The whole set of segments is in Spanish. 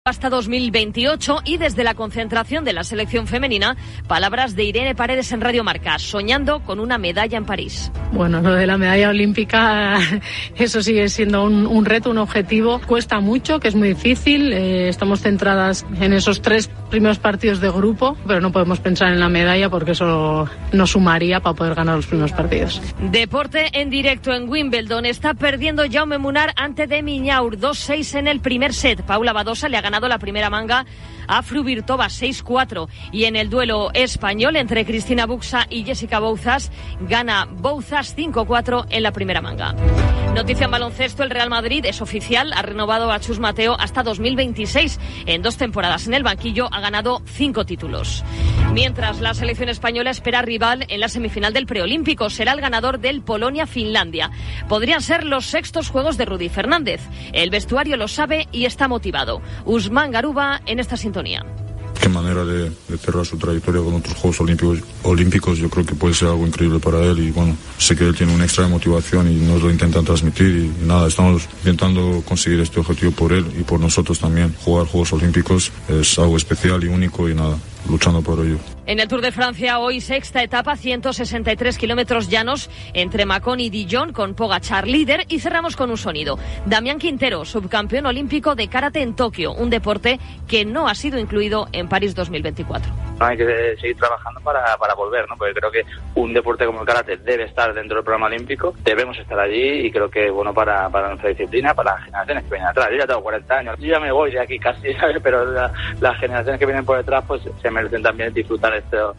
hasta 2028 y desde la concentración de la selección femenina, palabras de Irene Paredes en Radio Marca, soñando con una medalla en París. Bueno, lo de la medalla olímpica, eso sigue siendo un reto, un objetivo. Cuesta mucho, que es muy difícil. Estamos centradas en esos 3 primeros partidos de grupo, pero no podemos pensar en la medalla porque eso nos sumaría para poder ganar los primeros partidos. Deporte en directo en Wimbledon. Está perdiendo Jaume Munar ante de Minaur 2-6 en el primer set. Paula Badosa le ha ganado la primera manga a Fruvirtova 6-4 y en el duelo español entre Cristina Buxa y Jessica Bouzas gana Bouzas 5-4 en la primera manga. Noticia en baloncesto, el Real Madrid es oficial, ha renovado a Chus Mateo hasta 2026. En 2 temporadas en el banquillo ha ganado 5 títulos. Mientras la selección española espera rival en la semifinal del preolímpico, será el ganador del Polonia-Finlandia. Podrían ser los 6º juegos de Rudy Fernández. El vestuario lo sabe y está motivado. Usman Garuba en esta sintonía. Qué manera de cerrar su trayectoria con otros Juegos Olímpicos, yo creo que puede ser algo increíble para él y bueno, sé que él tiene un extra de motivación y nos lo intentan transmitir y nada, estamos intentando conseguir este objetivo por él y por nosotros también. Jugar Juegos Olímpicos es algo especial y único y nada, luchando por ello. En el Tour de Francia hoy 6ª etapa, 163 kilómetros llanos entre Mâcon y Dijon con Pogačar líder y cerramos con un sonido. Damián Quintero, subcampeón olímpico de karate en Tokio, un deporte que no ha sido incluido en París 2024. Hay que seguir trabajando para volver, ¿no? Porque creo que un deporte como el karate debe estar dentro del programa olímpico, debemos estar allí y creo que bueno para nuestra disciplina, para las generaciones que vienen atrás. Yo ya tengo 40 años, yo ya me voy de aquí casi, ¿sabes? Pero las generaciones que vienen por detrás pues se merecen también disfrutar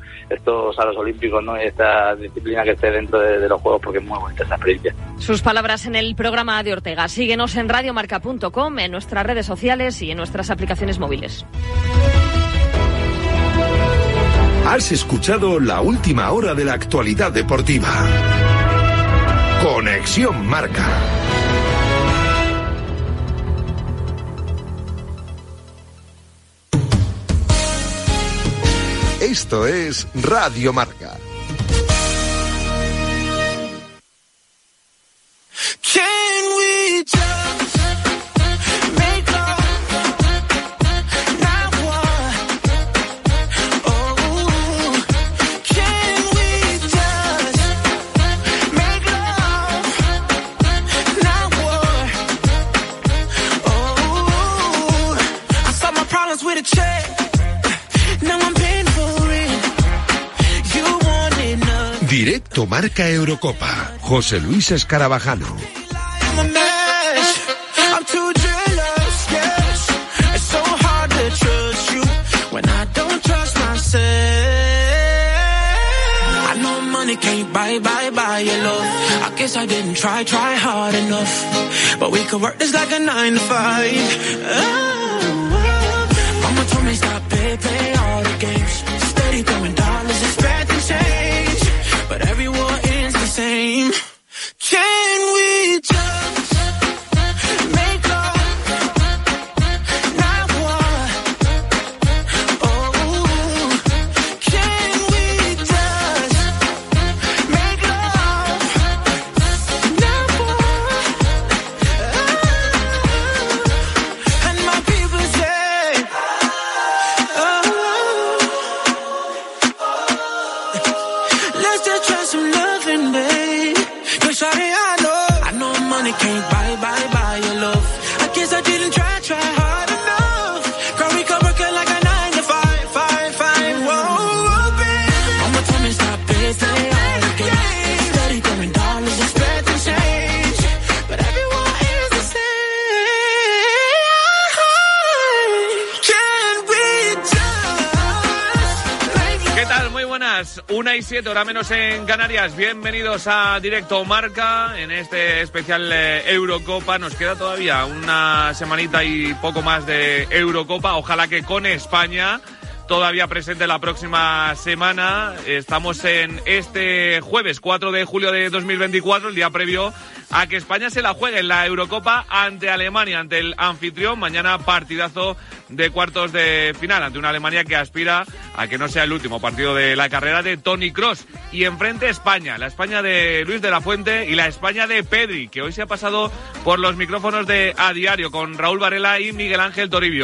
estos Aros Olímpicos, ¿no? Esta disciplina que esté dentro de los Juegos porque es muy bonita esa experiencia. Sus palabras en el programa de Ortega. Síguenos en radiomarca.com, en nuestras redes sociales y en nuestras aplicaciones móviles. Has escuchado la última hora de la actualidad deportiva. Conexión Marca. Esto es Radio Marca. Directo Marca Eurocopa. José Luis Escarabajano. Can't buy your love. I guess I didn't try hard enough. But we could work this like a 9 to 5. Mama told me stop play all the games. Steady throwing dollars, expecting change. But every war ends the same. Can we just make love? Not war. Oh, can we just make love? Not war. And my people say, let's just try some loving, babe. 'Cause shawty, I know money can't buy your love. I guess I didn't try hard enough. Girl, we could work it like a 9 to 5. Whoa, baby. Mama told me stop play all the games. Steady throwing dollars, expecting change. But everyone is the same. Can we just make ¿Qué tal? Muy buenas. 1:07, hora menos en Canarias. Bienvenidos a Directo Marca en este especial Eurocopa. Nos queda todavía una semanita y poco más de Eurocopa. Ojalá que con España todavía presente la próxima semana. Estamos en este jueves 4 de julio de 2024, el día previo a que España se la juegue en la Eurocopa ante Alemania, ante el anfitrión. Mañana partidazo de cuartos de final ante una Alemania que aspira a que no sea el último partido de la carrera de Toni Kroos. Y enfrente España, la España de Luis de la Fuente y la España de Pedri, que hoy se ha pasado por los micrófonos de A Diario con Raúl Varela y Miguel Ángel Toribio.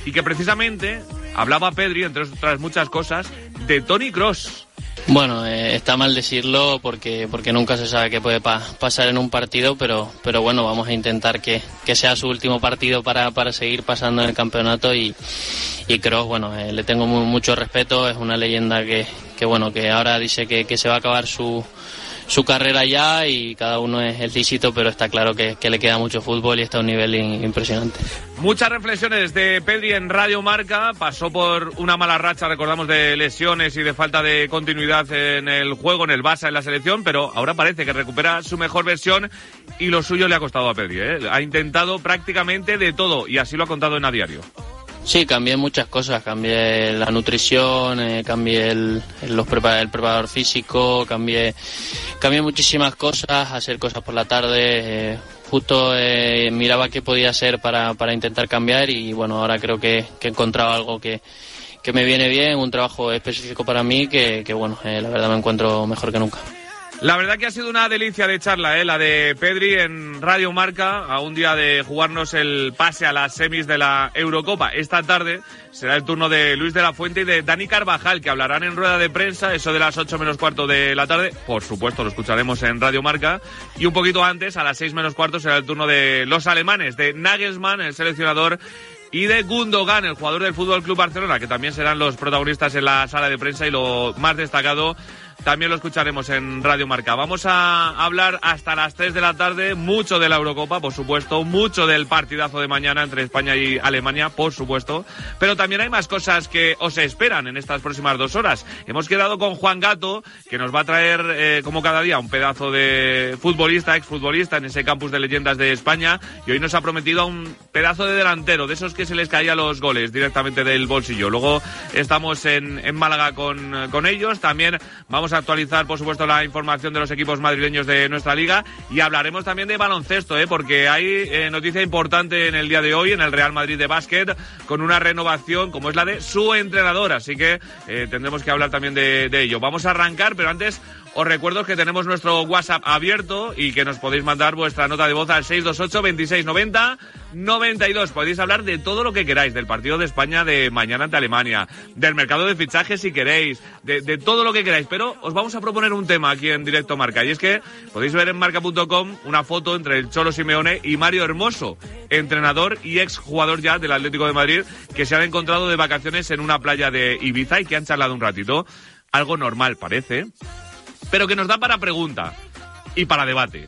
y que precisamente hablaba Pedri, entre otras muchas cosas, de Toni Kroos. Bueno, está mal decirlo porque nunca se sabe qué puede pasar en un partido, pero bueno, vamos a intentar que sea su último partido para seguir pasando en el campeonato y Kroos, bueno, le tengo mucho respeto, es una leyenda que ahora dice que se va a acabar su carrera ya y cada uno es lícito, pero está claro que le queda mucho fútbol y está a un nivel impresionante. Muchas reflexiones de Pedri en Radio Marca. Pasó por una mala racha, recordamos, de lesiones y de falta de continuidad en el juego, en el Barça, en la selección, pero ahora parece que recupera su mejor versión y lo suyo le ha costado a Pedri, ¿eh? Ha intentado prácticamente de todo y así lo ha contado en A Diario. Sí, cambié muchas cosas, cambié la nutrición, cambié el preparador físico, cambié muchísimas cosas, hacer cosas por la tarde, justo miraba qué podía hacer para intentar cambiar y bueno, ahora creo que he encontrado algo que me viene bien, un trabajo específico para mí que bueno, la verdad me encuentro mejor que nunca. La verdad que ha sido una delicia de charla, la de Pedri en Radio Marca, a un día de jugarnos el pase a las semis de la Eurocopa. Esta tarde será el turno de Luis de la Fuente y de Dani Carvajal, que hablarán en rueda de prensa, eso de las 8 menos cuarto de la tarde. Por supuesto, lo escucharemos en Radio Marca. Y un poquito antes, a las 6 menos cuarto, será el turno de los alemanes, de Nagelsmann, el seleccionador, y de Gundogan, el jugador del Fútbol Club Barcelona, que también serán los protagonistas en la sala de prensa y lo más destacado también lo escucharemos en Radio Marca. Vamos a hablar hasta las 3 de la tarde, mucho de la Eurocopa, por supuesto, mucho del partidazo de mañana entre España y Alemania, por supuesto, pero también hay más cosas que os esperan en estas próximas 2 horas. Hemos quedado con Juan Gato, que nos va a traer, como cada día, un pedazo de futbolista, exfutbolista en ese campus de leyendas de España, y hoy nos ha prometido a un pedazo de delantero, de esos que se les caían los goles directamente del bolsillo. Luego estamos en Málaga con ellos, también vamos a actualizar, por supuesto, la información de los equipos madrileños de nuestra liga y hablaremos también de baloncesto, porque hay noticia importante en el día de hoy en el Real Madrid de básquet con una renovación como es la de su entrenador, así que tendremos que hablar también de ello. Vamos a arrancar, pero antes os recuerdo que tenemos nuestro WhatsApp abierto y que nos podéis mandar vuestra nota de voz al 628 26 90 92. Podéis hablar de todo lo que queráis, del partido de España de mañana ante Alemania, del mercado de fichajes si queréis, de todo lo que queráis, pero os vamos a proponer un tema aquí en Directo Marca, y es que podéis ver en marca.com una foto entre el Cholo Simeone y Mario Hermoso, entrenador y exjugador ya del Atlético de Madrid, que se han encontrado de vacaciones en una playa de Ibiza y que han charlado un ratito. Algo normal parece, pero que nos da para pregunta y para debate.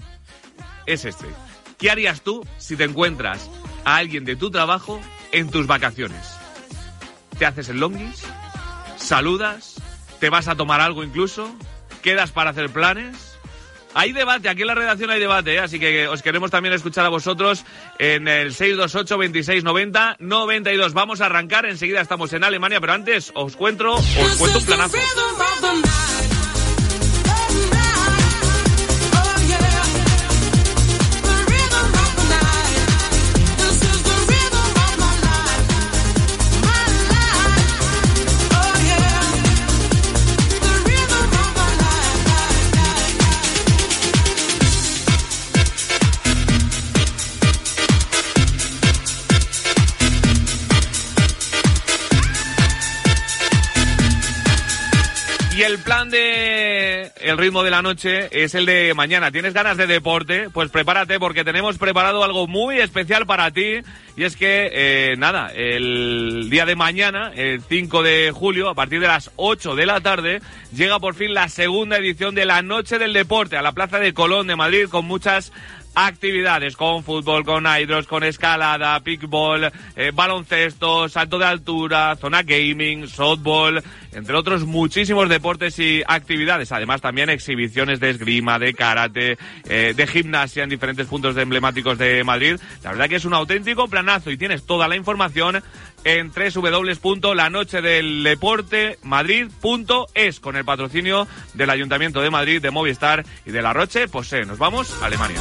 Es este: ¿qué harías tú si te encuentras a alguien de tu trabajo en tus vacaciones? ¿Te haces el longis? ¿Saludas? ¿Te vas a tomar algo incluso? ¿Quedas para hacer planes? Hay debate, aquí en la redacción hay debate, así que os queremos también escuchar a vosotros en el 628 26 90 92. Vamos a arrancar, enseguida estamos en Alemania, pero antes os cuento un planazo. Y el plan de El ritmo de la noche es el de mañana. ¿Tienes ganas de deporte? Pues prepárate, porque tenemos preparado algo muy especial para ti. Y es que, el día de mañana, el 5 de julio, a partir de las 8 de la tarde, llega por fin la segunda edición de la Noche del Deporte a la Plaza de Colón de Madrid, con muchas actividades, con fútbol, con hydros, con escalada, pickball, baloncesto, salto de altura, zona gaming, softball, entre otros muchísimos deportes y actividades. Además también exhibiciones de esgrima, de karate, de gimnasia en diferentes puntos emblemáticos de Madrid. La verdad que es un auténtico planazo y tienes toda la información en www.lanochedeldeportemadrid.es, con el patrocinio del Ayuntamiento de Madrid, de Movistar y de La Roche-Posay. Nos vamos a Alemania.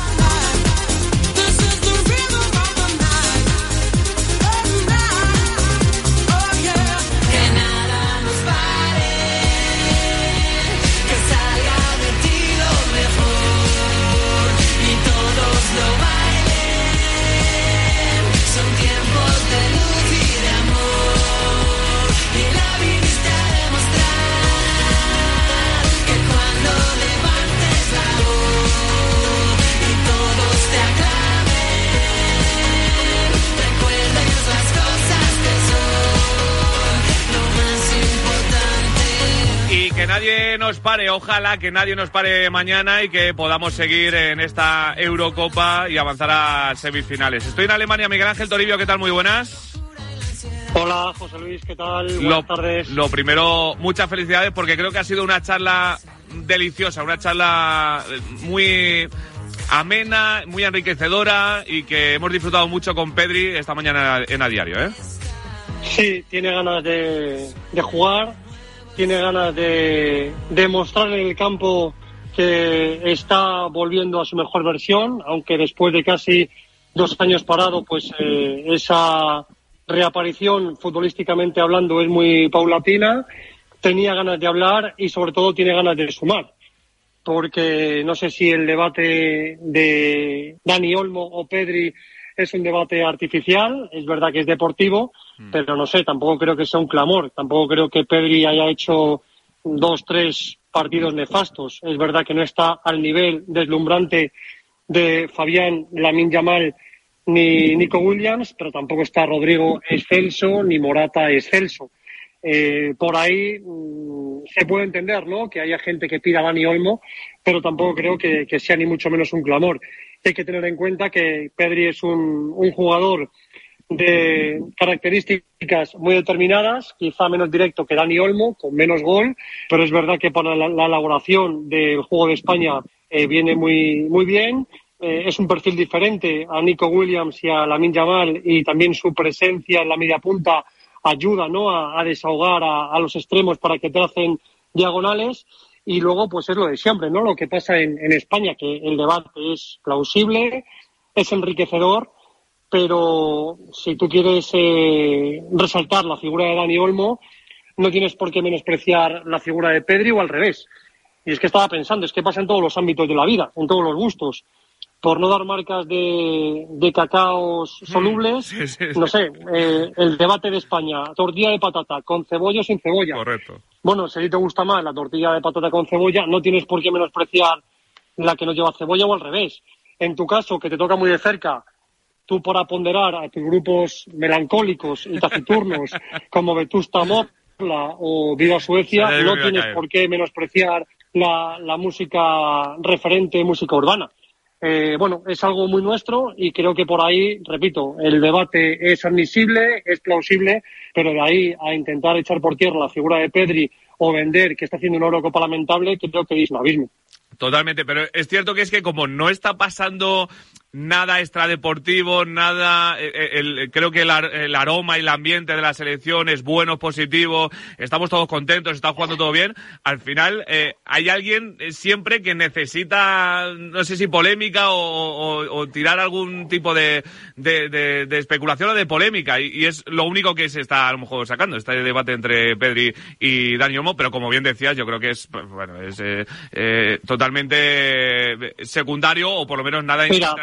Son tiempos de luz y de nos pare, ojalá que nadie nos pare mañana y que podamos seguir en esta Eurocopa y avanzar a semifinales. Estoy en Alemania, Miguel Ángel Toribio, ¿qué tal? Muy buenas. Hola, José Luis, ¿qué tal? Buenas tardes. Lo primero, muchas felicidades porque creo que ha sido una charla deliciosa, una charla muy amena, muy enriquecedora y que hemos disfrutado mucho con Pedri esta mañana en A Diario, ¿eh? Sí, tiene ganas de jugar, tiene ganas de demostrar en el campo que está volviendo a su mejor versión, aunque después de casi 2 años parado, pues esa reaparición futbolísticamente hablando es muy paulatina. Tenía ganas de hablar y sobre todo tiene ganas de sumar, porque no sé si el debate de Dani Olmo o Pedri es un debate artificial. Es verdad que es deportivo, pero no sé, tampoco creo que sea un clamor, tampoco creo que Pedri haya hecho 2-3 partidos nefastos. Es verdad que no está al nivel deslumbrante de Fabián, Lamine Yamal ni Nico Williams, pero tampoco está Rodrigo excelso ni Morata excelso. Por ahí se puede entender, ¿no?, que haya gente que pida a Dani Olmo, pero tampoco creo que sea ni mucho menos un clamor. Hay que tener en cuenta que Pedri es un jugador de características muy determinadas, quizá menos directo que Dani Olmo, con menos gol, pero es verdad que para la elaboración del juego de España viene muy, muy bien. Es un perfil diferente a Nico Williams y a Lamine Yamal, y también su presencia en la media punta ayuda, ¿no?, a desahogar a los extremos para que tracen diagonales. Y luego pues es lo de siempre, ¿no?, lo que pasa en España, que el debate es plausible, es enriquecedor, pero si tú quieres resaltar la figura de Dani Olmo, no tienes por qué menospreciar la figura de Pedri, o al revés. Y es que estaba pensando, es que pasa en todos los ámbitos de la vida, en todos los gustos. Por no dar marcas de cacaos solubles, sí. No sé, el debate de España, tortilla de patata, con cebolla o sin cebolla. Correcto. Bueno, si te gusta más la tortilla de patata con cebolla, no tienes por qué menospreciar la que no lleva cebolla, o al revés. En tu caso, que te toca muy de cerca, tú, para ponderar a tus grupos melancólicos y taciturnos como Vetusta Morla o Viva Suecia, no tienes por qué menospreciar la música referente, música urbana. Bueno, es algo muy nuestro y creo que por ahí, repito, el debate es admisible, es plausible, pero de ahí a intentar echar por tierra la figura de Pedri o vender que está haciendo una Eurocopa lamentable, creo que es un abismo. Totalmente, pero es cierto que es que como no está pasando nada extradeportivo, nada, creo que el aroma y el ambiente de la selección es bueno, es positivo, estamos todos contentos, está jugando todo bien. Al final hay alguien siempre que necesita, no sé si polémica o tirar algún tipo de especulación o de polémica, y es lo único que se está a lo mejor sacando, este debate entre Pedri y Dani Olmo, pero como bien decías, yo creo que es, bueno, es totalmente secundario, o por lo menos nada. Mira,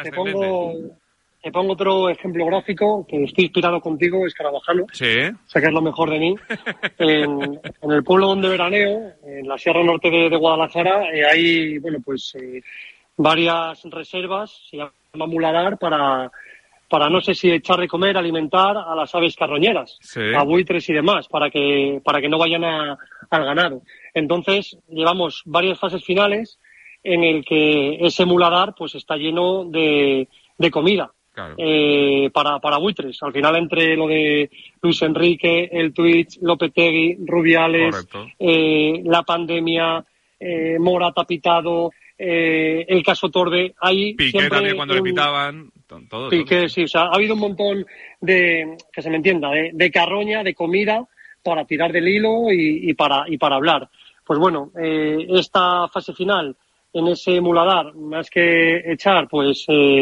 te pongo otro ejemplo gráfico, que estoy inspirado contigo, es Carabajano. Sí. Sacas lo mejor de mí. En el pueblo donde veraneo, en la Sierra Norte de Guadalajara, hay, bueno, pues varias reservas, se llama muladar, para no sé si echar de comer, alimentar a las aves carroñeras, sí, a buitres y demás, para que no vayan al ganado. Entonces, llevamos varias fases finales en el que ese muladar pues está lleno de comida. Claro. Para buitres. Al final, entre lo de Luis Enrique, el Twitch, Lopetegui, Rubiales, la pandemia, Morata pitado, el caso Torbe, hay Piqué también cuando le pitaban. Todo. Piqué, sí, o sea, ha habido un montón de, que se me entienda, de carroña, de comida para tirar del hilo y para hablar. Pues bueno, esta fase final en ese muladar, más que echar pues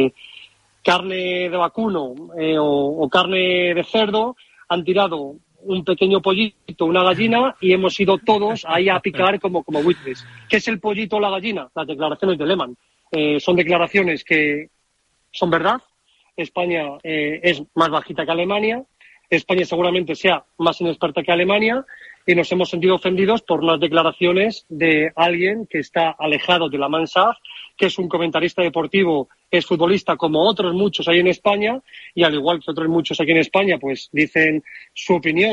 carne de vacuno o carne de cerdo, han tirado un pequeño pollito, una gallina, y hemos ido todos ahí a picar como buitres. ¿Qué es el pollito o la gallina? Las declaraciones de Lehmann. Son declaraciones que son verdad. España es más bajita que Alemania. España seguramente sea más inexperta que Alemania, y nos hemos sentido ofendidos por unas declaraciones de alguien que está alejado de la Mansard, que es un comentarista deportivo, es futbolista como otros muchos hay en España, y al igual que otros muchos aquí en España, pues dicen su opinión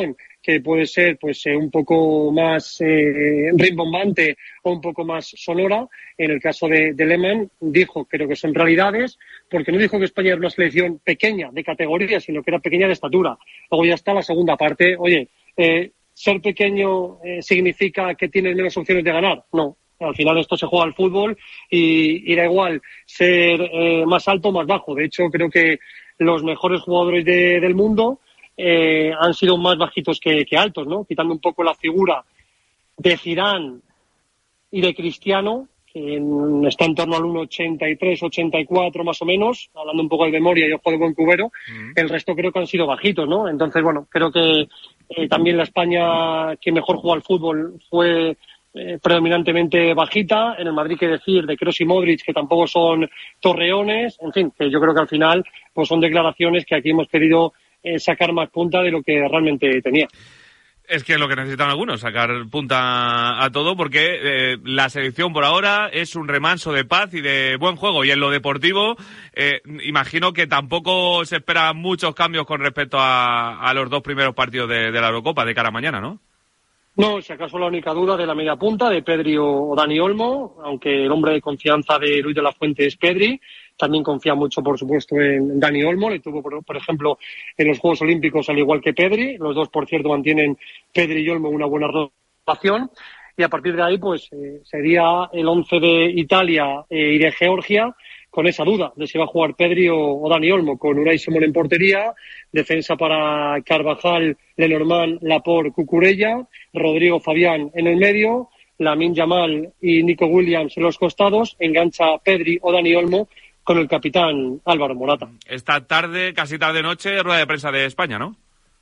que puede ser pues un poco más rimbombante o un poco más sonora. En el caso de Lehmann dijo, creo que son realidades, porque no dijo que España era una selección pequeña de categoría, sino que era pequeña de estatura. Luego ya está la segunda parte. Oye, ¿ser pequeño significa que tienes menos opciones de ganar? No. Al final esto se juega al fútbol y da igual ser más alto o más bajo. De hecho, creo que los mejores jugadores del mundo han sido más bajitos que altos, ¿no? Quitando un poco la figura de Zidane y de Cristiano, que está en torno al 1,83, 84 más o menos, hablando un poco de memoria y ojo de buen cubero. El resto creo que han sido bajitos, ¿no? Entonces, bueno, creo que también la España que mejor jugó al fútbol fue predominantemente bajita. En el Madrid, que decir, de Kroos y Modric, que tampoco son torreones. En fin, que yo creo que al final pues son declaraciones que aquí hemos querido sacar más punta de lo que realmente tenía. Es que es lo que necesitan algunos, sacar punta a todo, porque la selección por ahora es un remanso de paz y de buen juego. Y en lo deportivo, imagino que tampoco se esperan muchos cambios con respecto a los dos primeros partidos de la Eurocopa de cara a mañana, ¿no? No, si acaso la única duda de la media punta, de Pedri o Dani Olmo, aunque el hombre de confianza de Luis de la Fuente es Pedri. También confía mucho, por supuesto, en Dani Olmo. Le tuvo, por ejemplo, en los Juegos Olímpicos, al igual que Pedri. Los dos, por cierto, mantienen Pedri y Olmo una buena relación. Y a partir de ahí, pues, sería el 11 de Italia y de Georgia, con esa duda de si va a jugar Pedri o Dani Olmo, con Unai Simón en portería, defensa para Carvajal, Lenormand, Laporte, Cucurella, Rodrigo Fabián en el medio, Lamine Yamal y Nico Williams en los costados, engancha Pedri o Dani Olmo con el capitán Álvaro Morata. Esta tarde, casi tarde-noche, rueda de prensa de España, ¿no?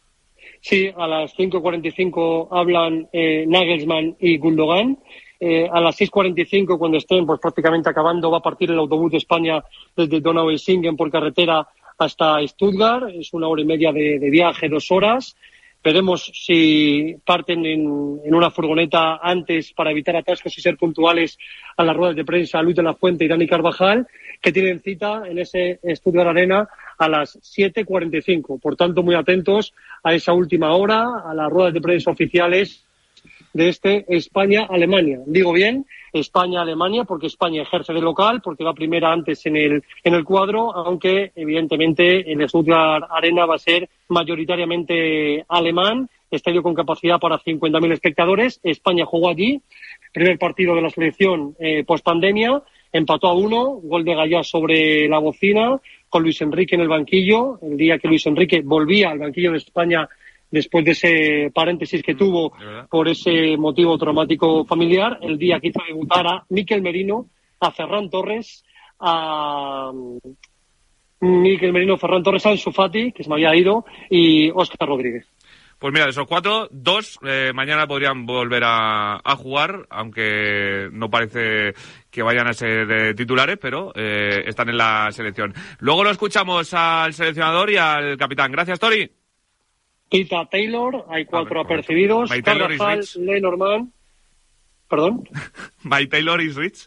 Sí, a las 5:45 hablan Nagelsmann y Gundogan. A las 6:45, cuando estén pues prácticamente acabando, va a partir el autobús de España desde Donaueschingen por carretera hasta Stuttgart. Es 1 hora y media de viaje, 2 horas. Veremos si parten en una furgoneta antes para evitar atascos y ser puntuales a las ruedas de prensa Luis de la Fuente y Dani Carvajal, que tienen cita en ese Stuttgart Arena a las 7:45. Por tanto, muy atentos a esa última hora, a las ruedas de prensa oficiales de España-Alemania. Digo bien, España-Alemania, porque España ejerce de local, porque va primera antes en el cuadro, aunque evidentemente el Stuttgart Arena va a ser mayoritariamente alemán, estadio con capacidad para 50.000 espectadores. España jugó allí, primer partido de la selección post-pandemia, empató a 1, gol de Gallá sobre la bocina, con Luis Enrique en el banquillo, el día que Luis Enrique volvía al banquillo de España después de ese paréntesis que tuvo por ese motivo traumático familiar, el día que hizo debutar a Mikel Merino, a Ferran Torres, Ferran Torres, Ansu Fati, que se me había ido, y Óscar Rodríguez. Pues mira, de esos 4, 2 mañana podrían volver a jugar, aunque no parece que vayan a ser titulares, pero están en la selección. Luego lo escuchamos al seleccionador y al capitán. Gracias, Tori. Pita Taylor, hay 4 apercibidos. Carvajal, Lenormand. ¿Perdón? ¿My Taylor is rich?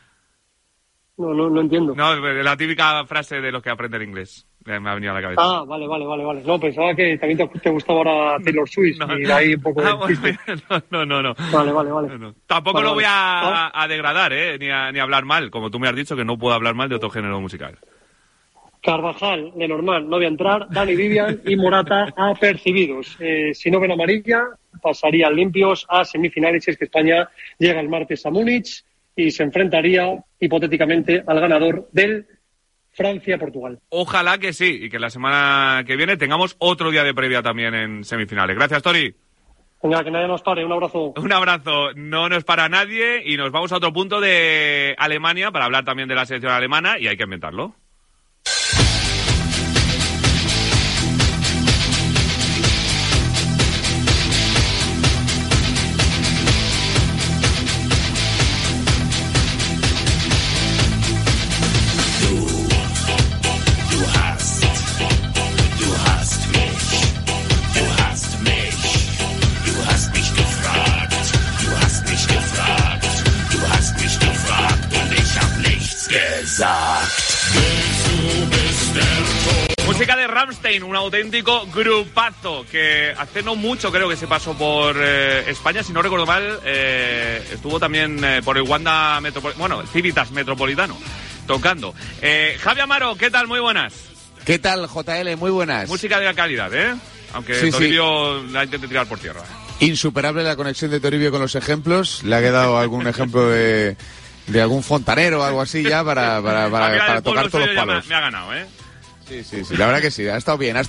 No entiendo. No, la típica frase de los que aprenden inglés. Me ha venido a la cabeza. Ah, vale. No, pensaba que también te gustaba ahora Taylor Swift. No, y de ahí un poco de No. Vale. No. Tampoco lo voy a degradar, ni a hablar mal. Como tú me has dicho, que no puedo hablar mal de otro género musical. Carvajal, Lenormand no voy a entrar, Dani Vivian y Morata apercibidos. Si no ven amarilla, pasarían limpios a semifinales si es que España llega el martes a Múnich y se enfrentaría hipotéticamente al ganador del Francia-Portugal. Ojalá que sí, y que la semana que viene tengamos otro día de previa también en semifinales. Gracias, Tori. Venga, que nadie nos pare, un abrazo. Un abrazo, no nos para nadie y nos vamos a otro punto de Alemania para hablar también de la selección alemana y hay que inventarlo. Gesagt. Rammstein, un auténtico grupazo que hace no mucho creo que se pasó por España, si no recuerdo mal, estuvo también por el Wanda Civitas Metropolitano tocando. Javi Amaro, ¿qué tal? Muy buenas. ¿Qué tal, JL? Muy buenas. Música de calidad, aunque sí, Toribio la intente tirar por tierra. Insuperable la conexión de Toribio con los ejemplos. Le ha quedado algún ejemplo de algún fontanero o algo así ya para tocar todos los palos. Me ha ganado, Sí, la verdad que sí, ha estado bien.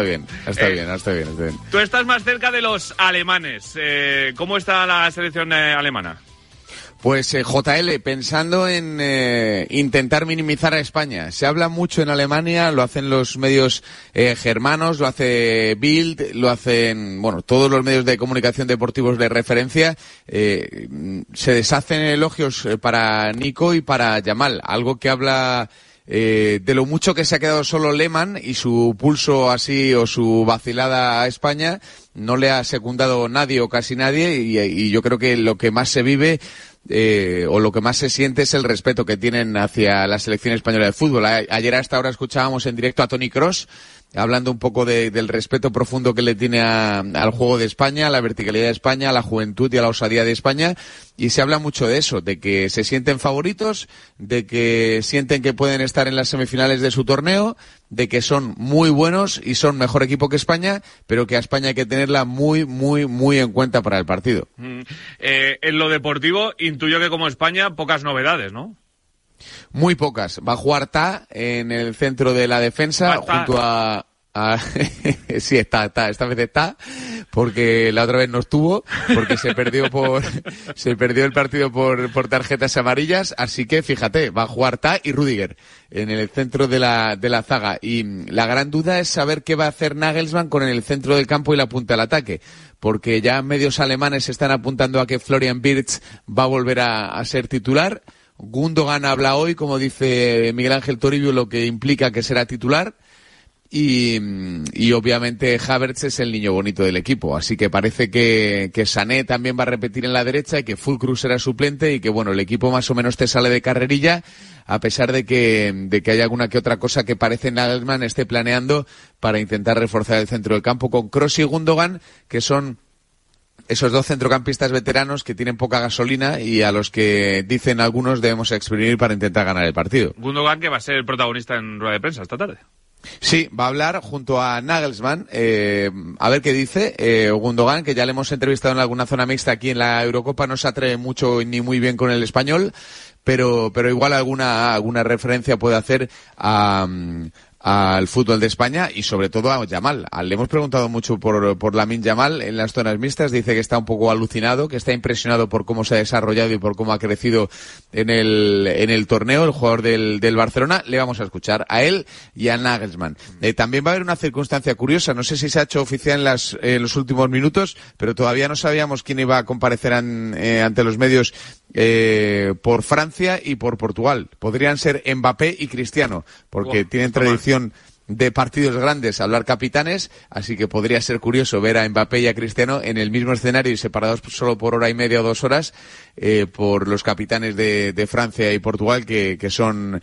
Tú estás más cerca de los alemanes. ¿Cómo está la selección alemana? Pues JL, pensando en intentar minimizar a España. Se habla mucho en Alemania, lo hacen los medios germanos, lo hace Bild, lo hacen, todos los medios de comunicación deportivos de referencia. Se deshacen elogios para Nico y para Yamal, algo que habla de lo mucho que se ha quedado solo Lehmann y su pulso así o su vacilada a España no le ha secundado nadie o casi nadie y yo creo que lo que más se vive o lo que más se siente es el respeto que tienen hacia la selección española de fútbol. Ayer a esta hora escuchábamos en directo a Toni Kroos hablando un poco del respeto profundo que le tiene al juego de España, a la verticalidad de España, a la juventud y a la osadía de España, y se habla mucho de eso, de que se sienten favoritos, de que sienten que pueden estar en las semifinales de su torneo, de que son muy buenos y son mejor equipo que España, pero que a España hay que tenerla muy, muy, muy en cuenta para el partido. En lo deportivo, intuyo que como España, pocas novedades, ¿no? Muy pocas. Va a jugar Ta en el centro de la defensa junto a sí, está, esta vez está, porque la otra vez no estuvo, porque se perdió el partido por tarjetas amarillas, así que fíjate, va a jugar Ta y Rüdiger en el centro de la zaga, y la gran duda es saber qué va a hacer Nagelsmann con el centro del campo y la punta del ataque, porque ya medios alemanes están apuntando a que Florian Wirtz va a volver a ser titular. Gundogan habla hoy, como dice Miguel Ángel Toribio, lo que implica que será titular. Y obviamente Havertz es el niño bonito del equipo, así que parece que Sané también va a repetir en la derecha y que Füllkrug será suplente y que el equipo más o menos te sale de carrerilla, a pesar de que hay alguna que otra cosa que parece Nagelsmann esté planeando para intentar reforzar el centro del campo con Kroos y Gundogan, que son esos dos centrocampistas veteranos que tienen poca gasolina y a los que dicen algunos debemos exprimir para intentar ganar el partido. Gundogan, que va a ser el protagonista en rueda de prensa esta tarde. Sí, va a hablar junto a Nagelsmann, a ver qué dice. Gundogan, que ya le hemos entrevistado en alguna zona mixta aquí en la Eurocopa, no se atreve mucho ni muy bien con el español, pero igual alguna referencia puede hacer al fútbol de España y sobre todo a Yamal. Le hemos preguntado mucho por Lamine Yamal en las zonas mixtas, dice que está un poco alucinado, que está impresionado por cómo se ha desarrollado y por cómo ha crecido en el torneo, el jugador del Barcelona. Le vamos a escuchar a él y a Nagelsmann. También va a haber una circunstancia curiosa, no sé si se ha hecho oficial en los últimos minutos, pero todavía no sabíamos quién iba a comparecer ante los medios por Francia y por Portugal. Podrían ser Mbappé y Cristiano, porque tienen tradición de partidos grandes hablar capitanes, así que podría ser curioso ver a Mbappé y a Cristiano en el mismo escenario y separados solo por hora y media o 2 horas por los capitanes de Francia y Portugal que son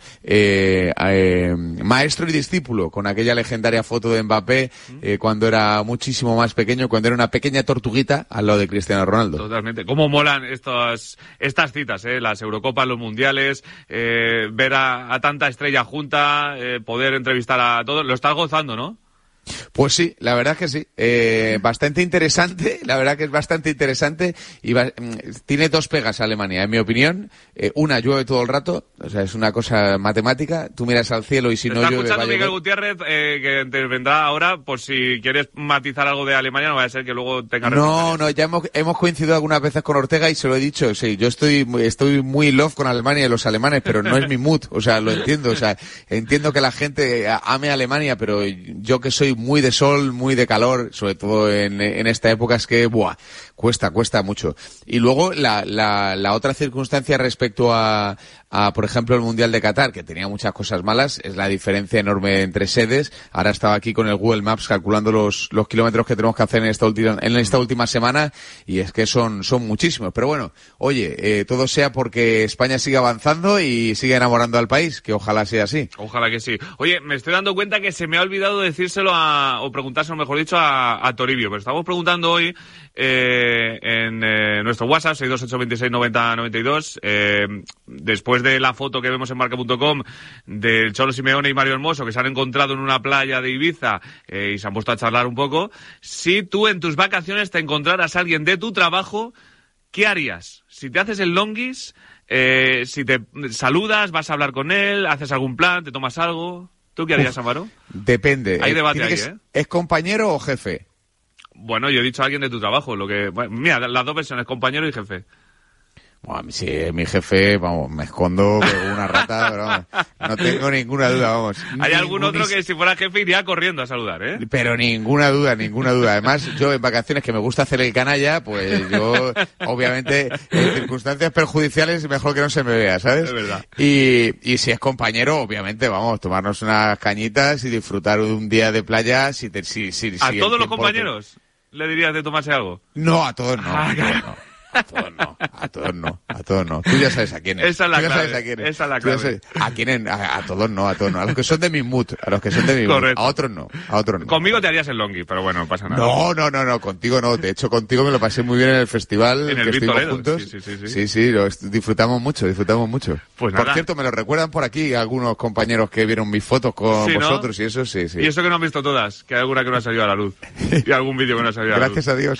maestro y discípulo, con aquella legendaria foto de Mbappé cuando era muchísimo más pequeño, cuando era una pequeña tortuguita al lado de Cristiano Ronaldo. Totalmente. ¿Cómo molan estas citas, las Eurocopas, los Mundiales, ver a tanta estrella junta, poder entrevistar a todos? Lo estás gozando, ¿no? Pues sí, la verdad que sí. Bastante interesante, la verdad que es bastante interesante y tiene 2 pegas Alemania, en mi opinión. Una, llueve todo el rato, o sea, es una cosa matemática. Tú miras al cielo y si no llueve... Está escuchando Miguel Gutiérrez, que te vendrá ahora, por si quieres matizar algo de Alemania, no vaya a ser que luego tenga... No, ya hemos coincidido algunas veces con Ortega y se lo he dicho. Sí, yo estoy muy in love con Alemania y los alemanes, pero no es mi mood, o sea, lo entiendo. O sea, entiendo que la gente ame a Alemania, pero yo que soy muy de sol, muy de calor, sobre todo en esta época, es que, cuesta mucho. Y luego la otra circunstancia respecto a, por ejemplo, el Mundial de Qatar, que tenía muchas cosas malas, es la diferencia enorme entre sedes. Ahora estaba aquí con el Google Maps calculando los kilómetros que tenemos que hacer en esta última semana, y es que son muchísimos. Pero bueno, oye, todo sea porque España sigue avanzando y sigue enamorando al país, que ojalá sea así. Ojalá que sí. Oye, me estoy dando cuenta que se me ha olvidado decírselo o preguntárselo, mejor dicho, a Toribio, pero estamos preguntando hoy en nuestro WhatsApp 628269092, después de la foto que vemos en marca.com del Cholo Simeone y Mario Hermoso, que se han encontrado en una playa de Ibiza y se han puesto a charlar un poco, si tú en tus vacaciones te encontraras a alguien de tu trabajo, ¿qué harías? Si te haces el longis, si te saludas, vas a hablar con él, haces algún plan, te tomas algo... ¿Tú qué harías, Amaro? Depende. Hay debate ahí, ¿eh? ¿Es compañero o jefe? Bueno, yo he dicho a alguien de tu trabajo. Mira, las dos versiones, compañero y jefe. Bueno, si es mi jefe, vamos, me escondo como una rata, pero vamos, no tengo ninguna duda, vamos. Hay algún otro que si fuera jefe iría corriendo a saludar, ¿eh? Pero ninguna duda. Además, yo en vacaciones que me gusta hacer el canalla, pues yo, obviamente, en circunstancias perjudiciales, mejor que no se me vea, ¿sabes? Es verdad. Y si es compañero, obviamente, vamos, tomarnos unas cañitas y disfrutar de un día de playa. ¿A todos los compañeros le dirías de tomarse algo? No, a todos no. A todos no. Tú ya sabes a quiénes. Esa es la clave. A todos no. A los que son de mi mood. Correcto. A otros no. Conmigo te harías el longi, pero bueno, no pasa nada. No, contigo no. De hecho, contigo me lo pasé muy bien en el festival. En el que estuvimos juntos. Sí, disfrutamos mucho. Pues nada. Por cierto, me lo recuerdan por aquí algunos compañeros que vieron mis fotos con vosotros, ¿no? Y eso, sí. Y eso que no han visto todas, que hay alguna que no ha salido a la luz. Y algún vídeo que no ha salido a la luz. Gracias a Dios.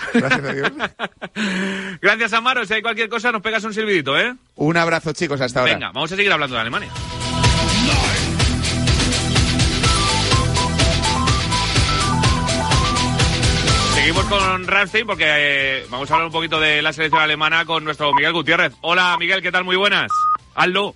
Gracias, Amaro. Si hay cualquier cosa, nos pegas un silbidito, ¿eh? Un abrazo, chicos, hasta ahora. Venga, vamos a seguir hablando de Alemania. Seguimos con Rammstein porque vamos a hablar un poquito de la selección alemana con nuestro Miguel Gutiérrez. Hola, Miguel, ¿qué tal? Muy buenas. Aló,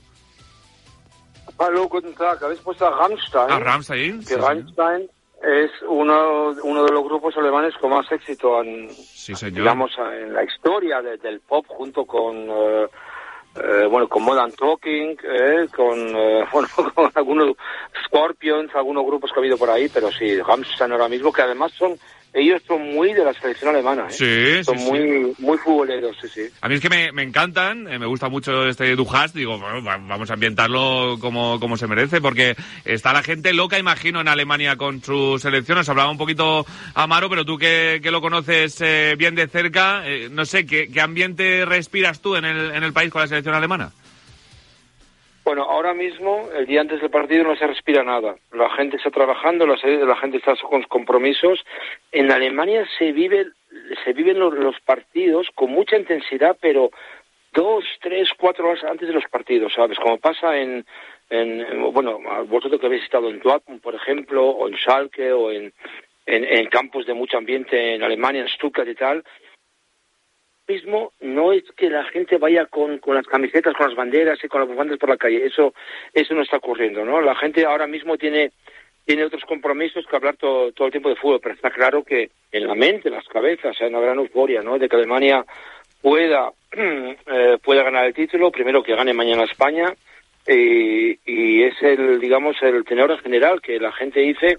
guten Tag. Habéis puesto a Rammstein. ¿A Rammstein? Que sí, Rammstein es uno de los grupos alemanes con más éxito digamos, en la historia del pop, junto con con Modern Talking, con algunos Scorpions, algunos grupos que ha habido por ahí, pero sí, Rammstein ahora mismo, que además ellos son muy de la selección alemana, ¿eh? Son muy futboleros, sí. A mí es que me encantan, me gusta mucho este Du Hast, digo, bueno, vamos a ambientarlo como se merece, porque está la gente loca, imagino, en Alemania con su selección. Nos hablaba un poquito Amaro, pero tú que lo conoces bien de cerca, no sé, ¿qué ambiente respiras tú en el país con la selección alemana? Bueno, ahora mismo, el día antes del partido, no se respira nada. La gente está trabajando, la gente está con compromisos. En Alemania se viven los partidos con mucha intensidad, pero 2, 3, 4 horas antes de los partidos, ¿sabes? Como pasa vosotros que habéis estado en Dortmund, por ejemplo, o en Schalke, o en campos de mucho ambiente en Alemania, en Stuttgart y tal. Mismo no es que la gente vaya con las camisetas, con las banderas y con las bufandas por la calle. Eso no está ocurriendo, ¿no? La gente ahora mismo tiene otros compromisos que hablar todo el tiempo de fútbol, pero está claro que en la mente, en las cabezas, hay una gran euforia, ¿no? De que Alemania pueda ganar el título, primero que gane mañana España, y es el tenor general que la gente dice,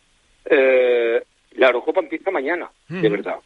la Eurocopa empieza mañana, de verdad.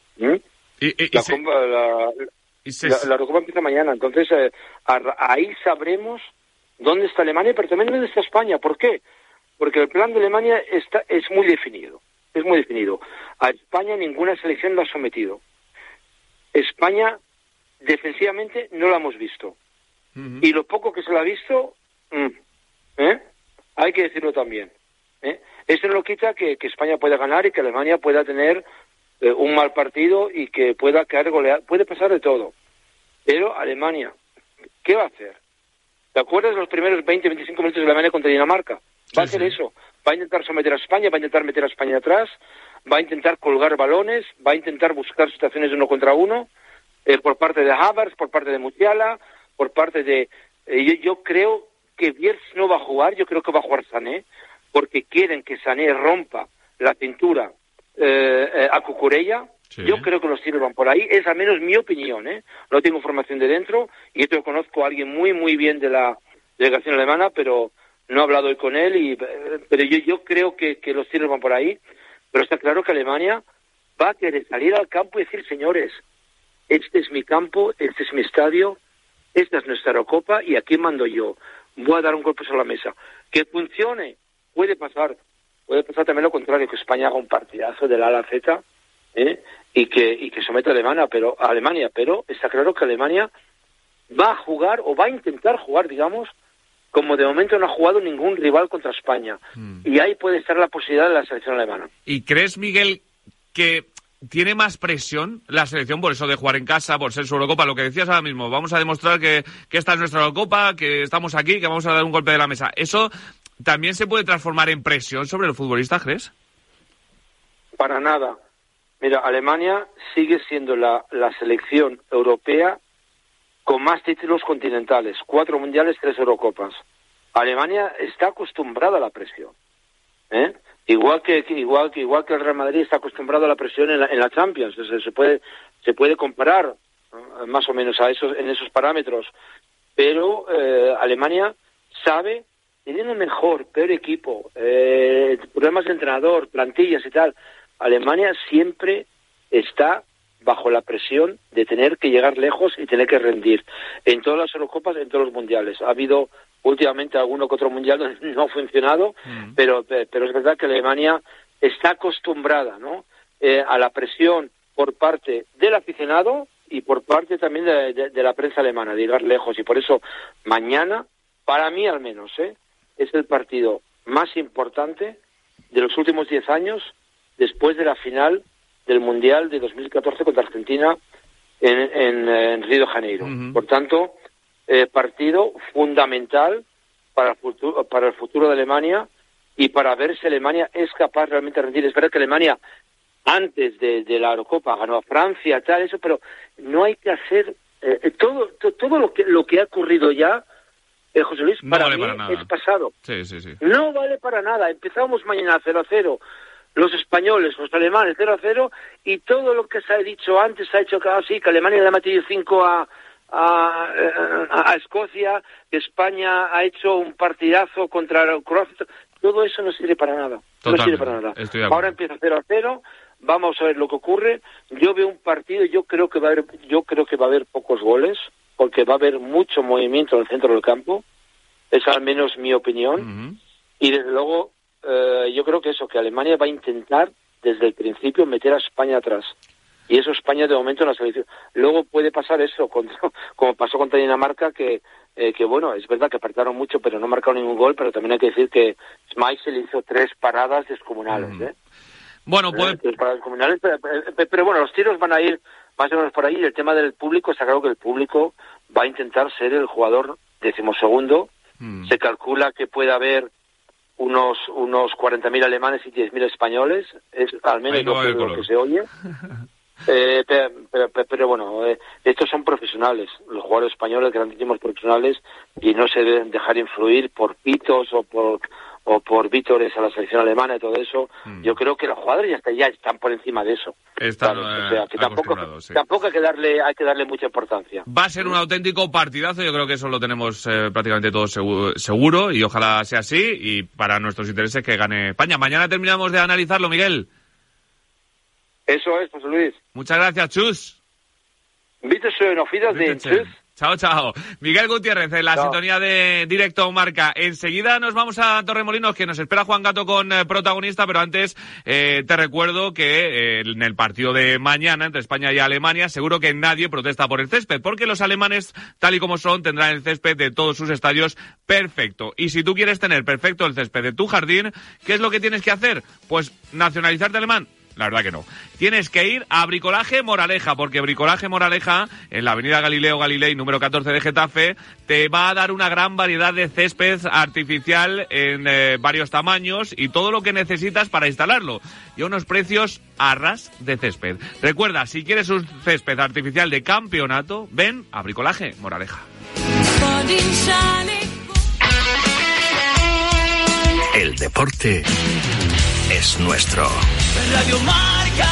La Eurocopa empieza mañana, entonces ahí sabremos dónde está Alemania, pero también dónde está España. ¿Por qué? Porque el plan de Alemania es muy definido. A España ninguna selección lo ha sometido. España, defensivamente, no la hemos visto. Y lo poco que se la ha visto, hay que decirlo también. Eso no quita que España pueda ganar y que Alemania pueda tener un mal partido y que pueda caer goleada. Puede pasar de todo. Pero Alemania, ¿qué va a hacer? ¿Te acuerdas de los primeros 20-25 minutos de Alemania contra Dinamarca? Va a hacer eso. Va a intentar someter a España, va a intentar meter a España atrás, va a intentar colgar balones, va a intentar buscar situaciones de 1 contra 1, por parte de Havertz, por parte de Musiala, por parte de... yo creo que Wirtz no va a jugar, yo creo que va a jugar Sané, porque quieren que Sané rompa la cintura a Cucurella. Sí. Yo creo que los tiros van por ahí, es al menos mi opinión, no tengo información de dentro, y esto conozco a alguien muy bien de la delegación alemana, pero no he hablado hoy con él, pero yo creo que los tiros van por ahí, pero está claro que Alemania va a querer salir al campo y decir, señores, este es mi campo, este es mi estadio, esta es nuestra Eurocopa y aquí mando yo, voy a dar un golpe sobre la mesa. Que funcione, puede pasar también lo contrario, que España haga un partidazo del A a la Z, y que someta a Alemania, pero está claro que Alemania va a jugar o va a intentar jugar, digamos, como de momento no ha jugado ningún rival contra España. Y ahí puede estar la posibilidad de la selección alemana. ¿Y crees, Miguel, que tiene más presión la selección por eso de jugar en casa, por ser su Eurocopa? Lo que decías ahora mismo, vamos a demostrar que esta es nuestra Eurocopa, que estamos aquí, que vamos a dar un golpe de la mesa. ¿Eso también se puede transformar en presión sobre el futbolista, crees? Para nada. Mira, Alemania sigue siendo la selección europea con más títulos continentales, 4 mundiales, 3 Eurocopas. Alemania está acostumbrada a la presión, igual que el Real Madrid está acostumbrado a la presión en la Champions. Se puede comparar más o menos en esos parámetros, pero Alemania sabe, teniendo peor equipo, problemas de entrenador, plantillas y tal, Alemania siempre está bajo la presión de tener que llegar lejos y tener que rendir en todas las Eurocopas, en todos los mundiales. Ha habido últimamente alguno que otro mundial donde no ha funcionado, pero es verdad que Alemania está acostumbrada, ¿no?, a la presión por parte del aficionado y por parte también de la prensa alemana, de llegar lejos. Y por eso mañana, para mí al menos, es el partido más importante de los últimos 10 años, después de la final del Mundial de 2014 contra Argentina en Río de Janeiro. Por tanto, partido fundamental para el futuro de Alemania y para ver si Alemania es capaz realmente de rendir. Es verdad que Alemania, antes de la Eurocopa, ganó a Francia, tal, eso, pero no hay que hacer todo lo que ha ocurrido ya, José Luis, no para mí es pasado. Sí. No vale para nada. Empezamos mañana 0-0. Los españoles, los alemanes 0-0, y todo lo que se ha dicho antes se ha hecho así, que Alemania le ha metido 5 a Escocia, que España ha hecho un partidazo contra Croacia. Todo eso no sirve para nada. Totalmente. No sirve para nada. Ahora empieza 0-0, vamos a ver lo que ocurre. Yo veo un partido, yo creo que va a haber pocos goles, porque va a haber mucho movimiento en el centro del campo. Es al menos mi opinión. Y desde luego yo creo que Alemania va a intentar desde el principio meter a España atrás, y eso España de momento en la selección. Luego puede pasar eso como pasó contra Dinamarca, que bueno, es verdad que apretaron mucho pero no marcaron ningún gol, pero también hay que decir que Schmeichel hizo 3 paradas descomunales. Bueno, 3 paradas descomunales, pero bueno, los tiros van a ir más o menos por ahí. Y el tema del público, está claro que el público va a intentar ser el jugador 12º. Se calcula que puede haber unos 40.000 alemanes y 10.000 españoles, es al menos lo que se oye. Pero bueno, estos son profesionales, los jugadores españoles, grandísimos profesionales, y no se deben dejar influir por pitos o por vítores a la selección alemana y todo eso. Yo creo que los jugadores ya están por encima de eso. Están, o sea, que tampoco hay que darle mucha importancia. Va a ser un auténtico partidazo, yo creo que eso lo tenemos prácticamente todo seguro, y ojalá sea así, y para nuestros intereses que gane España. Mañana terminamos de analizarlo, Miguel. Eso es, José Luis. Muchas gracias, Chus. Bitte schön, auf Wiedersehen, Chus. Chao. Miguel Gutiérrez, en la sintonía de Directo Marca. Enseguida nos vamos a Torremolinos, que nos espera Juan Gato con protagonista, pero antes te recuerdo que en el partido de mañana entre España y Alemania seguro que nadie protesta por el césped, porque los alemanes, tal y como son, tendrán el césped de todos sus estadios perfecto. Y si tú quieres tener perfecto el césped de tu jardín, ¿qué es lo que tienes que hacer? Pues nacionalizarte alemán. La verdad que no. Tienes que ir a Bricolaje Moraleja, porque Bricolaje Moraleja, en la avenida Galileo Galilei, número 14 de Getafe, te va a dar una gran variedad de césped artificial en varios tamaños y todo lo que necesitas para instalarlo. Y a unos precios a ras de césped. Recuerda, si quieres un césped artificial de campeonato, ven a Bricolaje Moraleja. El deporte es nuestro. Radio Marca.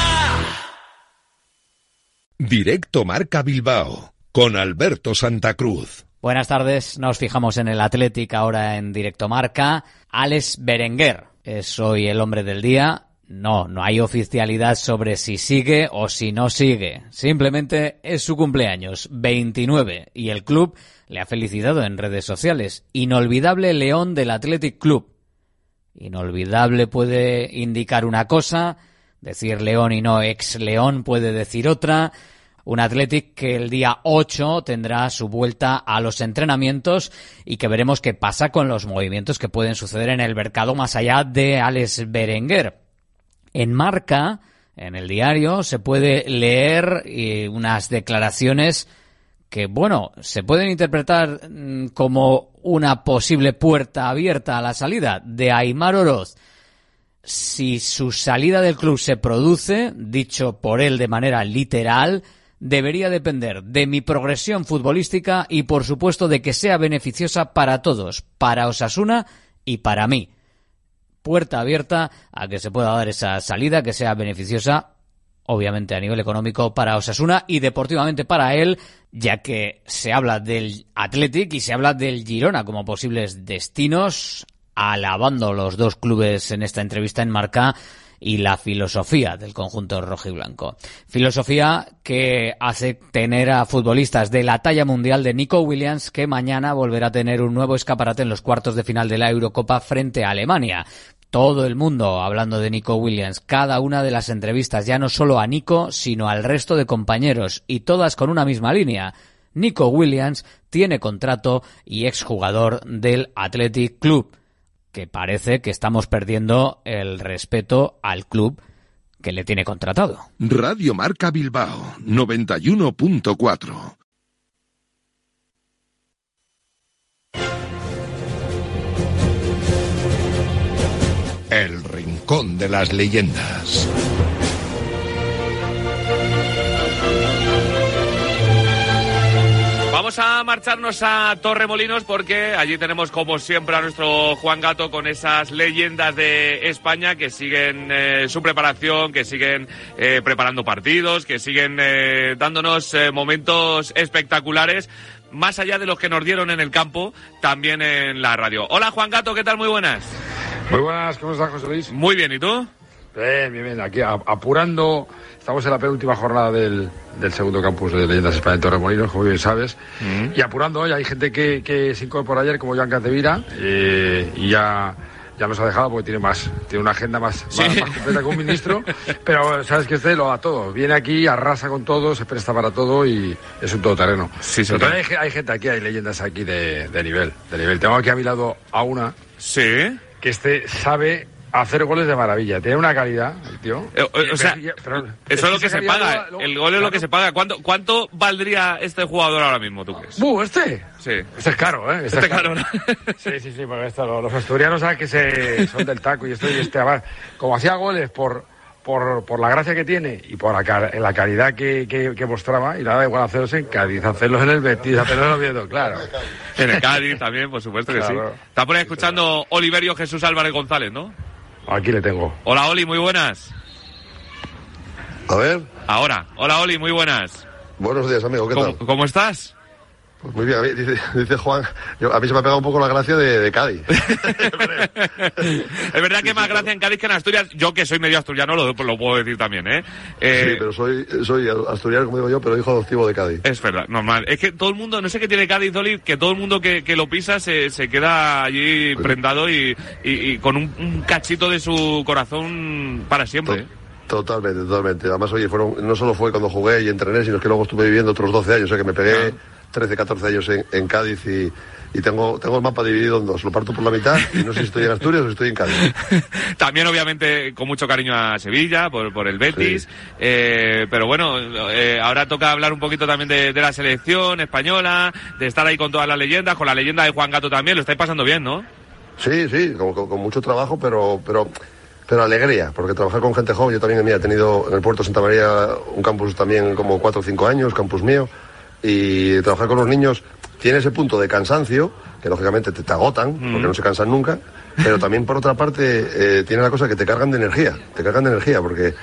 Directo Marca Bilbao, con Alberto Santa Cruz. Buenas tardes, nos fijamos en el Athletic ahora en Directo Marca. Alex Berenguer es hoy el hombre del día. No hay oficialidad sobre si sigue o si no sigue. Simplemente es su cumpleaños, 29, y el club le ha felicitado en redes sociales. Inolvidable León del Athletic Club. Inolvidable puede indicar una cosa, decir León y no ex León puede decir otra. Un Athletic que el día 8 tendrá su vuelta a los entrenamientos y que veremos qué pasa con los movimientos que pueden suceder en el mercado más allá de Alex Berenguer. En Marca, en el diario, se puede leer unas declaraciones que, bueno, se pueden interpretar como una posible puerta abierta a la salida de Aimar Oroz. Si su salida del club se produce, dicho por él de manera literal, debería depender de mi progresión futbolística y, por supuesto, de que sea beneficiosa para todos, para Osasuna y para mí. Puerta abierta a que se pueda dar esa salida, que sea beneficiosa, obviamente a nivel económico para Osasuna y deportivamente para él, ya que se habla del Athletic y se habla del Girona como posibles destinos, alabando los dos clubes en esta entrevista en Marca y la filosofía del conjunto rojiblanco. Filosofía que hace tener a futbolistas de la talla mundial de Nico Williams, que mañana volverá a tener un nuevo escaparate en los cuartos de final de la Eurocopa frente a Alemania. Todo el mundo hablando de Nico Williams, cada una de las entrevistas, ya no solo a Nico, sino al resto de compañeros, y todas con una misma línea. Nico Williams tiene contrato y exjugador del Athletic Club, que parece que estamos perdiendo el respeto al club que le tiene contratado. Radio Marca Bilbao, 91.4. El Rincón de las Leyendas. Vamos a marcharnos a Torremolinos porque allí tenemos como siempre a nuestro Juan Gato con esas leyendas de España que siguen su preparación, que siguen preparando partidos, que siguen dándonos momentos espectaculares, más allá de los que nos dieron en el campo, también en la radio. Hola Juan Gato, ¿qué tal? Muy buenas. Muy buenas, ¿cómo estás, José Luis? Muy bien, ¿y tú? Bien, aquí apurando, estamos en la penúltima jornada del segundo campus de Leyendas España en Torremolinos, como bien sabes, y apurando hoy, hay gente que se incorporó ayer, como Joan Capdevila, y ya nos ha dejado porque tiene una agenda más completa que un ministro, pero sabes que lo da todo, viene aquí, arrasa con todo, se presta para todo y es un todoterreno. Sí, pero también hay gente aquí, hay leyendas aquí de nivel. Tengo aquí a mi lado a una que sabe hacer goles de maravilla, tiene una calidad, el tío. Eso es lo que se paga, el gol es lo que se paga. ¿Cuánto valdría este jugador ahora mismo, tú crees? Sí. Este es caro, ¿eh? Este caro, ¿no? Sí, porque los asturianos saben que son del taco y como hacía goles por la gracia que tiene y por la calidad que mostraba, y nada igual hacerlos en Cádiz, hacerlos en el Betis, hacerlos en el Oviedo, claro. En el Cádiz también, por supuesto que claro. Sí. Está por ahí escuchando Oliverio Jesús Álvarez González, ¿no? Aquí le tengo. Hola, Oli, muy buenas. A ver. Ahora. Hola, Oli, muy buenas. Buenos días, amigo, ¿qué tal? ¿Cómo estás? Pues muy bien, dice Juan, a mí se me ha pegado un poco la gracia de Cádiz. Es verdad que más gracia en Cádiz que en Asturias. Yo que soy medio asturiano lo puedo decir también, ¿eh? Sí, pero soy asturiano, como digo yo, pero hijo adoptivo de Cádiz. Es verdad, normal. Es que todo el mundo, no sé qué tiene Cádiz, Oli, que todo el mundo que lo pisa se queda allí prendado y con un cachito de su corazón para siempre. Totalmente. Además, oye, no solo fue cuando jugué y entrené, sino que luego estuve viviendo otros 12 años, o sea que me pegué 13, 14 años en Cádiz y tengo el mapa dividido en dos, lo parto por la mitad y no sé si estoy en Asturias o si estoy en Cádiz. También obviamente con mucho cariño a Sevilla por el Betis, sí. Pero bueno, ahora toca hablar un poquito también de la selección española, de estar ahí con todas las leyendas, con la leyenda de Juan Gato también, lo estáis pasando bien, ¿no? Sí, con mucho trabajo, pero alegría, porque trabajar con gente joven, yo también he tenido en el Puerto Santa María un campus también como 4 o 5 años, campus mío, y trabajar con los niños tiene ese punto de cansancio, que lógicamente te agotan, porque no se cansan nunca, pero también por otra parte tiene la cosa que te cargan de energía, porque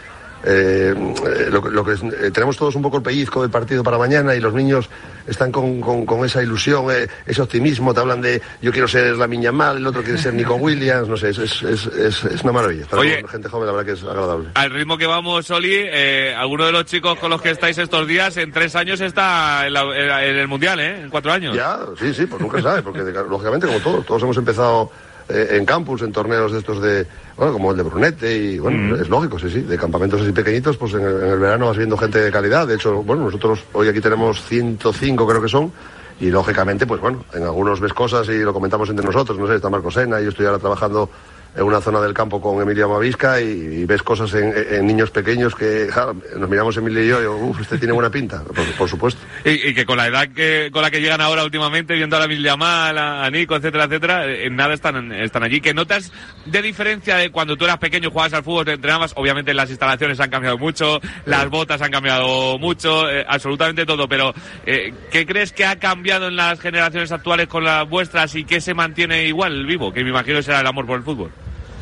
lo que tenemos todos un poco el pellizco del partido para mañana y los niños están con esa ilusión, ese optimismo, te hablan de yo quiero ser Lamine Yamal, el otro quiere ser Nico Williams, no sé, es una maravilla. Oye, gente joven, la verdad que es agradable. Al ritmo que vamos, Oli, alguno de los chicos con los que estáis estos días en 3 años está en el Mundial, en 4 años. Ya, sí, pues nunca sabes, porque lógicamente como todos hemos empezado en campus, en torneos de estos como el de Brunete y es lógico, sí, de campamentos así pequeñitos, pues en el verano vas viendo gente de calidad. De hecho, nosotros hoy aquí tenemos 105 creo que son, y lógicamente, pues en algunos ves cosas y lo comentamos entre nosotros, no sé, está Marco Sena, yo estoy ahora trabajando en una zona del campo con Emilio Amavisca y ves cosas en niños pequeños que nos miramos Emilio y yo, este tiene buena pinta, por supuesto. Y que con la edad con la que llegan ahora últimamente, viendo a la Lamine Yamal, a Nico, etcétera, en nada están allí. ¿Qué notas de diferencia de cuando tú eras pequeño, jugabas al fútbol, te entrenabas? Obviamente las instalaciones han cambiado mucho, las botas han cambiado mucho, absolutamente todo, pero ¿qué crees que ha cambiado en las generaciones actuales con las vuestras y qué se mantiene igual vivo? Que me imagino será el amor por el fútbol.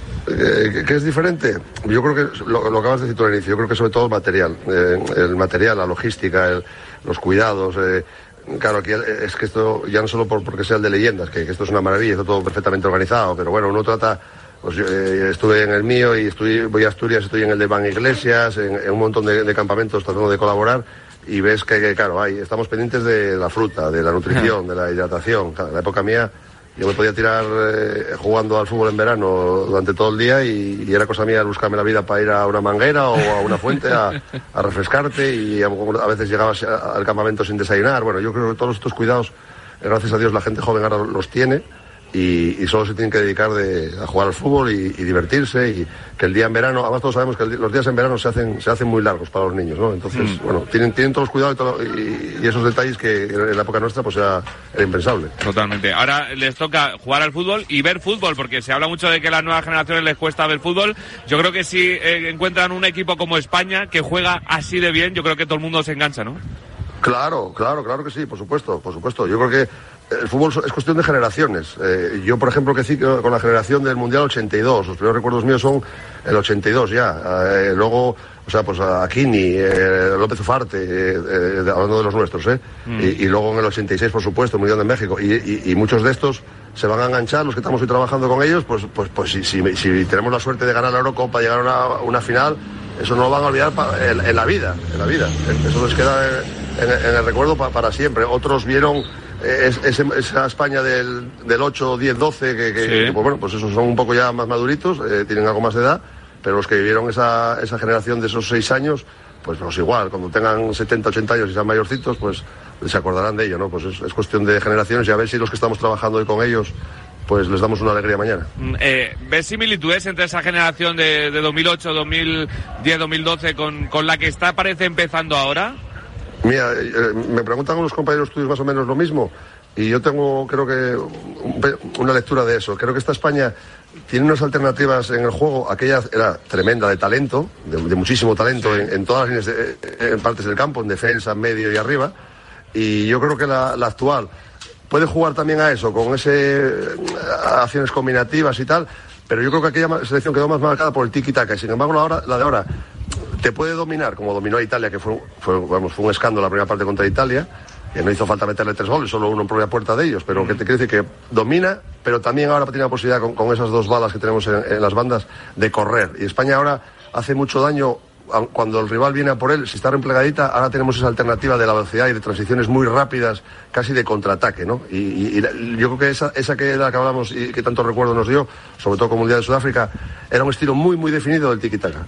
¿Qué es diferente? Yo creo que lo acabas de decir tú al inicio, yo creo que sobre todo el material, la logística, los cuidados. Claro, aquí es que esto ya no solo porque sea el de leyendas, que esto es una maravilla, está todo perfectamente organizado, pero uno trata, pues yo estuve en el mío y voy a Asturias, estoy en el de Van Iglesias, en un montón de campamentos tratando de colaborar, y ves que claro, estamos pendientes de la fruta, de la nutrición, de la hidratación. Claro, en la época mía yo me podía tirar jugando al fútbol en verano durante todo el día y era cosa mía buscarme la vida para ir a una manguera o a una fuente a refrescarte, y a veces llegabas al campamento sin desayunar. Yo creo que todos estos cuidados, gracias a Dios, la gente joven ahora los tiene y solo se tienen que dedicar a jugar al fútbol y divertirse, y que el día en verano, además todos sabemos que los días en verano se hacen muy largos para los niños, ¿no? Entonces, tienen todos los cuidados y esos detalles que en la época nuestra pues era impensable. Totalmente. Ahora les toca jugar al fútbol y ver fútbol, porque se habla mucho de que a las nuevas generaciones les cuesta ver fútbol. Yo creo que si encuentran un equipo como España que juega así de bien, yo creo que todo el mundo se engancha, ¿no? Claro que sí, por supuesto. Yo creo que el fútbol es cuestión de generaciones. Yo, por ejemplo, crecí con la generación del Mundial 82. Los primeros recuerdos míos son el 82 ya. Luego, pues Aquini, López Ufarte, hablando de los nuestros, y luego en el 86, por supuesto, el Mundial de México. Y muchos de estos se van a enganchar, los que estamos hoy trabajando con ellos, pues si tenemos la suerte de ganar la Eurocopa, llegar a una final, eso no lo van a olvidar en la vida. Eso les queda en el recuerdo para siempre. Otros vieron esa España del 8, 10, 12 que pues esos son un poco ya más maduritos, tienen algo más de edad, pero los que vivieron esa generación de esos 6 años, pues igual, cuando tengan 70, 80 años y sean mayorcitos, pues se acordarán de ello, ¿no? Pues es cuestión de generaciones, y a ver si los que estamos trabajando hoy con ellos pues les damos una alegría mañana. ¿Ves similitudes entre esa generación de 2008, 2010, 2012 con la que parece empezando ahora? Mira, me preguntan unos compañeros tuyos más o menos lo mismo, y yo tengo, creo que, una lectura de eso. Creo que esta España tiene unas alternativas en el juego. Aquella era tremenda de talento, de muchísimo talento, en todas las líneas, en partes del campo, en defensa, en medio y arriba. Y yo creo que la actual puede jugar también a eso, con acciones combinativas y tal, pero yo creo que aquella selección quedó más marcada por el tiki-taka, y sin embargo la de ahora te puede dominar, como dominó a Italia, que fue un escándalo la primera parte contra Italia, que no hizo falta meterle 3 goles, solo uno en propia puerta de ellos, pero que te quiere decir que domina, pero también ahora tiene la posibilidad con esas 2 balas que tenemos en las bandas de correr. Y España ahora hace mucho daño cuando el rival viene a por él, si está replegadita. Ahora tenemos esa alternativa de la velocidad y de transiciones muy rápidas, casi de contraataque, ¿no? Y yo creo que esa que hablamos y que tanto recuerdo nos dio, sobre todo con el Mundial de Sudáfrica, era un estilo muy, muy definido del tiki-taka.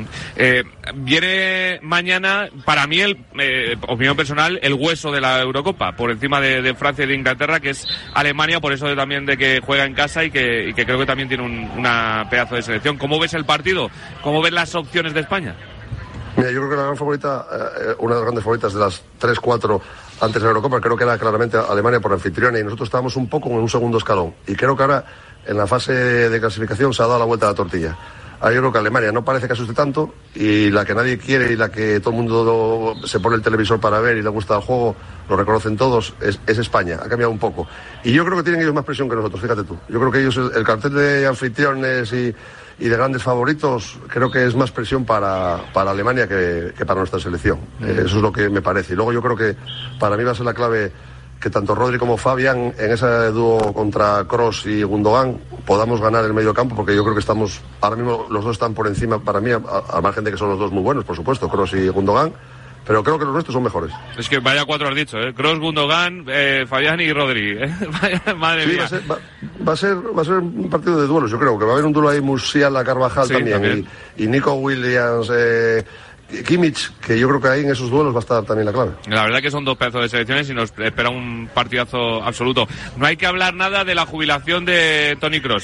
Viene mañana, para mí, opinión personal, el hueso de la Eurocopa, por encima de Francia y de Inglaterra, que es Alemania, por eso también de que juega en casa y que creo que también tiene una pedazo de selección. ¿Cómo ves el partido? ¿Cómo ves las opciones de España? Mira, yo creo que la gran favorita, una de las grandes favoritas de las 3-4 antes de la Eurocopa, creo que era claramente Alemania por anfitriona, y nosotros estábamos un poco en un segundo escalón. Y creo que ahora, en la fase de clasificación, se ha dado la vuelta a la tortilla. Yo creo que Alemania no parece que asuste tanto, y la que nadie quiere y la que todo el mundo se pone el televisor para ver y le gusta el juego, lo reconocen todos, es España. Ha cambiado un poco. Y yo creo que tienen ellos más presión que nosotros, fíjate tú. Yo creo que ellos, el cartel de anfitriones y de grandes favoritos, creo que es más presión para Alemania que para nuestra selección. Eso es lo que me parece. Y luego yo creo que para mí va a ser la clave que tanto Rodri como Fabián, en ese dúo contra Kroos y Gundogan, podamos ganar el medio campo, porque yo creo que estamos, ahora mismo los dos están por encima, para mí, al margen de que son los dos muy buenos, por supuesto, Kroos y Gundogan, pero creo que los nuestros son mejores. Es que vaya 4 has dicho, Kroos, Gundogan, Fabián y Rodri, Madre mía. Va a ser un partido de duelos, yo creo, que va a haber un duelo ahí, Musiala, Carvajal también. Y Nico Williams, Kimmich, que yo creo que ahí en esos duelos va a estar también la clave. La verdad que son dos pedazos de selecciones y nos espera un partidazo absoluto. No hay que hablar nada de la jubilación de Toni Kroos,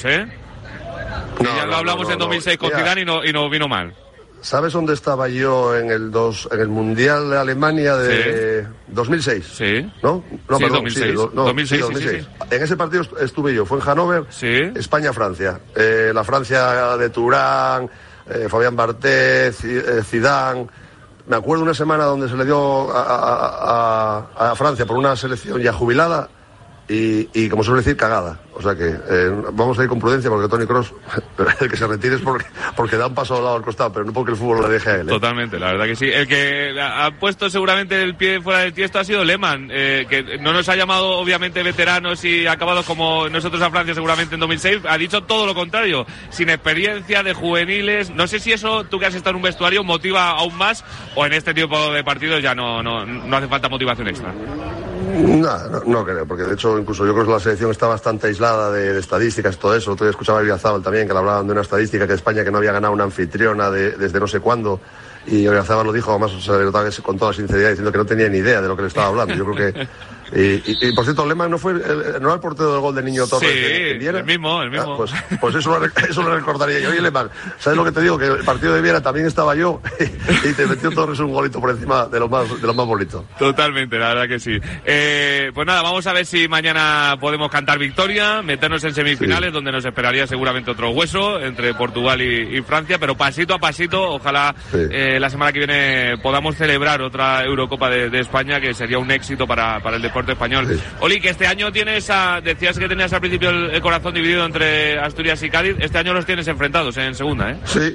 ya lo hablamos en 2006 con Zidane y no vino mal. ¿Sabes dónde estaba yo en el Mundial de Alemania de 2006? Sí. ¿No? No, sí, perdón, 2006. Sí, 2006. Sí. En ese partido estuve yo, fue en Hannover, España-Francia. La Francia de Turán, Fabián Barthez, Zidane. Me acuerdo una semana donde se le dio a Francia por una selección ya jubilada y como suele decir, cagada. O sea que vamos a ir con prudencia, porque Toni Kroos, el que se retire es porque da un paso al lado al costado, pero no porque el fútbol le deje a él. Totalmente, la verdad que sí. El que ha puesto seguramente el pie fuera del tiesto ha sido Lehmann, que no nos ha llamado obviamente veteranos y acabados como nosotros a Francia seguramente en 2006. Ha dicho todo lo contrario, sin experiencia, de juveniles. No sé si eso, tú que has estado en un vestuario, motiva aún más, o en este tipo de partidos ya no hace falta motivación extra. No creo, porque de hecho incluso yo creo que la selección está bastante aislada de estadísticas y todo eso. Otro día escuchaba a Villarzábal también, que le hablaban de una estadística que España que no había ganado una anfitriona desde no sé cuándo, y Villarzábal lo dijo, además con toda sinceridad, diciendo que no tenía ni idea de lo que le estaba hablando. Yo creo que y por cierto, Lehmann no era el portero del gol de Niño Torres. Sí, el mismo. Pues eso lo recordaría yo. Oye, Lehmann, ¿sabes lo que te digo? Que el partido de Viera también estaba yo y te metió Torres un golito por encima de lo más bonito. Totalmente, la verdad que sí. Pues nada, vamos a ver si mañana podemos cantar victoria, meternos en semifinales, donde nos esperaría seguramente otro hueso entre Portugal y Francia, pero pasito a pasito, ojalá la semana que viene podamos celebrar otra Eurocopa de España, que sería un éxito para el deporte español. Sí. Oli, que este año decías que tenías al principio el corazón dividido entre Asturias y Cádiz. Este año los tienes enfrentados en segunda, Sí.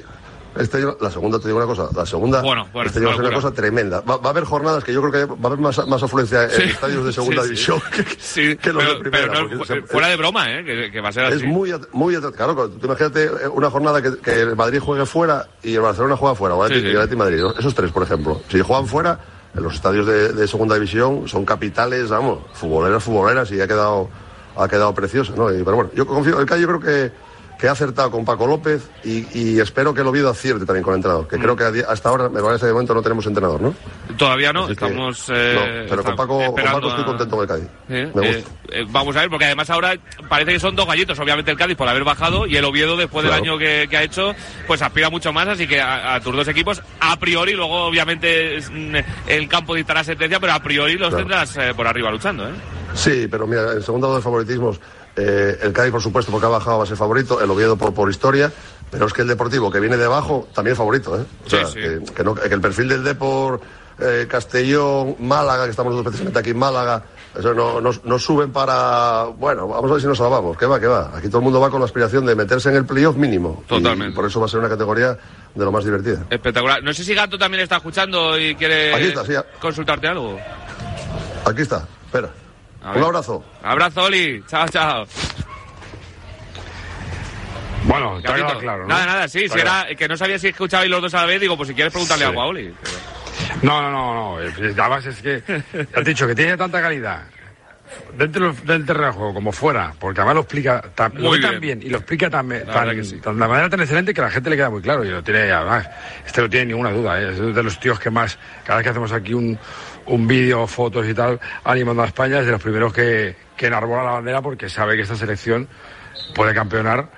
La segunda, te digo una cosa, bueno, este año va a ser una cosa tremenda. Va a haber jornadas que yo creo que va a haber más afluencia en estadios de segunda división que los de primera. Pero fuera de broma, que va a ser así. Es muy claro, tú imagínate una jornada que el Madrid juegue fuera y el Barcelona juega fuera, o el Atlético Madrid, ¿no? Esos tres, por ejemplo. Si juegan fuera, en los estadios de segunda división son capitales, vamos, futboleras, y ha quedado precioso, ¿no? Pero bueno, yo confío, el Cádiz yo creo que ha acertado con Paco López y espero que el Oviedo acierte también con el entrenador, que creo que hasta ahora, me parece, de momento no tenemos entrenador, ¿no? Todavía no, estamos... pero con Paco estoy contento con el Cádiz. Me gusta. Vamos a ver, porque además ahora parece que son dos gallitos, obviamente el Cádiz por haber bajado, y el Oviedo, después del año que ha hecho, pues aspira mucho más, así que a tus dos equipos, a priori, luego obviamente el campo dictará sentencia, pero a priori los tendrás por arriba luchando, Sí, pero mira, en segundo de favoritismos, el Cádiz, por supuesto, porque ha bajado, va a ser favorito, el Oviedo por historia, pero es que el Deportivo, que viene de abajo, también es favorito, O sea, que el perfil del Depor, Castellón, Málaga, que estamos nosotros precisamente aquí en Málaga, eso no suben para... Bueno, vamos a ver si nos salvamos. ¿Qué va? Aquí todo el mundo va con la aspiración de meterse en el playoff mínimo. Totalmente. Y por eso va a ser una categoría de lo más divertida. Espectacular. No sé si Gato también está escuchando y quiere consultarte algo. Aquí está, espera. Un abrazo. Abrazo, Oli. Chao. Bueno, está claro, ¿no? Nada, sí. Si era que no sabía si escuchabais los dos a la vez, digo, pues si quieres preguntarle algo a Oli. No. Además es que has dicho que tiene tanta calidad dentro del terreno de juego como fuera, porque además lo explica muy bien y lo explica de manera tan excelente que a la gente le queda muy claro, y lo tiene, además, no tiene ninguna duda, es de los tíos que más, cada vez que hacemos aquí un vídeo, fotos y tal, animando a España, es de los primeros que enarbola la bandera, porque sabe que esta selección puede campeonar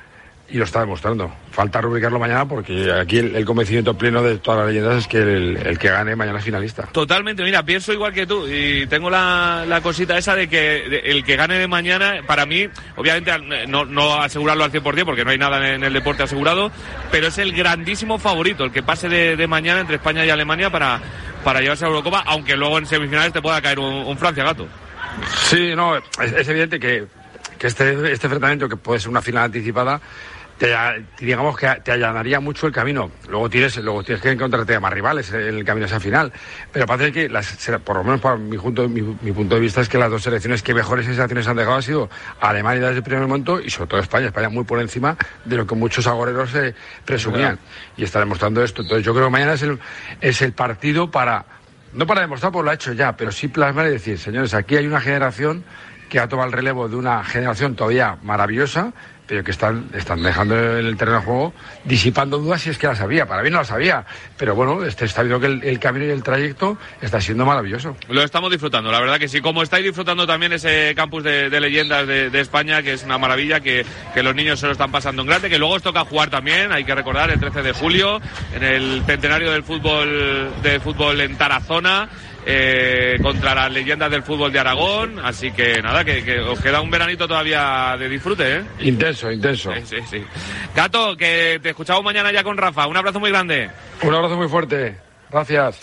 y lo está demostrando. Falta rubricarlo mañana porque aquí el convencimiento pleno de todas las leyendas es que el que gane mañana es finalista. Totalmente, mira, pienso igual que tú y tengo la cosita esa de que el que gane de mañana, para mí, obviamente no asegurarlo al 100% porque no hay nada en el deporte asegurado, pero es el grandísimo favorito, el que pase de mañana entre España y Alemania para llevarse a la Eurocopa, aunque luego en semifinales te pueda caer un Francia-Gato. Sí, no, es evidente que este enfrentamiento, que puede ser una final anticipada, digamos que te allanaría mucho el camino. Luego tienes que encontrarte a más rivales en el camino a esa final. Pero parece que, por lo menos para mi punto de vista, es que las dos selecciones que mejores sensaciones han dejado han sido Alemania desde el primer momento y sobre todo España muy por encima de lo que muchos agoreros presumían. Y está demostrando esto. Entonces yo creo que mañana es el partido no para demostrar, por lo ha hecho ya, pero sí plasmar y decir, señores, aquí hay una generación que ha tomado el relevo de una generación todavía maravillosa, pero que están dejando en el terreno de juego, disipando dudas si es que las había. Para mí no las había, pero bueno, está viendo que el camino y el trayecto está siendo maravilloso. Lo estamos disfrutando, la verdad que sí. Como estáis disfrutando también ese campus de leyendas de España, que es una maravilla, que los niños se lo están pasando en grande, que luego os toca jugar también, hay que recordar, el 13 de julio, en el centenario del fútbol en Tarazona, contra las leyendas del fútbol de Aragón, así que nada, que os queda un veranito todavía de disfrute, ¿eh? Intenso. Sí. Gato, que te escuchamos mañana ya con Rafa, un abrazo muy grande. Un abrazo muy fuerte, gracias.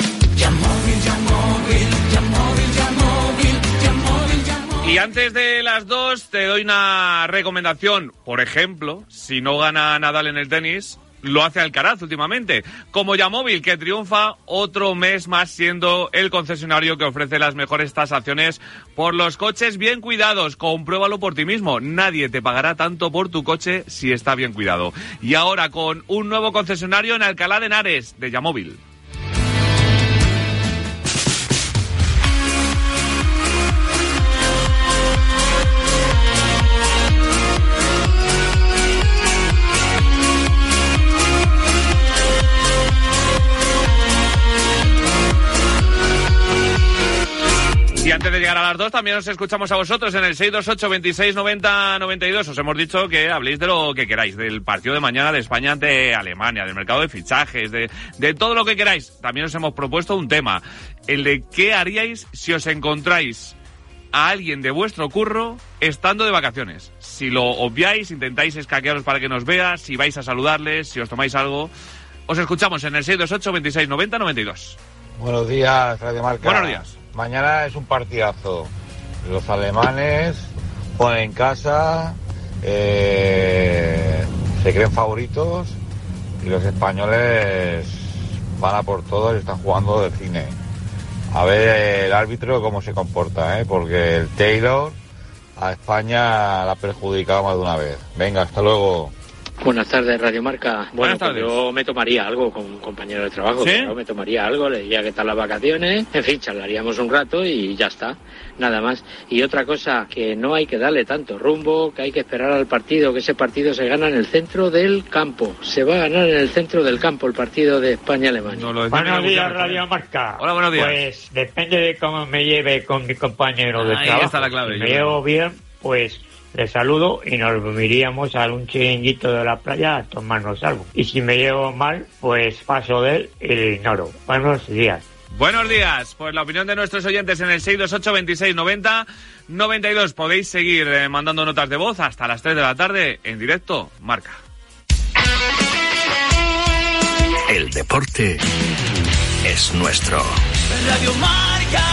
Y antes de las 2 te doy una recomendación, por ejemplo, si no gana Nadal en el tenis, lo hace Alcaraz últimamente, como Yamóvil, que triunfa otro mes más siendo el concesionario que ofrece las mejores tasaciones por los coches bien cuidados. Compruébalo por ti mismo, nadie te pagará tanto por tu coche si está bien cuidado. Y ahora con un nuevo concesionario en Alcalá de Henares, de Yamóvil. Y antes de llegar a las 2 también os escuchamos a vosotros en el 628 26 90 92. Os hemos dicho que habléis de lo que queráis, del partido de mañana de España ante Alemania, del mercado de fichajes, de todo lo que queráis. También os hemos propuesto un tema, el de qué haríais si os encontráis a alguien de vuestro curro estando de vacaciones. Si lo obviáis, intentáis escaquearos para que nos vea, si vais a saludarles, si os tomáis algo. Os escuchamos en el 628 26 90 92. Buenos días, Radio Marca. Buenos días. Mañana es un partidazo. Los alemanes juegan en casa, se creen favoritos y los españoles van a por todo y están jugando de cine. A ver el árbitro cómo se comporta, porque el Taylor a España la ha perjudicado más de una vez. Venga, hasta luego. Buenas tardes, Radio Marca. Buenas tardes. Pues yo me tomaría algo con un compañero de trabajo. ¿Sí? Claro, me tomaría algo, le diría qué tal las vacaciones. En fin, charlaríamos un rato y ya está. Nada más. Y otra cosa, que no hay que darle tanto rumbo, que hay que esperar al partido, que ese partido se gana en el centro del campo. Se va a ganar en el centro del campo el partido de España-Alemania. Buenos días, Radio Marca. Hola, buenos días. Pues depende de cómo me lleve con mi compañero de trabajo. Ahí está la clave. Si me llevo bien, pues le saludo y nos iríamos a un chiringuito de la playa a tomarnos algo. Y si me llevo mal, pues paso de él y le ignoro. Buenos días. Buenos días. Pues la opinión de nuestros oyentes en el 628 26 90 92. Podéis seguir mandando notas de voz hasta las 3 de la tarde en directo Marca. El deporte es nuestro. Radio Marca.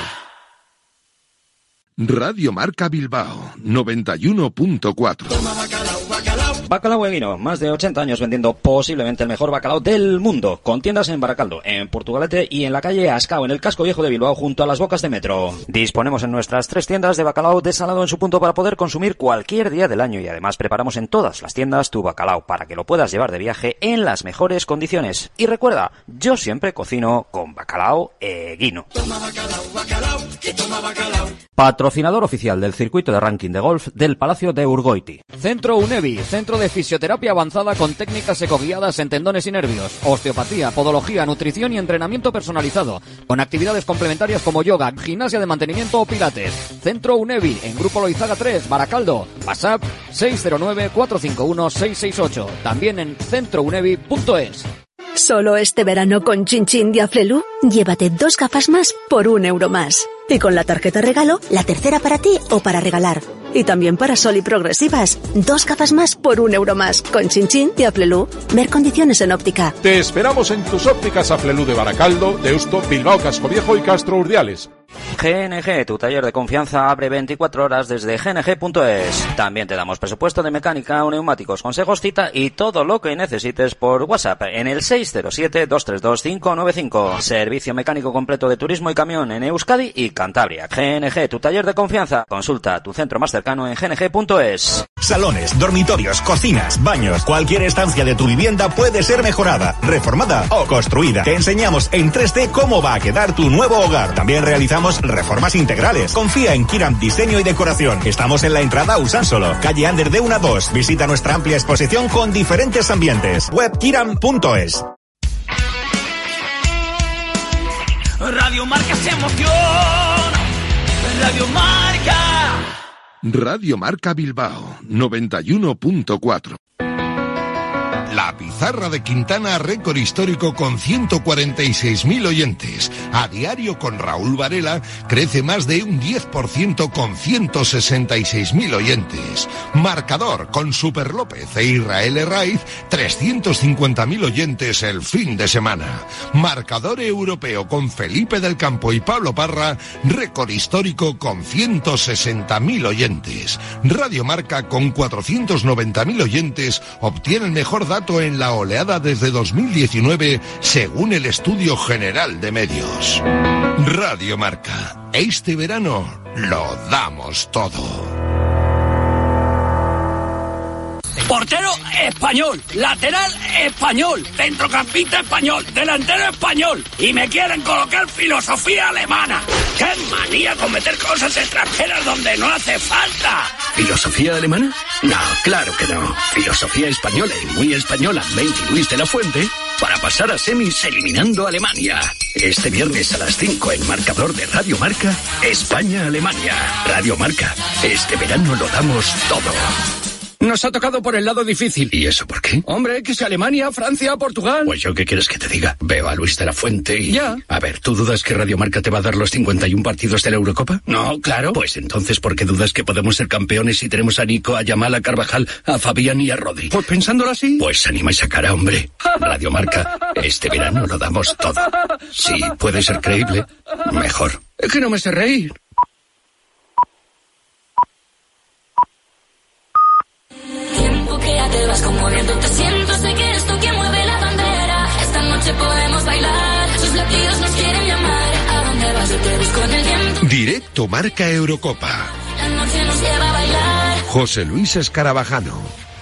Radio Marca Bilbao 91.4. Bacalao Eguino, más de 80 años vendiendo posiblemente el mejor bacalao del mundo, con tiendas en Baracaldo, en Portugalete y en la calle Ascao, en el casco viejo de Bilbao, junto a las bocas de metro. Disponemos en nuestras 3 tiendas de bacalao desalado en su punto para poder consumir cualquier día del año y además preparamos en todas las tiendas tu bacalao para que lo puedas llevar de viaje en las mejores condiciones. Y recuerda, yo siempre cocino con Bacalao Eguino. Toma bacalao, bacalao, Patrocinador oficial del circuito de ranking de golf del Palacio de Urgoiti. Centro UNEVI, centro de fisioterapia avanzada con técnicas ecoguiadas en tendones y nervios, osteopatía, podología, nutrición y entrenamiento personalizado, con actividades complementarias como yoga, gimnasia de mantenimiento o pilates. Centro UNEVI, en Grupo Loizaga 3, Baracaldo. WhatsApp 609-451-668. También en centrounevi.es. Solo este verano con Chin Chin de Aflelu, llévate 2 gafas más por €1 más. Y con la tarjeta regalo, la tercera para ti o para regalar. Y también para Sol y Progresivas, 2 gafas más por €1 más. Con Chin Chin de Aflelu. Ver condiciones en óptica. Te esperamos en tus ópticas Aflelu de Baracaldo, Deusto, Bilbao, Cascoviejo y Castro Urdiales. GNG, tu taller de confianza, abre 24 horas desde gng.es. También te damos presupuesto de mecánica, neumáticos, consejos, cita y todo lo que necesites por WhatsApp en el 607-232-595. Servicio mecánico completo de turismo y camión en Euskadi y Cantabria. GNG, tu taller de confianza. Consulta tu centro más cercano en gng.es. Salones, dormitorios, cocinas, baños. Cualquier estancia de tu vivienda puede ser mejorada, reformada o construida. Te enseñamos en 3D cómo va a quedar tu nuevo hogar. También realizamos reformas integrales. Confía en Kiram Diseño y Decoración. Estamos en la entrada Usánsolo, calle Ander de 1 a 2. Visita nuestra amplia exposición con diferentes ambientes. Web kiram.es. Radio Marca se emociona. Radio Marca. Radio Marca Bilbao 91.4. La Pizarra de Quintana, récord histórico con 146.000 oyentes. A diario con Raúl Varela crece más de un 10% con 166.000 oyentes. Marcador con Super López e Israel Herraiz, 350.000 oyentes el fin de semana. Marcador europeo con Felipe del Campo y Pablo Parra, récord histórico con 160.000 oyentes. Radio Marca con 490.000 oyentes obtiene el mejor dato en la oleada desde 2019, según el Estudio General de Medios. Radio Marca, este verano lo damos todo. Portero español, lateral español, centrocampista español, delantero español. Y me quieren colocar filosofía alemana. ¡Qué manía con meter cosas extranjeras donde no hace falta! ¿Filosofía alemana? No, claro que no. Filosofía española y muy española, Mendy Luis de la Fuente, para pasar a semis eliminando a Alemania. Este viernes a las 5 en Marcador de Radio Marca, España-Alemania. Radio Marca, este verano lo damos todo. Nos ha tocado por el lado difícil. ¿Y eso por qué? Hombre, que si Alemania, Francia, Portugal. Pues yo, ¿qué quieres que te diga? Veo a Luis de la Fuente y... Ya. A ver, ¿tú dudas que Radio Marca te va a dar los 51 partidos de la Eurocopa? No, claro. Pues entonces, ¿por qué dudas que podemos ser campeones si tenemos a Nico, a Yamal, a Carvajal, a Fabián y a Rodri? Pues pensándolo así... Pues anima esa cara, hombre. Radio Marca, este verano lo damos todo. Si puede ser creíble, mejor. Es que no me sé reír. Que ya te vas conmoviendo, te siento, sé que esto que mueve la bandera. Esta noche podemos bailar, sus latidos nos quieren llamar. ¿A dónde vas? Yo te busco en el viento. Directo Marca Eurocopa. La noche nos lleva a bailar. José Luis Escarabajano.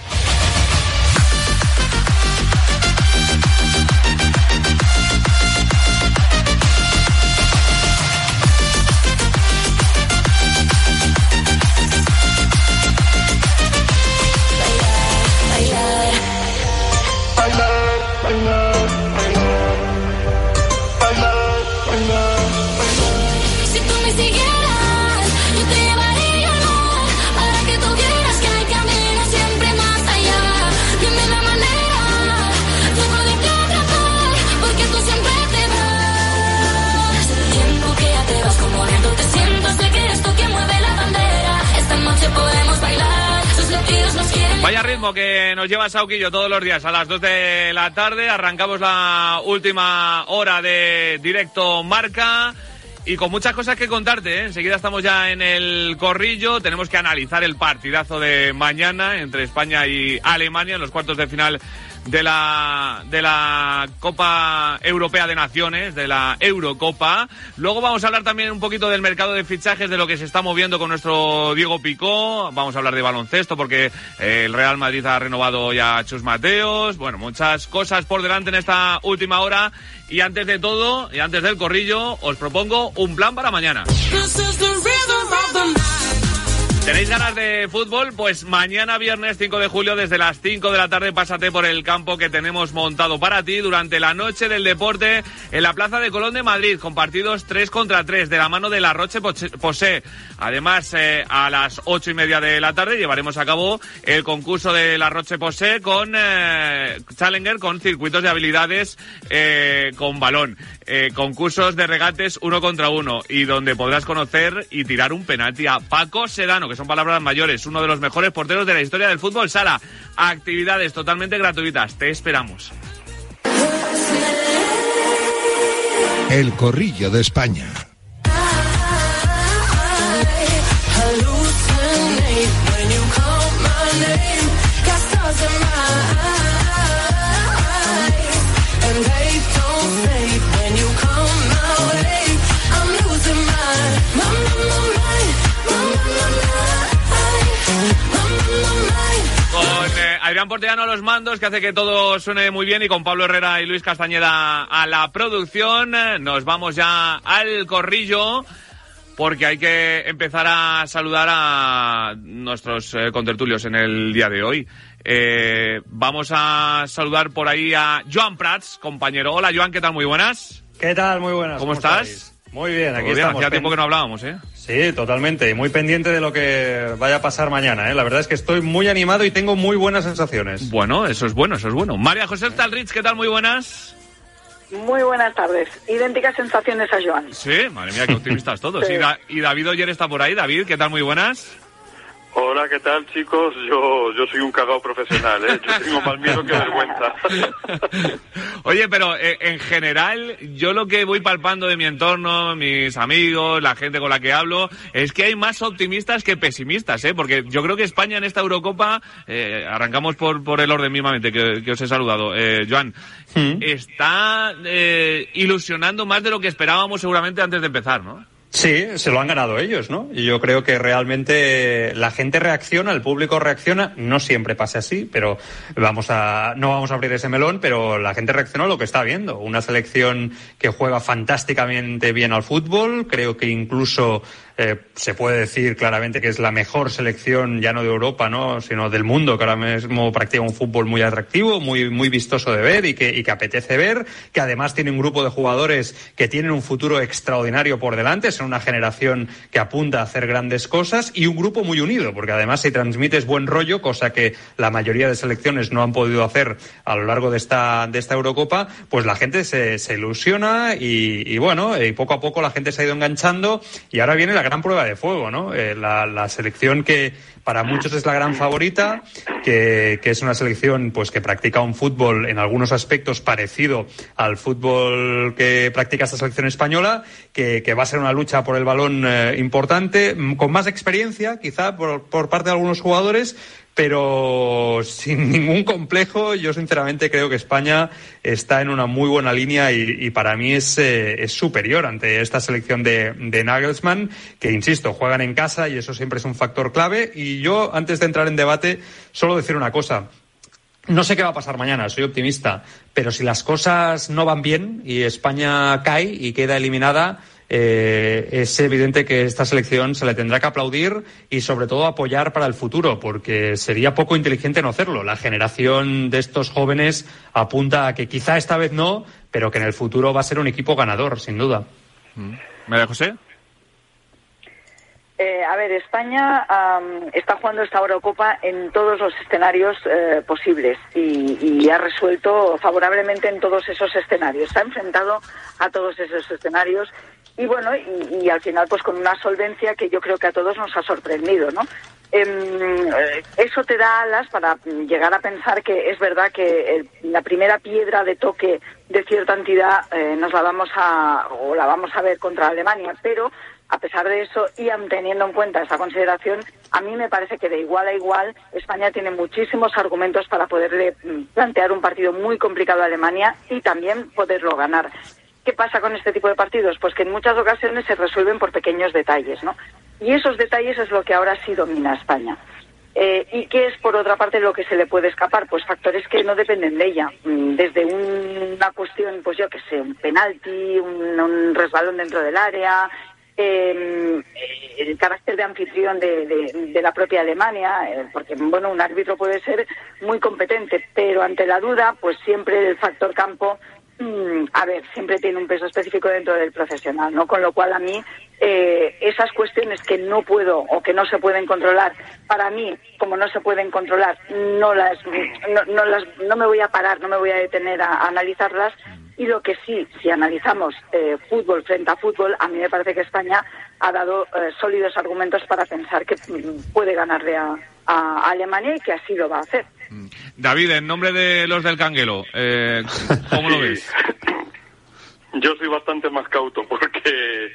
Si tú me siguieras, yo te llevaría al mar, para que tú vieras que hay camino siempre más allá. Dime la manera de poderte atrapar, porque tú siempre te vas. Tiempo que ya te vas conmoviendo, te siento, sé que esto que mueve la bandera. Esta noche podemos bailar, sus latidos nos quieren. Vaya ritmo que nos lleva Sauquillo todos los días a las 2 de la tarde. Arrancamos la última hora de Directo Marca y con muchas cosas que contarte, ¿eh? Enseguida estamos ya en el corrillo. Tenemos que analizar el partidazo de mañana entre España y Alemania en los cuartos de final de la Copa Europea de Naciones, de la Eurocopa. Luego vamos a hablar también un poquito del mercado de fichajes, de lo que se está moviendo con nuestro Diego Picó. Vamos a hablar de baloncesto porque el Real Madrid ha renovado ya a Chus Mateos. Bueno, muchas cosas por delante en esta última hora. Y antes de todo, y antes del corrillo, os propongo un plan para mañana. ¿Tenéis ganas de fútbol? Pues mañana viernes 5 de julio desde las 5 de la tarde pásate por el campo que tenemos montado para ti durante la noche del deporte en la Plaza de Colón de Madrid, con partidos 3 contra 3 de la mano de la Roche-Posay. Además, a las 8:30 de la tarde llevaremos a cabo el concurso de la Roche-Posay con Challenger, con circuitos de habilidades con balón. Concursos de regates 1 contra 1 y donde podrás conocer y tirar un penalti a Paco Sedano, que son palabras mayores, uno de los mejores porteros de la historia del fútbol sala. Actividades totalmente gratuitas, te esperamos. El corrillo de España. Adrián Portellano a los mandos, que hace que todo suene muy bien, y con Pablo Herrera y Luis Castañeda a la producción. Nos vamos ya al corrillo, porque hay que empezar a saludar a nuestros contertulios en el día de hoy. Vamos a saludar por ahí a Joan Prats, compañero. Hola, Joan, ¿qué tal? Muy buenas. ¿Qué tal? Muy buenas. ¿Cómo estás? Estáis? Muy bien, aquí bien, estamos. Hacía tiempo que no hablábamos, ¿eh? Sí, totalmente. Muy pendiente de lo que vaya a pasar mañana, ¿eh? La verdad es que estoy muy animado y tengo muy buenas sensaciones. Bueno, eso es bueno, eso es bueno. María José Talrich, ¿qué tal? Muy buenas. Muy buenas tardes. Idénticas sensaciones a Joan. Sí, madre mía, qué optimistas todos. Sí. Y David Oyer está por ahí. David, ¿qué tal? Muy buenas. Hola, ¿qué tal, chicos? Yo soy un cagao profesional, ¿eh? Yo tengo más miedo que vergüenza. Oye, pero en general, yo lo que voy palpando de mi entorno, mis amigos, la gente con la que hablo, es que hay más optimistas que pesimistas, ¿eh? Porque yo creo que España en esta Eurocopa, arrancamos por el orden mismamente que os he saludado, Joan, está ilusionando más de lo que esperábamos seguramente antes de empezar, ¿no? Sí, se lo han ganado ellos, ¿no? Y yo creo que realmente la gente reacciona, el público reacciona, no siempre pasa así, pero no vamos a abrir ese melón, pero la gente reacciona a lo que está viendo. Una selección que juega fantásticamente bien al fútbol, creo que incluso se puede decir claramente que es la mejor selección, ya no de Europa, ¿no?, sino del mundo, que ahora mismo practica un fútbol muy atractivo, muy vistoso de ver y que apetece ver, que además tiene un grupo de jugadores que tienen un futuro extraordinario por delante, son una generación que apunta a hacer grandes cosas y un grupo muy unido, porque además si transmites buen rollo, cosa que la mayoría de selecciones no han podido hacer a lo largo de esta Eurocopa, pues la gente se ilusiona y bueno, y poco a poco la gente se ha ido enganchando y ahora viene la gran prueba de fuego, ¿no? La selección que para muchos es la gran favorita, que es una selección pues que practica un fútbol en algunos aspectos parecido al fútbol que practica esta selección española, que va a ser una lucha por el balón importante, con más experiencia quizá por parte de algunos jugadores, pero sin ningún complejo. Yo sinceramente creo que España está en una muy buena línea y para mí es superior ante esta selección de Nagelsmann, que insisto, juegan en casa y eso siempre es un factor clave. Y yo, antes de entrar en debate, solo decir una cosa. No sé qué va a pasar mañana, soy optimista, pero si las cosas no van bien y España cae y queda eliminada, es evidente que esta selección se le tendrá que aplaudir y sobre todo apoyar para el futuro, porque sería poco inteligente no hacerlo. La generación de estos jóvenes apunta a que quizá esta vez no, pero que en el futuro va a ser un equipo ganador, sin duda. María José. A ver, España está jugando esta Eurocopa en todos los escenarios posibles y ha resuelto favorablemente en todos esos escenarios. Se ha enfrentado a todos esos escenarios y bueno, y al final pues con una solvencia que yo creo que a todos nos ha sorprendido, ¿no? eso te da alas para llegar a pensar que es verdad que la primera piedra de toque de cierta entidad la vamos a ver contra Alemania, pero a pesar de eso y teniendo en cuenta esa consideración, a mí me parece que de igual a igual España tiene muchísimos argumentos para poderle plantear un partido muy complicado a Alemania y también poderlo ganar. ¿Qué pasa con este tipo de partidos? Pues que en muchas ocasiones se resuelven por pequeños detalles, ¿no? Y esos detalles es lo que ahora sí domina España. ¿Y qué es, por otra parte, lo que se le puede escapar? Pues factores que no dependen de ella. Desde una cuestión, pues yo qué sé, un penalti, un resbalón dentro del área, el carácter de anfitrión de la propia Alemania, porque bueno, un árbitro puede ser muy competente, pero ante la duda, pues siempre el factor campo, siempre tiene un peso específico dentro del profesional, ¿no? Con lo cual a mí esas cuestiones que no puedo o que no se pueden controlar, para mí, como no se pueden controlar, no me voy a parar, no me voy a detener a analizarlas. Y lo que sí, si analizamos fútbol frente a fútbol, a mí me parece que España ha dado sólidos argumentos para pensar que puede ganarle a Alemania y que así lo va a hacer. David, en nombre de los del Canguelo, ¿cómo lo ves? Yo soy bastante más cauto porque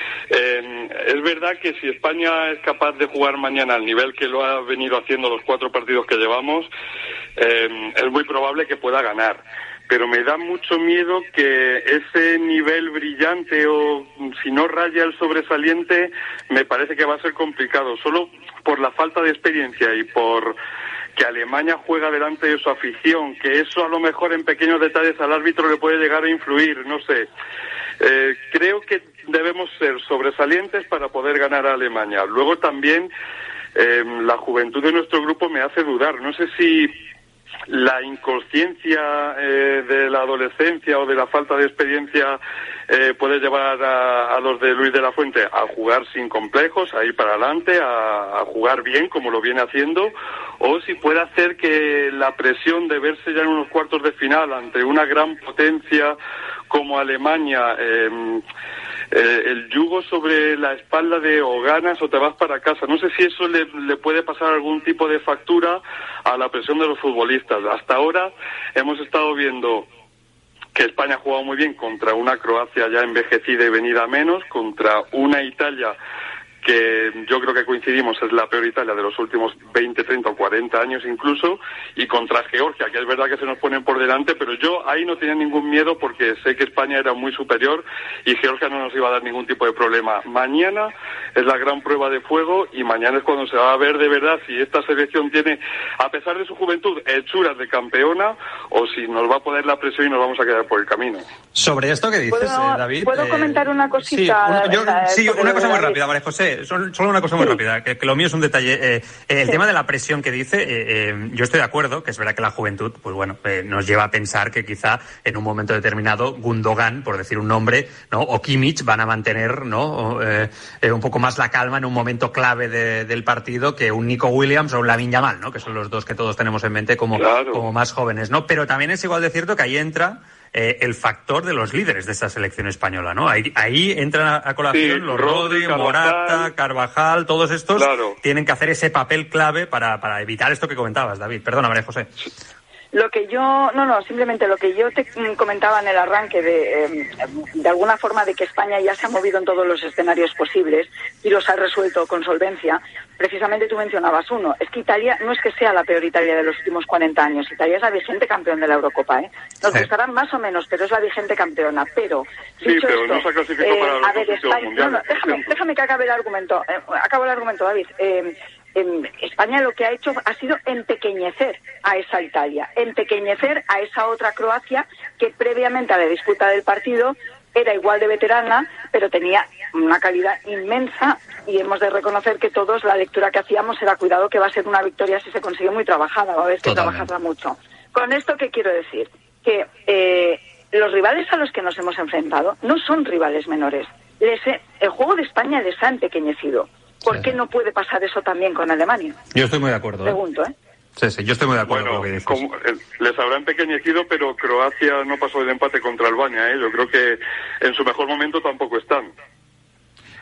es verdad que si España es capaz de jugar mañana al nivel que lo ha venido haciendo los 4 partidos que llevamos, es muy probable que pueda ganar. Pero me da mucho miedo que ese nivel brillante o si no raya el sobresaliente, me parece que va a ser complicado. Solo por la falta de experiencia y por que Alemania juega delante de su afición, que eso a lo mejor en pequeños detalles al árbitro le puede llegar a influir, no sé. Creo que debemos ser sobresalientes para poder ganar a Alemania. Luego también la juventud de nuestro grupo me hace dudar. No sé si la inconsciencia de la adolescencia o de la falta de experiencia puede llevar a los de Luis de la Fuente a jugar sin complejos, a ir para adelante, a jugar bien como lo viene haciendo, o si puede hacer que la presión de verse ya en unos cuartos de final ante una gran potencia como Alemania, el yugo sobre la espalda de o ganas o te vas para casa. No sé si eso le puede pasar algún tipo de factura a la presión de los futbolistas. Hasta ahora hemos estado viendo que España ha jugado muy bien contra una Croacia ya envejecida y venida a menos, contra una Italia que yo creo que coincidimos es la peor Italia de los últimos 20, 30 o 40 años incluso, y contra Georgia, que es verdad que se nos ponen por delante, pero yo ahí no tenía ningún miedo porque sé que España era muy superior y Georgia no nos iba a dar ningún tipo de problema. Mañana es la gran prueba de fuego y mañana es cuando se va a ver de verdad si esta selección tiene, a pesar de su juventud, hechuras de campeona o si nos va a poner la presión y nos vamos a quedar por el camino. Sobre esto que dices, David... ¿Puedo comentar una cosita? Sí, una cosa muy rápida, María José. Solo una cosa muy rápida, que lo mío es un detalle. El tema de la presión que dice, yo estoy de acuerdo, que es verdad que la juventud, pues bueno, nos lleva a pensar que quizá en un momento determinado Gundogan, por decir un nombre, ¿no? O Kimmich van a mantener, ¿no? Un poco más la calma en un momento clave del partido que un Nico Williams o un Lamine Yamal, ¿no? Que son los dos que todos tenemos en mente como más jóvenes, ¿no? Pero también es igual de cierto que ahí entra el factor de los líderes de esta selección española, ¿no? Ahí entran a colación los Rodri, Morata, Carvajal, todos estos tienen que hacer ese papel clave para evitar esto que comentabas, David. Perdona, María José. Lo que yo, simplemente lo que yo te comentaba en el arranque de alguna forma de que España ya se ha movido en todos los escenarios posibles y los ha resuelto con solvencia. Precisamente tú mencionabas uno, es que Italia no es que sea la peor Italia de los últimos 40 años, Italia es la vigente campeón de la Eurocopa, ¿eh? Nos gustarán más o menos, pero es la vigente campeona, pero... Sí, pero esto, no se ha clasificado para los competiciones mundiales. Déjame que acabe el argumento, David. España lo que ha hecho ha sido empequeñecer a esa Italia, empequeñecer a esa otra Croacia que previamente a la disputa del partido era igual de veterana, pero tenía una calidad inmensa y hemos de reconocer que todos la lectura que hacíamos era cuidado que va a ser una victoria si se consigue muy trabajada, va a haber que trabajarla mucho. Con esto, ¿qué quiero decir? Que los rivales a los que nos hemos enfrentado no son rivales menores. El juego de España les ha empequeñecido. ¿Por qué no puede pasar eso también con Alemania? Yo estoy muy de acuerdo. Pregunto, ¿eh? Sí, yo estoy muy de acuerdo con lo que dices. Les habrá empequeñecido, pero Croacia no pasó el empate contra Albania, ¿eh? Yo creo que en su mejor momento tampoco están.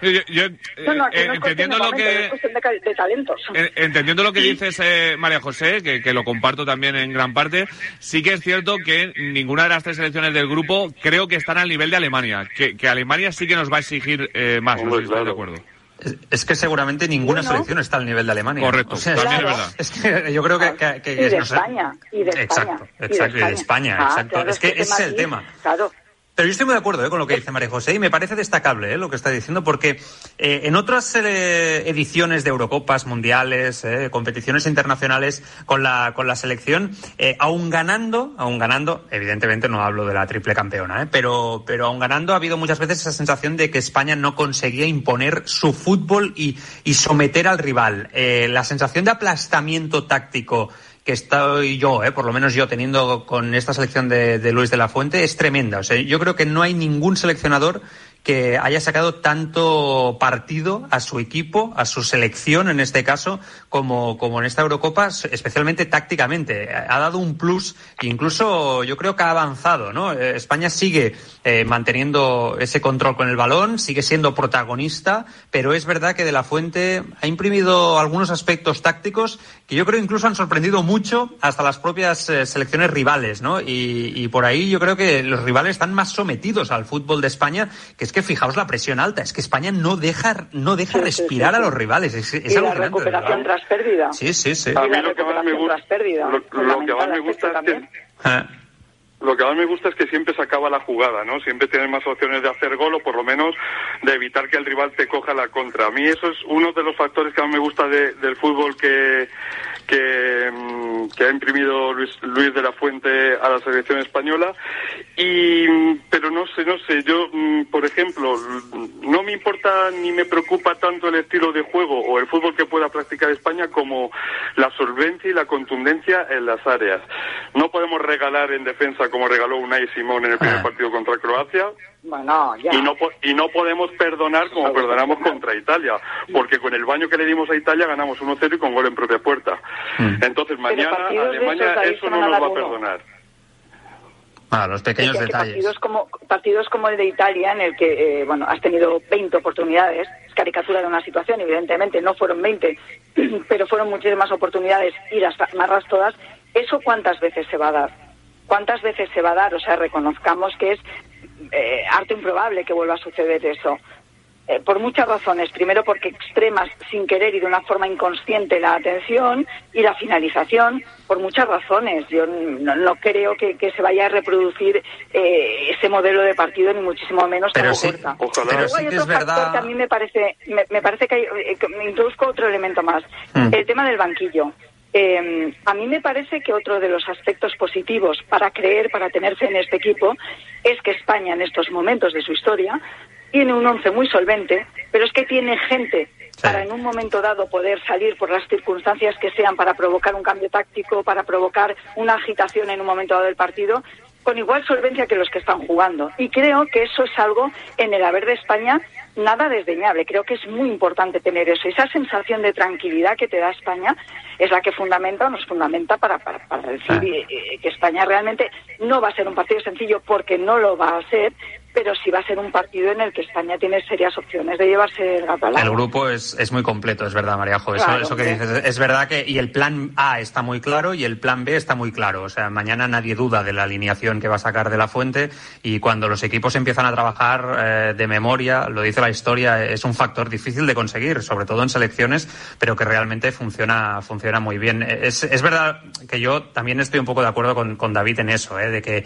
Entendiendo lo que... Es cuestión de talentos. Entendiendo lo que dices, María José, que lo comparto también en gran parte, sí que es cierto que ninguna de las 3 selecciones del grupo creo que están al nivel de Alemania, que Alemania sí que nos va a exigir más, no sé si estás de acuerdo. Es que seguramente ninguna selección está al nivel de Alemania. Correcto, también es verdad. Es que yo creo que y de España, y de España. Exacto, y de España, exacto. Claro, es que ese es el tema. Claro. Pero yo estoy muy de acuerdo con lo que dice María José y me parece destacable lo que está diciendo porque en otras ediciones de Eurocopas, mundiales, competiciones internacionales con la selección, aun ganando, evidentemente no hablo de la triple campeona, pero aun ganando ha habido muchas veces esa sensación de que España no conseguía imponer su fútbol y someter al rival. La sensación de aplastamiento táctico que estoy yo, por lo menos yo, teniendo con esta selección de Luis de la Fuente, es tremenda. O sea, yo creo que no hay ningún seleccionador que haya sacado tanto partido a su equipo, a su selección en este caso, como en esta Eurocopa, especialmente tácticamente. Ha dado un plus e incluso yo creo que ha avanzado, ¿no? España sigue manteniendo ese control con el balón, sigue siendo protagonista, pero es verdad que De la Fuente ha imprimido algunos aspectos tácticos que yo creo incluso han sorprendido mucho hasta las propias selecciones rivales, ¿no? Y por ahí yo creo que los rivales están más sometidos al fútbol de España, que es que fijaos la presión alta, es que España no deja respirar a los rivales, es y alucinante. La recuperación tras pérdida. Sí. A mí lo que más me gusta, lo que más me gusta es que siempre se acaba la jugada, ¿no? Siempre tienes más opciones de hacer gol o por lo menos de evitar que el rival te coja la contra. A mí eso es uno de los factores que más me gusta del fútbol que ha imprimido Luis de la Fuente a la selección española. Pero no sé, yo, por ejemplo, no me importa ni me preocupa tanto el estilo de juego o el fútbol que pueda practicar España como la solvencia y la contundencia en las áreas. No podemos regalar en defensa como regaló Unai Simón en el primer partido contra Croacia. Bueno, ya. Y no podemos perdonar como perdonamos contra Italia, porque con el baño que le dimos a Italia ganamos 1-0 y con gol en propia puerta. Entonces mañana Alemania eso no nos va a perdonar. Los pequeños detalles. Partidos como el de Italia, en el que has tenido 20 oportunidades, es caricatura de una situación, evidentemente no fueron 20, pero fueron muchísimas oportunidades y las amarras todas. ¿Eso cuántas veces se va a dar? ¿Cuántas veces se va a dar? O sea, reconozcamos que es harto improbable que vuelva a suceder eso. Por muchas razones. Primero, porque extremas sin querer y de una forma inconsciente la atención y la finalización. Por muchas razones. Yo no creo que se vaya a reproducir ese modelo de partido, ni muchísimo menos. Pero sí, Pero sí que es verdad. Que a mí me parece que me introduzco otro elemento más. El tema del banquillo. A mí me parece que otro de los aspectos positivos para tener fe en este equipo, es que España en estos momentos de su historia tiene un 11 muy solvente, pero es que tiene gente para en un momento dado poder salir por las circunstancias que sean, para provocar un cambio táctico, para provocar una agitación en un momento dado del partido, con igual solvencia que los que están jugando. Y creo que eso es algo en el haber de España nada desdeñable. Creo que es muy importante tener eso. Esa sensación de tranquilidad que te da España es la que nos fundamenta para decir que España realmente no va a ser un partido sencillo, porque no lo va a ser, pero sí va a ser un partido en el que España tiene serias opciones de llevarse el gato al agua. El grupo es muy completo, es verdad, Mariajo. Eso que dices es verdad, y el plan A está muy claro y el plan B está muy claro. O sea, mañana nadie duda de la alineación que va a sacar De la Fuente, y cuando los equipos empiezan a trabajar de memoria, lo dice la historia, es un factor difícil de conseguir, sobre todo en selecciones, pero que realmente funciona muy bien. Es verdad que yo también estoy un poco de acuerdo con David en eso, de que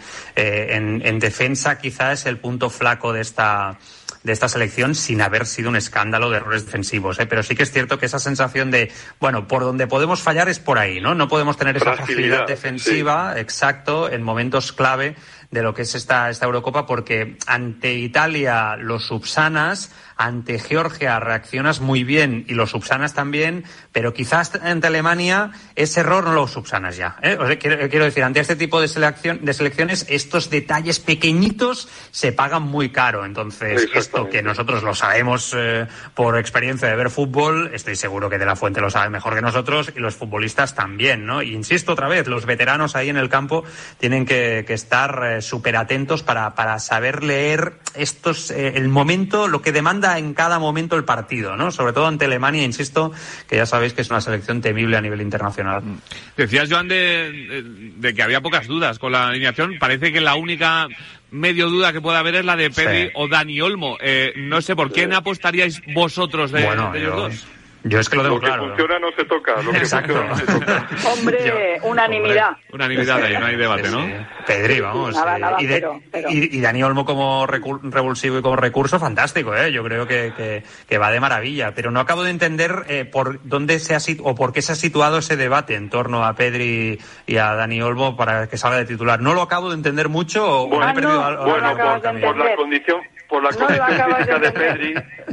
en defensa quizás es el punto flaco de esta selección, sin haber sido un escándalo de errores defensivos, pero sí que es cierto que esa sensación de, por donde podemos fallar es por ahí, ¿no? No podemos tener esa fragilidad defensiva, exacto, en momentos clave de lo que es esta Eurocopa, porque ante Italia lo subsanas, ante Georgia reaccionas muy bien y lo subsanas también, pero quizás ante Alemania ese error no lo subsanas ya, O sea, quiero decir, ante este tipo de selecciones, estos detalles pequeñitos se pagan muy caro. Entonces, esto que nosotros lo sabemos por experiencia de ver fútbol, estoy seguro que De la Fuente lo sabe mejor que nosotros, y los futbolistas también, ¿no? Y insisto otra vez, los veteranos ahí en el campo tienen que estar súper atentos para saber leer el momento, lo que demanda entienda en cada momento el partido, ¿no? Sobre todo ante Alemania, insisto, que ya sabéis que es una selección temible a nivel internacional. Decías, Joan, de que había pocas dudas con la alineación. Parece que la única medio duda que puede haber es la de Pedri o Dani Olmo. No sé, ¿por quién apostaríais vosotros de ellos dos? Yo es que lo tengo claro. Lo que funciona no se toca. Lo que funciona no se toca. Hombre, unanimidad. Unanimidad ahí, no hay debate, ¿no? Pedri, vamos. Nada, y Dani Olmo como revulsivo y como recurso, fantástico, ¿eh? Yo creo que va de maravilla. Pero no acabo de entender por dónde o por qué se ha situado ese debate en torno a Pedri y a Dani Olmo para que salga de titular. No lo acabo de entender mucho o he perdido algo. Bueno, por la condición física de Pedri,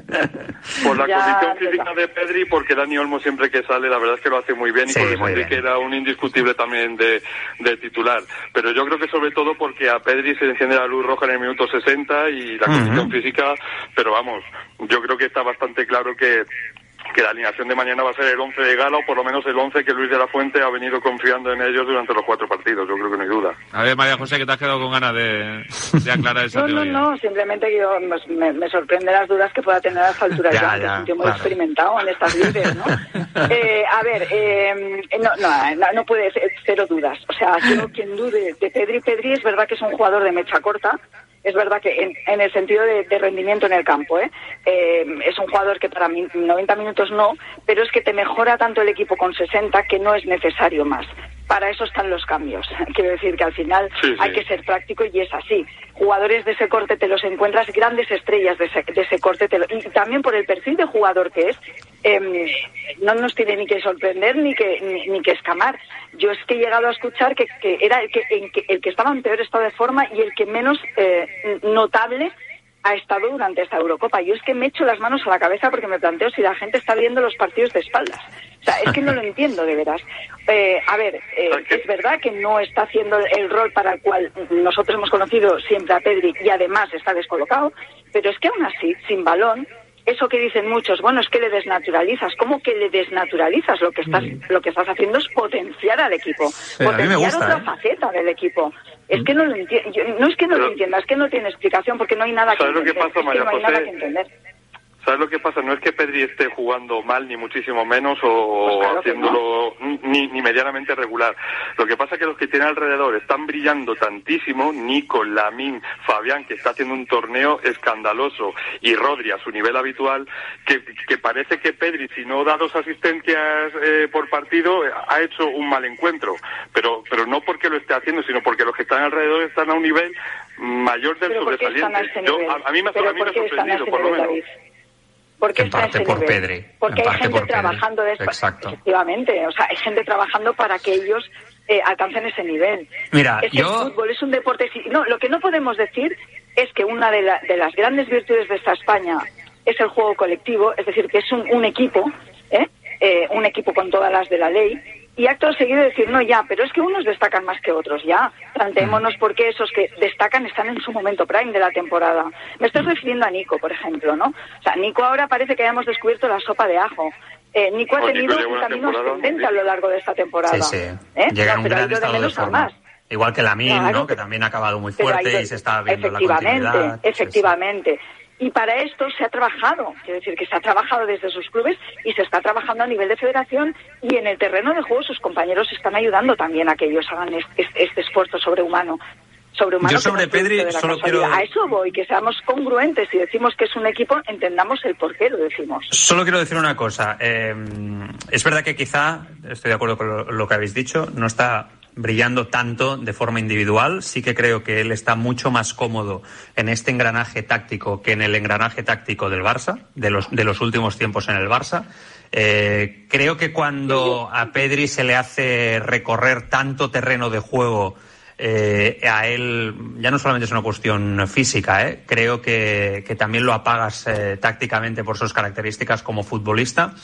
de Pedri, porque Dani Olmo siempre que sale, la verdad es que lo hace muy bien, y porque Enrique era un indiscutible también de titular. Pero yo creo que sobre todo porque a Pedri se le enciende la luz roja en el minuto 60 y la condición física, pero vamos, yo creo que está bastante claro que la alineación de mañana va a ser el 11 de gala, o por lo menos el 11 que Luis de la Fuente ha venido confiando en ellos durante los 4 partidos. Yo creo que no hay duda. A ver, María José, que te has quedado con ganas de aclarar esa teoría. No, simplemente que yo me sorprende las dudas que pueda tener a esta altura. Yo muy experimentado en estas lides, ¿no? No puede ser, cero dudas. O sea, yo quien dude de Pedri es verdad que es un jugador de mecha corta. Es verdad que en el sentido de rendimiento en el campo, es un jugador que para mí 90 minutos no, pero es que te mejora tanto el equipo con 60 que no es necesario más. Para eso están los cambios. Quiero decir que al final hay que ser práctico y es así. Jugadores de ese corte te los encuentras, grandes estrellas de ese corte, y también por el perfil de jugador que es, no nos tiene ni que sorprender ni que escamar. Yo es que he llegado a escuchar que era el que estaba en peor estado de forma y el que menos notable ha estado durante esta Eurocopa. Yo es que me echo las manos a la cabeza porque me planteo si la gente está viendo los partidos de espaldas. O sea, es que no lo entiendo de veras. Es verdad que no está haciendo el rol para el cual nosotros hemos conocido siempre a Pedri y además está descolocado, pero es que aún así, sin balón, eso que dicen muchos, bueno, es que le desnaturalizas. ¿Cómo que le desnaturalizas? Lo que estás haciendo es potenciar al equipo, potenciar otra faceta del equipo. Es que no lo entiendo. No es que no lo entienda, es que no tiene explicación porque no hay nada que entender. ¿Sabes lo que pasa, María José? No hay nada que entender. ¿Sabes lo que pasa? No es que Pedri esté jugando mal, ni muchísimo menos, o claro, haciéndolo ni medianamente regular. Lo que pasa es que los que tienen alrededor están brillando tantísimo, Nico, Lamine, Fabián, que está haciendo un torneo escandaloso, y Rodri a su nivel habitual, que parece que Pedri, si no da 2 asistencias por partido, ha hecho un mal encuentro. Pero no porque lo esté haciendo, sino porque los que están alrededor están a un nivel mayor del sobresaliente. A mí me ha sorprendido, por lo menos. Porque en parte por Pedri. Porque hay gente trabajando efectivamente, o sea, hay gente trabajando para que ellos alcancen ese nivel. Mira, el fútbol es un deporte. No, lo que no podemos decir es que una de las grandes virtudes de esta España es el juego colectivo, es decir, que es un equipo, un equipo con todas las de la ley. Y acto seguido decir, no, ya, pero es que unos destacan más que otros, ya. Planteémonos por qué esos que destacan están en su momento prime de la temporada. Me estoy refiriendo a Nico, por ejemplo, ¿no? O sea, Nico ahora parece que hayamos descubierto la sopa de ajo. Nico ha tenido un camino ascendente a lo largo de esta temporada. Sí. Llega en un gran estado de forma. Igual que Lamine, claro, ¿no? Que también ha acabado muy fuerte y se está viendo la continuidad. Efectivamente. Y para esto se ha trabajado, quiero decir que se ha trabajado desde sus clubes y se está trabajando a nivel de federación, y en el terreno de juego sus compañeros están ayudando también a que ellos hagan este esfuerzo sobrehumano. Yo sobre Pedri solo quiero... A eso voy, que seamos congruentes y decimos que es un equipo, entendamos el por qué lo decimos. Solo quiero decir una cosa. Es verdad que quizá, estoy de acuerdo con lo que habéis dicho, no está brillando tanto de forma individual. Sí que creo que él está mucho más cómodo en este engranaje táctico que en el engranaje táctico del Barça, de los últimos tiempos en el Barça. Creo que cuando a Pedri se le hace recorrer tanto terreno de juego, a él ya no solamente es una cuestión física, creo que también lo apagas tácticamente por sus características como futbolista.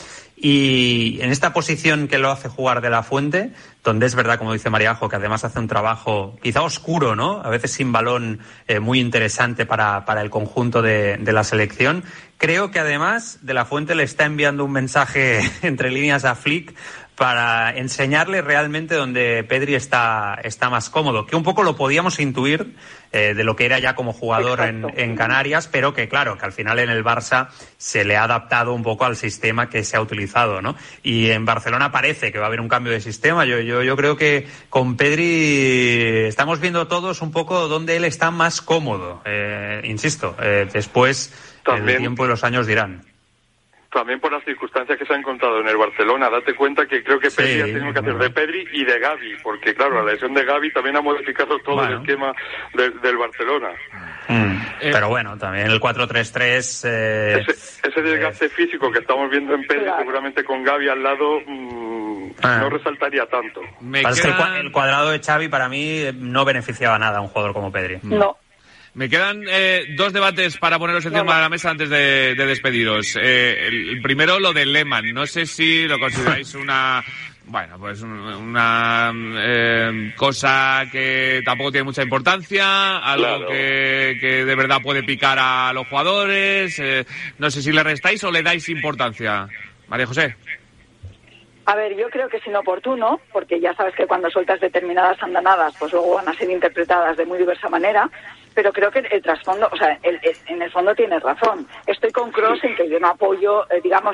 Y en esta posición que lo hace jugar de la Fuente, donde es verdad, como dice Mariajo, que además hace un trabajo quizá oscuro, ¿no? A veces sin balón, muy interesante para el conjunto de la selección. Creo que además de la Fuente le está enviando un mensaje entre líneas a Flick para enseñarle realmente donde Pedri está más cómodo, que un poco lo podíamos intuir de lo que era ya como jugador en Canarias, pero que claro, que al final en el Barça se le ha adaptado un poco al sistema que se ha utilizado, ¿no? Y en Barcelona parece que va a haber un cambio de sistema. Yo creo que con Pedri estamos viendo todos un poco dónde él está más cómodo. Insisto, después el tiempo y los años dirán. También por las circunstancias que se han encontrado en el Barcelona, date cuenta que creo que Pedri ha tenido que hacer de Pedri y de Gavi, porque claro, la lesión de Gavi también ha modificado todo el esquema del Barcelona. Pero bueno, también el 4-3-3... Ese desgaste físico que estamos viendo en Pedri, seguramente con Gavi al lado, no resaltaría tanto. Es que el cuadrado de Xavi para mí no beneficiaba nada a un jugador como Pedri. No. Me quedan dos debates para poneros encima de la mesa antes de despediros. El primero, lo de Lehmann. No sé si lo consideráis una cosa que tampoco tiene mucha importancia, algo que de verdad puede picar a los jugadores. No sé si le restáis o le dais importancia. María José. A ver, yo creo que es inoportuno, porque ya sabes que cuando sueltas determinadas andanadas, pues luego van a ser interpretadas de muy diversa manera, pero creo que el trasfondo, o sea, en el fondo tienes razón. Estoy con Kroos en que yo no apoyo, digamos,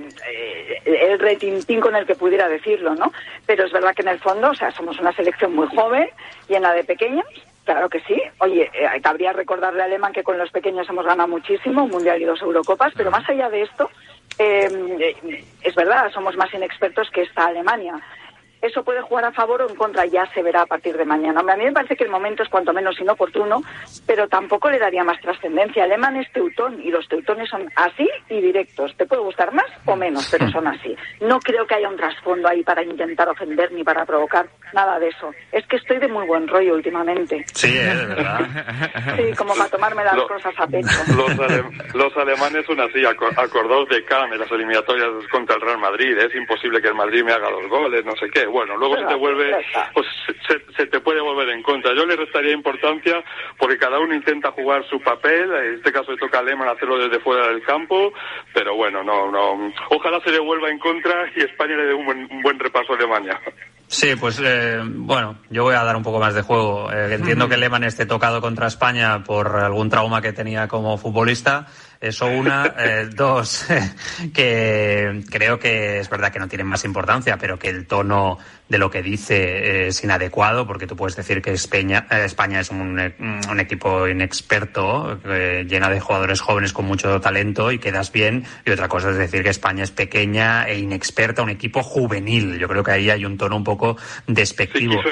el retintín con el que pudiera decirlo, ¿no? Pero es verdad que en el fondo, o sea, somos una selección muy joven, llena de pequeños. Claro que sí. Oye, cabría recordarle a Lehmann que con los pequeños hemos ganado muchísimo, un Mundial y 2 Eurocopas, pero más allá de esto, es verdad, somos más inexpertos que esta Alemania. Eso puede jugar a favor o en contra, ya se verá a partir de mañana. A mí me parece que el momento es cuanto menos inoportuno, pero tampoco le daría más trascendencia. Alemán es teutón y los teutones son así y directos. Te puede gustar más o menos, pero son así. No creo que haya un trasfondo ahí para intentar ofender ni para provocar nada de eso. Es que estoy de muy buen rollo últimamente. Sí, de verdad. Sí, como para tomarme las cosas a pecho. Los alemanes son así, acordaos de Kahn en las eliminatorias contra el Real Madrid. Es imposible que el Madrid me haga 2 goles, no sé qué. Bueno, luego se te vuelve, pues se te puede volver en contra. Yo le restaría importancia porque cada uno intenta jugar su papel. En este caso le toca a Lehmann hacerlo desde fuera del campo, pero bueno, no. Ojalá se le vuelva en contra y España le dé un buen repaso a Alemania. Sí, pues bueno, yo voy a dar un poco más de juego. Entiendo que Lehmann esté tocado contra España por algún trauma que tenía como futbolista. Eso una. Dos, que creo que es verdad que no tienen más importancia, pero que el tono de lo que dice es inadecuado, porque tú puedes decir que España es un equipo inexperto, llena de jugadores jóvenes con mucho talento y quedas bien, y otra cosa es decir que España es pequeña e inexperta, un equipo juvenil. Yo creo que ahí hay un tono un poco despectivo.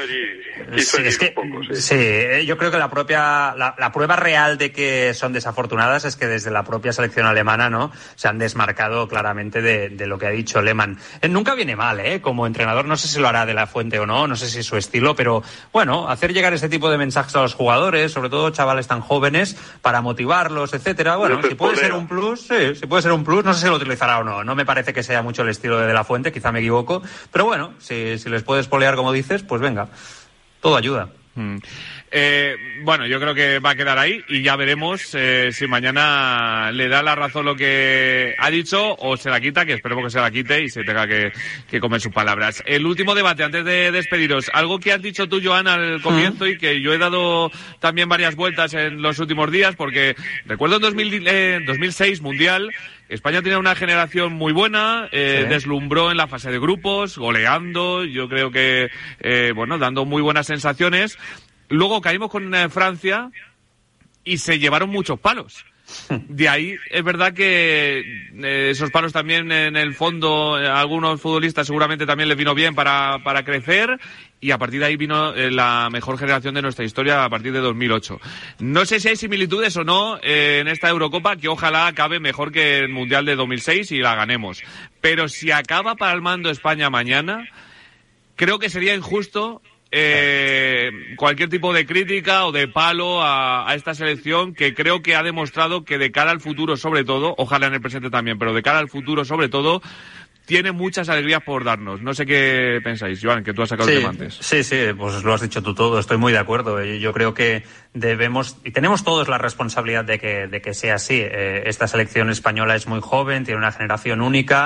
Sí, yo creo que la prueba real de que son desafortunadas es que desde la propia selección alemana, ¿no?, se han desmarcado claramente de lo que ha dicho Lehmann. Nunca viene mal, como entrenador, no sé si lo hará de la Fuente o no sé si es su estilo, pero bueno, hacer llegar este tipo de mensajes a los jugadores, sobre todo chavales tan jóvenes, para motivarlos, etcétera. Bueno, si puede ser un plus, si puede ser un plus, no sé si lo utilizará o no. No me parece que sea mucho el estilo de la Fuente, quizá me equivoco, pero bueno, si les puedes polear como dices, pues venga. Todo ayuda. Bueno, yo creo que va a quedar ahí y ya veremos si mañana le da la razón lo que ha dicho o se la quita, que esperemos que se la quite y se tenga que comer sus palabras. El último debate, antes de despediros, algo que has dicho tú, Joan, al comienzo y que yo he dado también varias vueltas en los últimos días, porque recuerdo en 2006 Mundial, España tenía una generación muy buena, deslumbró en la fase de grupos, goleando, yo creo que, dando muy buenas sensaciones. Luego caímos con Francia y se llevaron muchos palos. De ahí es verdad que esos palos también en el fondo a algunos futbolistas seguramente también les vino bien para crecer, y a partir de ahí vino la mejor generación de nuestra historia a partir de 2008. No sé si hay similitudes o no en esta Eurocopa, que ojalá acabe mejor que el Mundial de 2006 y la ganemos. Pero si acaba palmando España mañana, creo que sería injusto cualquier tipo de crítica o de palo a esta selección, que creo que ha demostrado que de cara al futuro sobre todo, ojalá en el presente también, pero de cara al futuro sobre todo, tiene muchas alegrías por darnos. No sé qué pensáis, Joan, que tú has sacado el tema antes. Sí, pues lo has dicho tú todo, estoy muy de acuerdo. Yo creo que debemos, y tenemos todos la responsabilidad de que sea así. Esta selección española es muy joven, tiene una generación única,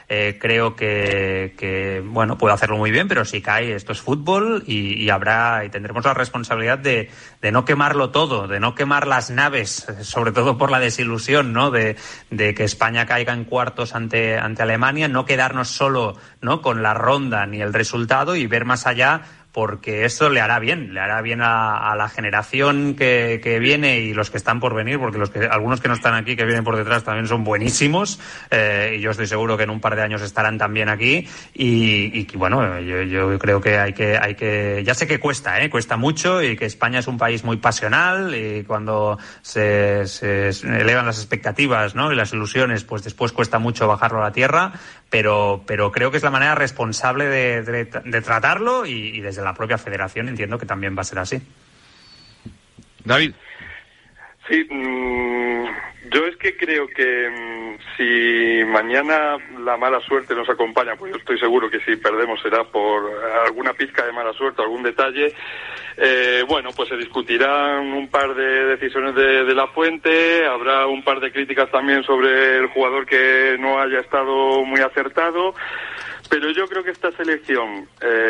creo que bueno, puede hacerlo muy bien, pero si cae, esto es fútbol y tendremos la responsabilidad de no quemarlo todo, de no quemar las naves, sobre todo por la desilusión, ¿no? De que España caiga en cuartos ante Alemania, no quedarnos solo, ¿no?, con la ronda ni el resultado y ver más allá, porque eso le hará bien a la generación que viene y los que están por venir, porque algunos que no están aquí, que vienen por detrás, también son buenísimos, y yo estoy seguro que en un par de años estarán también aquí, y bueno, yo creo que hay que ya sé que cuesta mucho, y que España es un país muy pasional, y cuando se elevan las expectativas, ¿no?, y las ilusiones, pues después cuesta mucho bajarlo a la tierra, pero creo que es la manera responsable de tratarlo, y desde la propia federación entiendo que también va a ser así. David. Sí, yo es que creo que si mañana la mala suerte nos acompaña, pues yo estoy seguro que si perdemos será por alguna pizca de mala suerte, algún detalle, bueno, pues se discutirán un par de decisiones de La Fuente, habrá un par de críticas también sobre el jugador que no haya estado muy acertado. Pero yo creo que esta selección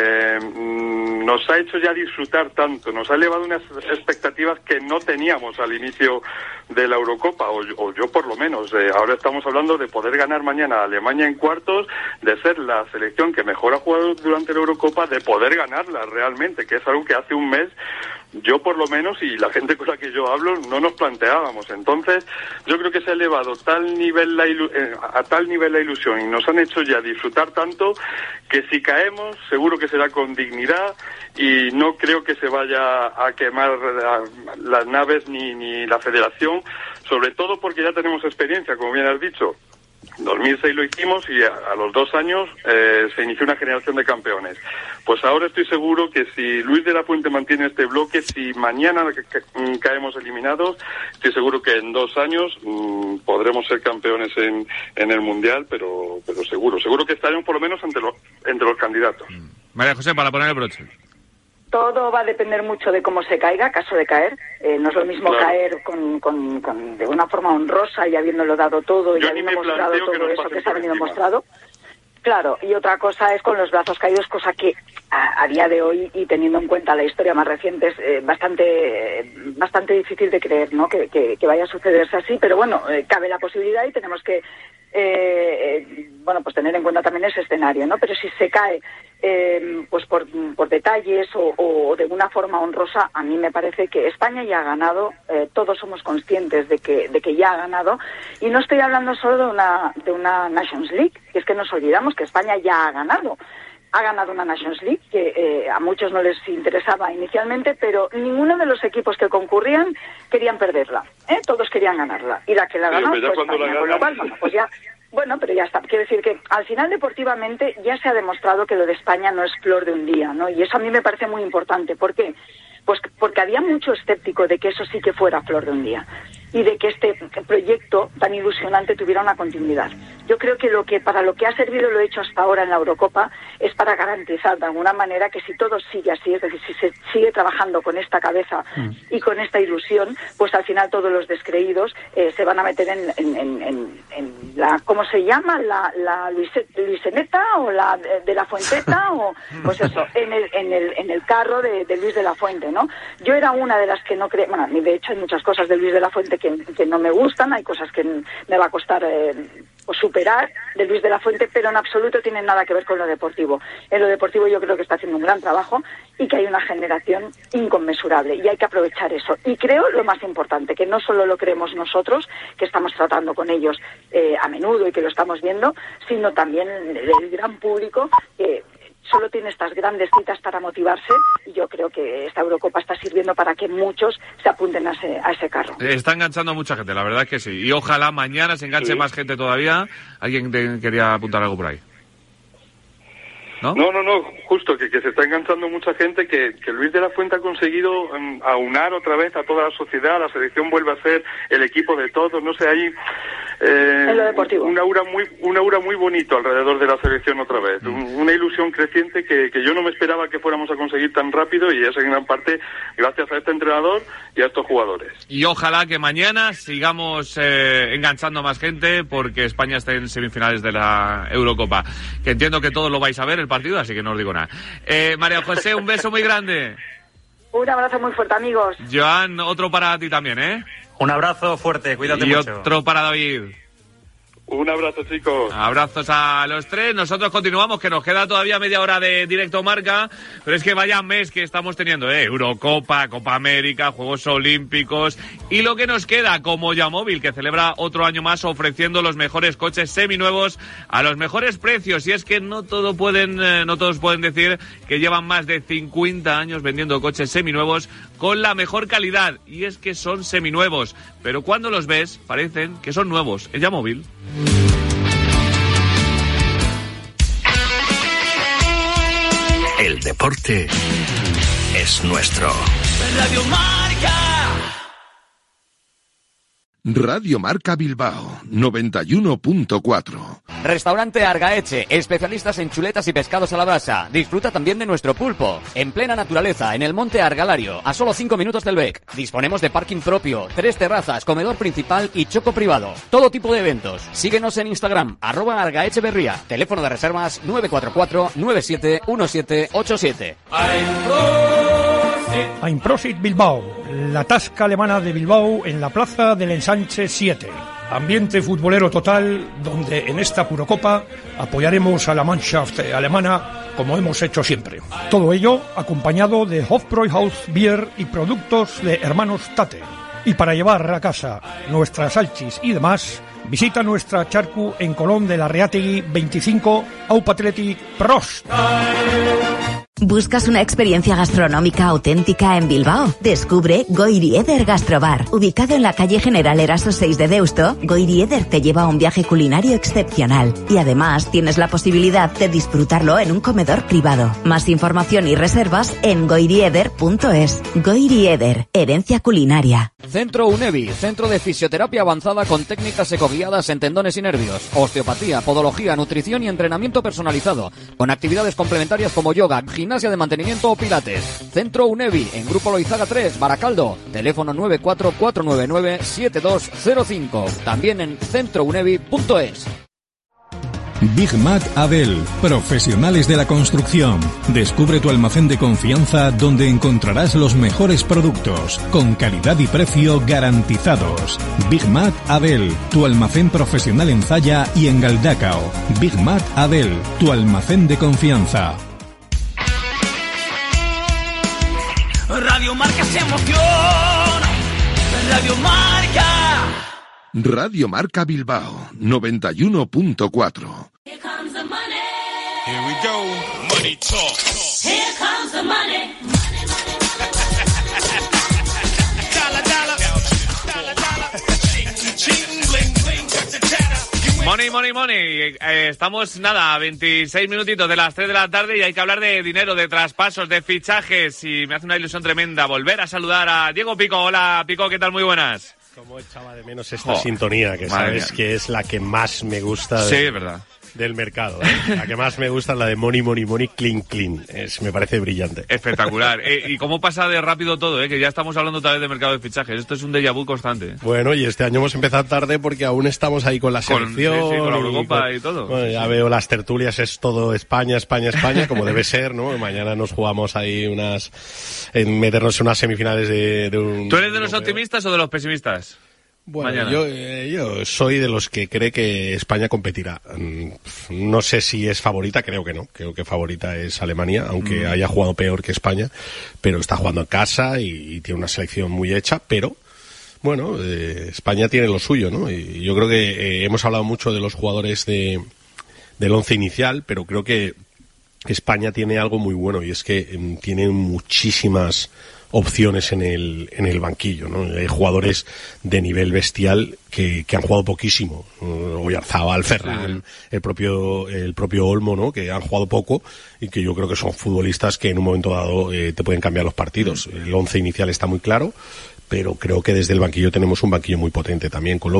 nos ha hecho ya disfrutar tanto, nos ha elevado unas expectativas que no teníamos al inicio de la Eurocopa, o yo por lo menos. Ahora estamos hablando de poder ganar mañana a Alemania en cuartos, de ser la selección que mejor ha jugado durante la Eurocopa, de poder ganarla realmente, que es algo que hace un mes yo por lo menos, y la gente con la que yo hablo, no nos planteábamos. Entonces yo creo que se ha elevado a tal nivel la ilusión y nos han hecho ya disfrutar tanto que si caemos seguro que será con dignidad, y no creo que se vaya a quemar las naves ni la federación, sobre todo porque ya tenemos experiencia, como bien has dicho. 2006 lo hicimos y a los 2 años se inició una generación de campeones. Pues ahora estoy seguro que si Luis de la Fuente mantiene este bloque, si mañana caemos eliminados, estoy seguro que en 2 años podremos ser campeones en el Mundial, pero seguro que estaremos por lo menos entre los candidatos. María José, para poner el broche. Todo va a depender mucho de cómo se caiga, caso de caer. No es lo mismo caer de una forma honrosa y habiéndolo dado todo y habiendo mostrado todo eso que se ha venido mostrado. Claro, y otra cosa es con los brazos caídos, cosa que a día de hoy, y teniendo en cuenta la historia más reciente, es bastante difícil de creer, ¿no?, que vaya a sucederse así, pero bueno, cabe la posibilidad y tenemos que pues tener en cuenta también ese escenario, ¿no? Pero si se cae pues por detalles o de una forma honrosa, a mí me parece que España ya ha ganado, todos somos conscientes de que ya ha ganado, y no estoy hablando solo de una Nations League, que es que nos olvidamos que España ya ha ganado una Nations League que a muchos no les interesaba inicialmente, pero ninguno de los equipos que concurrían querían perderla, todos querían ganarla, y la que la ganó fue España, con lo cual, pues ya, bueno, pero ya está. Quiero decir que al final deportivamente ya se ha demostrado que lo de España no es flor de un día, ¿no? Y eso a mí me parece muy importante. ¿Por qué? Pues porque había mucho escéptico de que eso sí que fuera flor de un día y de que este proyecto tan ilusionante tuviera una continuidad. Yo creo que para lo que ha servido lo hecho hasta ahora en la Eurocopa es para garantizar de alguna manera que si todo sigue así, es decir, si se sigue trabajando con esta cabeza y con esta ilusión, pues al final todos los descreídos se van a meter en la, ¿cómo se llama? La Luiseneta o la de la Fuenteta, o pues eso, en el carro de Luis de la Fuente, ¿no? Yo era una de las que no creo, bueno, de hecho hay muchas cosas de Luis de la Fuente que no me gustan, hay cosas que me va a costar superar de Luis de la Fuente, pero en absoluto tienen nada que ver con lo deportivo. En lo deportivo yo creo que está haciendo un gran trabajo y que hay una generación inconmensurable y hay que aprovechar eso. Y creo lo más importante, que no solo lo creemos nosotros, que estamos tratando con ellos a menudo y que lo estamos viendo, sino también el gran público que solo tiene estas grandes citas para motivarse, y yo creo que esta Eurocopa está sirviendo para que muchos se apunten a ese carro. Está enganchando a mucha gente, la verdad es que sí. Y ojalá mañana se enganche más gente todavía. ¿Alguien quería apuntar algo por ahí? ¿No? No, justo que se está enganchando mucha gente, que Luis de la Fuente ha conseguido aunar otra vez a toda la sociedad, la selección vuelve a ser el equipo de todos, no sé, ahí en lo deportivo. Un aura muy bonito alrededor de la selección otra vez. Una ilusión creciente que yo no me esperaba que fuéramos a conseguir tan rápido, y es en gran parte gracias a este entrenador y a estos jugadores. Y ojalá que mañana sigamos enganchando a más gente, porque España está en semifinales de la Eurocopa. Que entiendo que todos lo vais a ver el partido, así que no os digo nada. María José, un beso muy grande. Un abrazo muy fuerte, amigos. Joan, otro para ti también, ¿eh? Un abrazo fuerte, cuídate mucho. Y otro para David. Un abrazo, chicos. Abrazos a los tres. Nosotros continuamos, que nos queda todavía media hora de Directo Marca, pero es que vaya mes que estamos teniendo, Eurocopa, Copa América, Juegos Olímpicos, y lo que nos queda, como Yamóvil, que celebra otro año más ofreciendo los mejores coches seminuevos a los mejores precios. Y es que no todos pueden decir que llevan más de 50 años vendiendo coches seminuevos con la mejor calidad, y es que son seminuevos, pero cuando los ves parecen que son nuevos. En Yamóvil. El deporte es nuestro. Radio Marca. Radio Marca Bilbao 91.4. Restaurante Argaeche, especialistas en chuletas y pescados a la brasa. Disfruta también de nuestro pulpo. En plena naturaleza, en el monte Argalario, a solo 5 minutos del Bec. Disponemos de parking propio, 3 terrazas, comedor principal y choco privado. Todo tipo de eventos. Síguenos en Instagram, @argaecheberría. Teléfono de reservas 944-971787. Einprosit Bilbao, la tasca alemana de Bilbao en la plaza del Ensanche 7. Ambiente futbolero total, donde en esta Purocopa apoyaremos a la Mannschaft alemana como hemos hecho siempre. Todo ello acompañado de Hofbräuhaus Bier y productos de Hermanos Tate. Y para llevar a casa nuestras salchis y demás, visita nuestra charcu en Colón de la Reategui 25, Aupatletic Prost. ¿Buscas una experiencia gastronómica auténtica en Bilbao? Descubre Goirieder Gastrobar. Ubicado en la calle General Eraso 6 de Deusto, Goirieder te lleva a un viaje culinario excepcional. Y además tienes la posibilidad de disfrutarlo en un comedor privado. Más información y reservas en goirieder.es. Goirieder, herencia culinaria. Centro UNEVI, centro de fisioterapia avanzada con técnicas ecoguiadas en tendones y nervios, osteopatía, podología, nutrición y entrenamiento personalizado, con actividades complementarias como yoga, gimnasia de mantenimiento o pilates. Centro UNEVI, en Grupo Loizaga 3, Baracaldo, teléfono 944997205, también en centrounevi.es. Big Mac Abel, profesionales de la construcción. Descubre tu almacén de confianza donde encontrarás los mejores productos, con calidad y precio garantizados. Big Mac Abel, tu almacén profesional en Zalla y en Galdacao. Big Mac Abel, tu almacén de confianza. Radio Marca se emociona. Radio Marca. Radio Marca Bilbao 91.4. Here comes the money. Here we go. Money talk. Here comes the money. Money. Estamos, a 26 minutitos de las 3 de la tarde y hay que hablar de dinero, de traspasos, de fichajes, y me hace una ilusión tremenda volver a saludar a Diego Pico. Hola, Pico, ¿qué tal? Muy buenas. Cómo echaba de menos esta sintonía, que sabes que es la que más me gusta verdad. Del mercado. La que más me gusta es la de money, clean. Me parece brillante. Espectacular. Y cómo pasa de rápido todo, que ya estamos hablando otra vez de mercado de fichajes. Esto es un déjà vu constante. Bueno, y este año hemos empezado tarde porque aún estamos ahí con la selección. Con la Eurocopa y todo. Bueno, ya veo las tertulias, es todo España, como debe ser, ¿no? Mañana nos jugamos ahí meternos en unas semifinales de un... ¿Tú eres de los optimistas o de los pesimistas? Bueno, yo soy de los que cree que España competirá. No sé si es favorita, creo que no. Creo que favorita es Alemania, aunque haya jugado peor que España, pero está jugando en casa y tiene una selección muy hecha, pero bueno, España tiene lo suyo, ¿no? Y yo creo que hemos hablado mucho de los jugadores del once inicial, pero creo que España tiene algo muy bueno, y es que tiene muchísimas opciones en el banquillo, ¿no? Hay jugadores de nivel bestial que han jugado poquísimo. Oyarzabal, Ferran, el propio Olmo, ¿no? Que han jugado poco y que yo creo que son futbolistas que en un momento dado te pueden cambiar los partidos. El once inicial está muy claro, pero creo que desde el banquillo tenemos un banquillo muy potente también, con lo que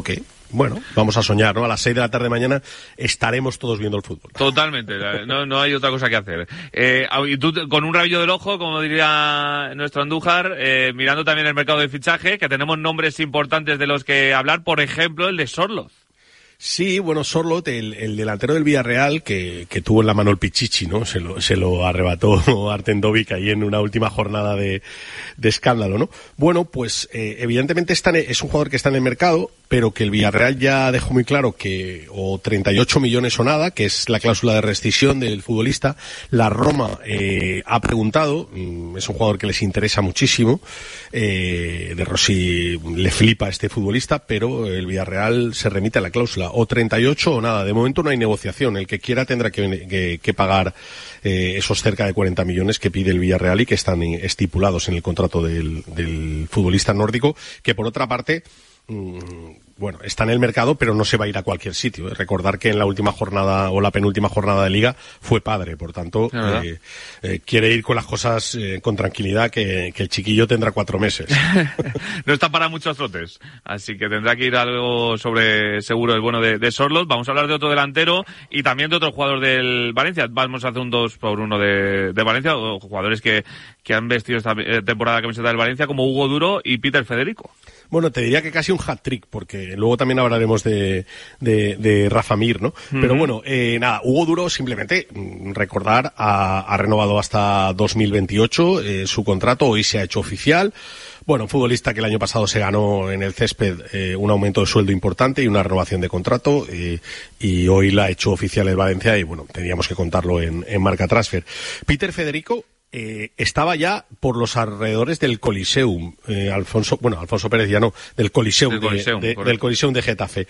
bueno, vamos a soñar, ¿no? A las 6 de la tarde mañana estaremos todos viendo el fútbol. Totalmente, no hay otra cosa que hacer. Y tú, con un rabillo del ojo, como diría nuestro Andújar, mirando también el mercado de fichaje, que tenemos nombres importantes de los que hablar, por ejemplo, el de Sorloth. Sí, bueno, Sorloth, el delantero del Villarreal, que tuvo en la mano el Pichichi, ¿no? Se lo arrebató Artendovic ahí en una última jornada de escándalo, ¿no? Bueno, pues evidentemente es un jugador que está en el mercado, pero que el Villarreal ya dejó muy claro que o 38 millones o nada, que es la cláusula de rescisión del futbolista. La Roma ha preguntado, es un jugador que les interesa muchísimo, De Rossi le flipa a este futbolista, pero el Villarreal se remite a la cláusula, o 38 o nada. De momento no hay negociación, el que quiera tendrá que pagar esos cerca de 40 millones que pide el Villarreal y que están estipulados en el contrato del futbolista nórdico, que por otra parte, bueno, está en el mercado, pero no se va a ir a cualquier sitio. Recordar que en la última jornada o la penúltima jornada de Liga fue padre, por tanto, quiere ir con las cosas con tranquilidad, que el chiquillo tendrá 4 meses. No está para muchos trotes, así que tendrá que ir algo sobre seguro el bueno de Sorloth. Vamos a hablar de otro delantero y también de otro jugador del Valencia. Vamos a hacer un 2-1 de Valencia, jugadores que han vestido esta temporada la camiseta del Valencia, como Hugo Duro y Peter Federico. Bueno, te diría que casi un hat-trick, porque luego también hablaremos de Rafa Mir, ¿no? Pero bueno, nada, Hugo Duro, simplemente recordar, ha renovado hasta 2028 su contrato, hoy se ha hecho oficial. Bueno, un futbolista que el año pasado se ganó en el césped un aumento de sueldo importante y una renovación de contrato, y hoy la ha hecho oficial el Valencia, y bueno, teníamos que contarlo en Marca Transfer. Peter Federico estaba ya por los alrededores del Coliseum, Alfonso Pérez ya no, del Coliseum de Getafe.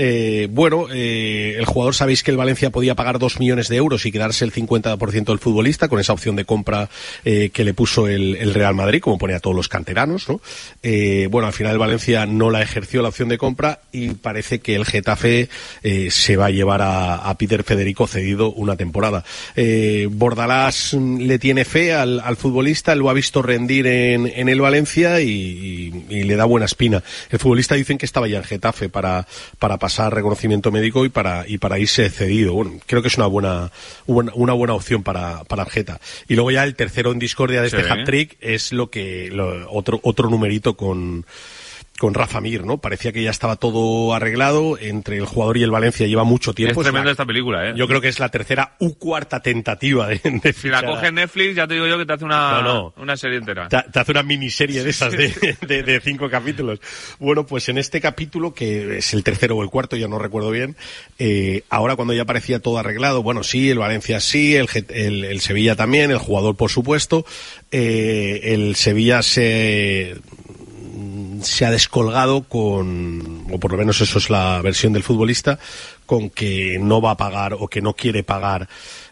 El jugador, sabéis que el Valencia podía pagar 2 millones de euros y quedarse el 50% del futbolista, con esa opción de compra que le puso el Real Madrid, como pone a todos los canteranos, ¿no? Al final el Valencia no la ejerció la opción de compra, y parece que el Getafe se va a llevar a Peter Federico cedido una temporada. Bordalás le tiene fe al futbolista, lo ha visto rendir en el Valencia y le da buena espina. El futbolista dicen que estaba ya en Getafe para pasar reconocimiento médico y para irse cedido. Bueno, creo que es una buena opción para el Geta. Y luego ya el tercero en discordia de este hat-trick es otro numerito con Rafa Mir, ¿no? Parecía que ya estaba todo arreglado entre el jugador y el Valencia, lleva mucho tiempo. Es tremenda esta película, ¿eh? Yo creo que es la tercera u cuarta tentativa de si la coge Netflix, ya te digo yo que te hace una serie entera. Te hace una miniserie de esas de 5 capítulos. Bueno, pues en este capítulo, que es el tercero o el cuarto, ya no recuerdo bien, ahora cuando ya parecía todo arreglado, bueno, sí, el Valencia sí, el Sevilla también, el jugador por supuesto, el Sevilla se ha descolgado o por lo menos eso es la versión del futbolista, con que no va a pagar o que no quiere pagar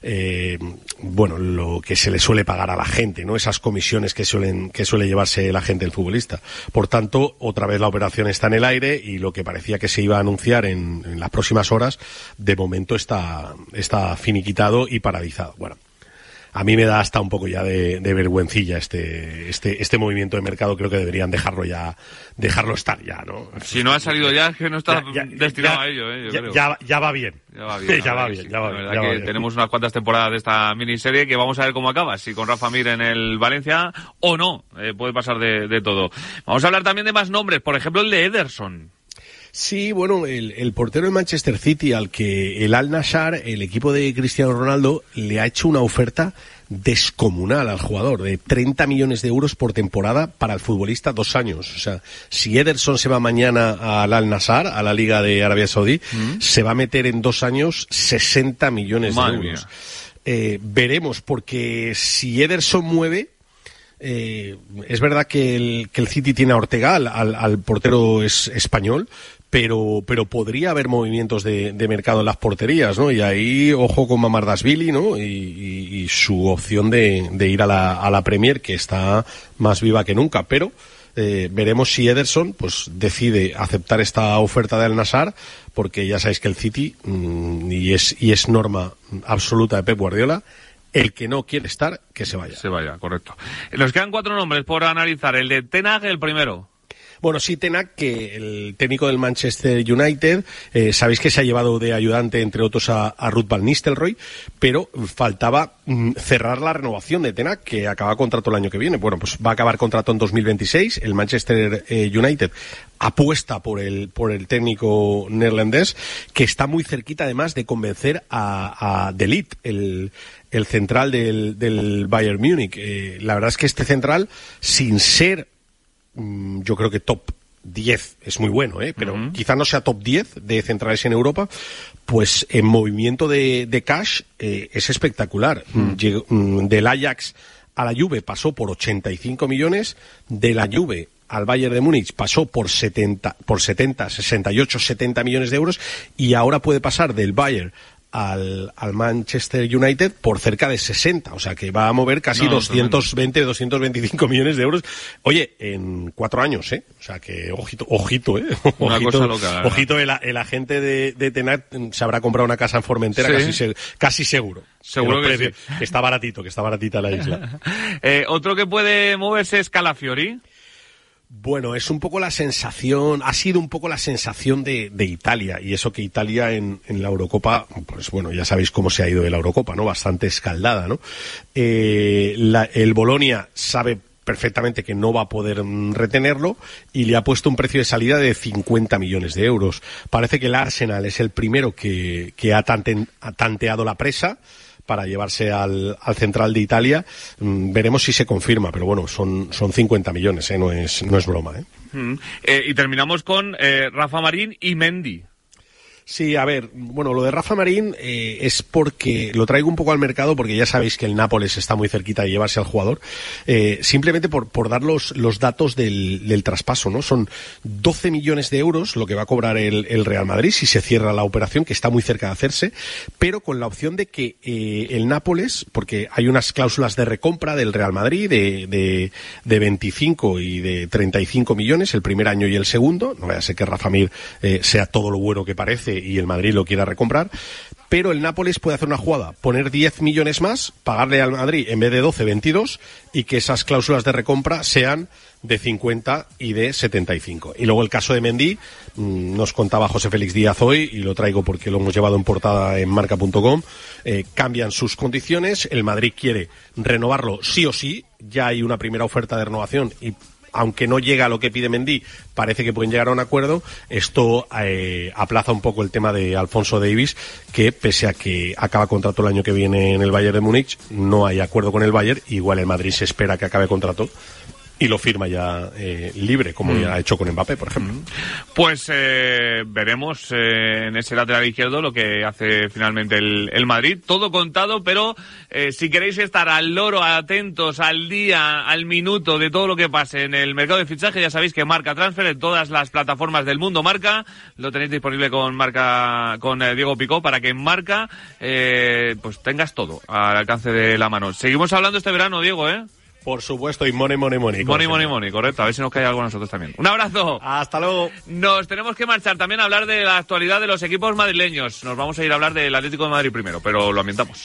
lo que se le suele pagar a la gente, ¿no? Esas comisiones que suele llevarse la gente del futbolista. Por tanto, otra vez la operación está en el aire, y lo que parecía que se iba a anunciar en las próximas horas, de momento está finiquitado y paralizado. Bueno, a mí me da hasta un poco ya de vergüencilla este movimiento de mercado. Creo que deberían dejarlo estar ya, ¿no? Si no ha salido ya, es que no está destinado a ello, ya va bien. Ya va bien. Tenemos unas cuantas temporadas de esta miniserie que vamos a ver cómo acaba, si con Rafa Mir en el Valencia o no. Puede pasar de todo. Vamos a hablar también de más nombres, por ejemplo el de Ederson. Sí, bueno, el portero del Manchester City, al que el Al-Nassr, el equipo de Cristiano Ronaldo, le ha hecho una oferta descomunal al jugador, de 30 millones de euros por temporada para el futbolista, 2 años. O sea, si Ederson se va mañana al Al-Nassr, a la Liga de Arabia Saudí, se va a meter en 2 años 60 millones de euros. Veremos, porque si Ederson mueve, es verdad que el City tiene a Ortega, al portero español, pero podría haber movimientos de mercado en las porterías, ¿no? Y ahí, ojo con Mamardashvili, ¿no? Y su opción de ir a la Premier, que está más viva que nunca, pero veremos si Ederson pues decide aceptar esta oferta de Al-Nassr, porque ya sabéis que el City, y es norma absoluta de Pep Guardiola, el que no quiere estar, que se vaya. Se vaya, correcto. Nos quedan 4 nombres por analizar. El de Ten Hag, el primero. Bueno, sí, Ten Hag, que el técnico del Manchester United, sabéis que se ha llevado de ayudante, entre otros, a Ruud van Nistelrooy, pero faltaba cerrar la renovación de Ten Hag, que acaba contrato el año que viene. Bueno, pues va a acabar contrato en 2026. El Manchester United apuesta por el técnico neerlandés, que está muy cerquita, además, de convencer a De Ligt, el central del Bayern Múnich. La verdad es que este central, sin ser, yo creo que top 10 es muy bueno, pero quizá no sea top 10 de centrales en Europa, pues en movimiento de cash es espectacular. Del Ajax a la Juve pasó por 85 millones, de la Juve al Bayern de Múnich pasó por 68, 70 millones de euros, y ahora puede pasar del Bayern al Manchester United por cerca de 60, o sea que va a mover casi 220, 225 millones de euros. Oye, en 4 años, o sea que ojito, una cosa loca, ojito, el agente de Ten Hag se habrá comprado una casa en Formentera, ¿sí? casi seguro. Seguro que sí. Que está baratita la isla. Otro que puede moverse es Calafiori. Bueno, es un poco la sensación, ha sido un poco la sensación de Italia, y eso que Italia en la Eurocopa, pues bueno, ya sabéis cómo se ha ido de la Eurocopa, ¿no? Bastante escaldada, ¿no? El Bolonia sabe perfectamente que no va a poder retenerlo y le ha puesto un precio de salida de 50 millones de euros. Parece que el Arsenal es el primero que ha tanteado la presa para llevarse al central de Italia. Veremos si se confirma, pero bueno, son 50 millones, no es broma. Y terminamos con Rafa Marín y Mendy. Sí, a ver, bueno, lo de Rafa Marín es porque lo traigo un poco al mercado, porque ya sabéis que el Nápoles está muy cerquita de llevarse al jugador, simplemente por dar los datos del traspaso, ¿no? Son 12 millones de euros lo que va a cobrar el Real Madrid si se cierra la operación, que está muy cerca de hacerse, pero con la opción de que el Nápoles, porque hay unas cláusulas de recompra del Real Madrid de 25 y de 35 millones el primer año y el segundo, no vaya a ser que Rafa Mir sea todo lo bueno que parece y el Madrid lo quiera recomprar, pero el Nápoles puede hacer una jugada, poner 10 millones más, pagarle al Madrid en vez de 12, 22, y que esas cláusulas de recompra sean de 50 y de 75. Y luego el caso de Mendy, nos contaba José Félix Díaz hoy, y lo traigo porque lo hemos llevado en portada en marca.com, cambian sus condiciones, el Madrid quiere renovarlo sí o sí, ya hay una primera oferta de renovación y aunque no llega a lo que pide Mendy, parece que pueden llegar a un acuerdo. Esto aplaza un poco el tema de Alphonso Davies, que pese a que acaba contrato el año que viene en el Bayern de Múnich, no hay acuerdo con el Bayern. Igual el Madrid se espera que acabe contrato y lo firma ya libre, como ya ha hecho con Mbappé, por ejemplo. Pues veremos en ese lateral izquierdo lo que hace finalmente el Madrid. Todo contado, pero si queréis estar al loro, atentos, al día, al minuto de todo lo que pase en el mercado de fichaje, ya sabéis que Marca Transfer en todas las plataformas del mundo Marca, lo tenéis disponible con Diego Picó, para que en Marca pues tengas todo al alcance de la mano. Seguimos hablando este verano, Diego, Por supuesto, y money. Money, correcto. A ver si nos cae algo a nosotros también. Un abrazo. Hasta luego. Nos tenemos que marchar también a hablar de la actualidad de los equipos madrileños. Nos vamos a ir a hablar del Atlético de Madrid primero, pero lo ambientamos.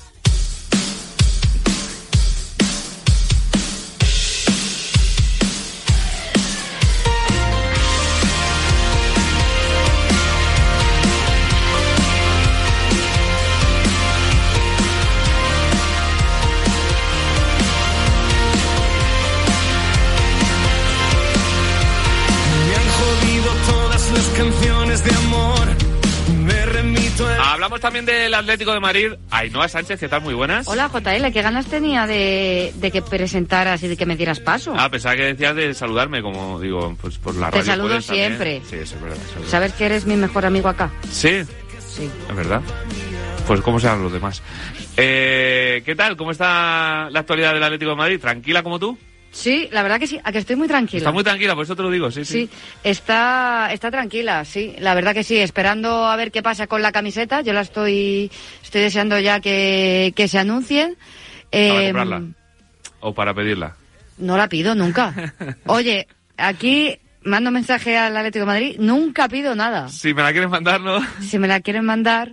Hablamos también del Atlético de Madrid. Ainhoa Sánchez, ¿qué tal? Muy buenas. Hola, JL, ¿qué ganas tenía de que presentaras y de que me dieras paso? Pensaba que decías de saludarme, como digo, pues por la radio. Te saludo siempre. Sí, eso es verdad. ¿Sabes que eres mi mejor amigo acá? Sí. Sí. Es verdad. Pues cómo serán los demás. ¿Qué tal? ¿Cómo está la actualidad del Atlético de Madrid? ¿Tranquila como tú? Sí, la verdad que sí, a que estoy muy tranquila. Está muy tranquila, por eso te lo digo, sí. Sí, está tranquila, sí, la verdad que sí, esperando a ver qué pasa con la camiseta, yo la estoy deseando ya que se anuncien. ¿Para comprarla? ¿O para pedirla? No la pido nunca. Oye, aquí mando mensaje al Atlético de Madrid, nunca pido nada. Si me la quieren mandar, ¿no? Si me la quieren mandar,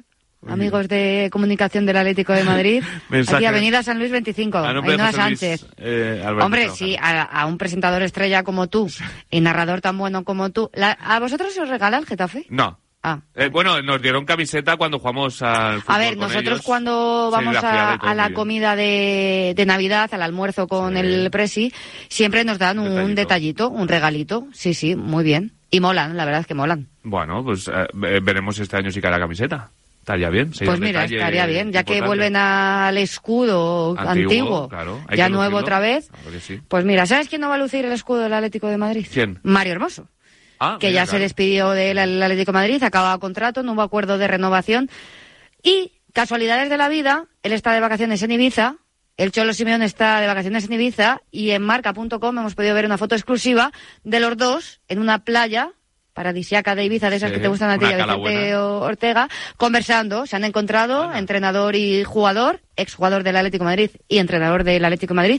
amigos de comunicación del Atlético de Madrid. Mensajes. Aquí Avenida San Luis 25, Ainhoa Sánchez. Hombre, sí, a un presentador estrella como tú y narrador tan bueno como tú. ¿A vosotros os regala el Getafe? No. Bueno, nos dieron camiseta cuando jugamos al fútbol. A ver, nosotros cuando vamos a la comida de Navidad, al almuerzo con el Presi, siempre nos dan un detallito, un regalito. Sí, muy bien. Y molan, la verdad es que molan. Bueno, pues veremos este año si cae la camiseta. Estaría bien. Pues mira, estaría bien, ya que vuelven al escudo antiguo claro, ya nuevo otra vez. Claro que sí. Pues mira, ¿sabes quién no va a lucir el escudo del Atlético de Madrid? ¿Quién? Mario Hermoso. Que mira, ya se despidió del Atlético de Madrid, acababa contrato, no hubo acuerdo de renovación. Y, casualidades de la vida, él está de vacaciones en Ibiza, el Cholo Simeone está de vacaciones en Ibiza, y en marca.com hemos podido ver una foto exclusiva de los dos en una playa paradisíaca de Ibiza, de esas que te gustan a ti, Vicente Ortega, conversando. Se han encontrado, entrenador y jugador, exjugador del Atlético de Madrid y entrenador del Atlético de Madrid.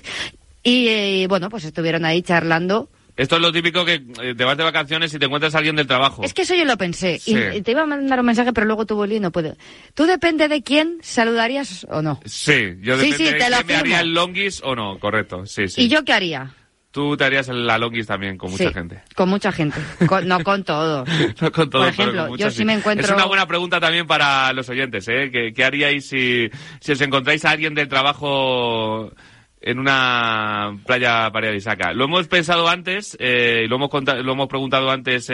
Y bueno, pues estuvieron ahí charlando. Esto es lo típico que te vas de vacaciones y te encuentras a alguien del trabajo. Es que eso yo lo pensé. Sí. Y te iba a mandar un mensaje, pero luego tuvo lío y no puedo. ¿Tú depende de quién saludarías o no? Sí, yo depende de quién me haría el longis o no, correcto. Sí. ¿Y yo qué haría? Tú te harías la longis también con mucha gente. Con mucha gente. No con todos. No con todos, por ejemplo, pero con mucha, yo sí me encuentro... Es una buena pregunta también para los oyentes, ¿eh? ¿Qué haríais si os encontráis a alguien del trabajo en una playa paradisíaca? Lo hemos pensado antes, lo hemos preguntado antes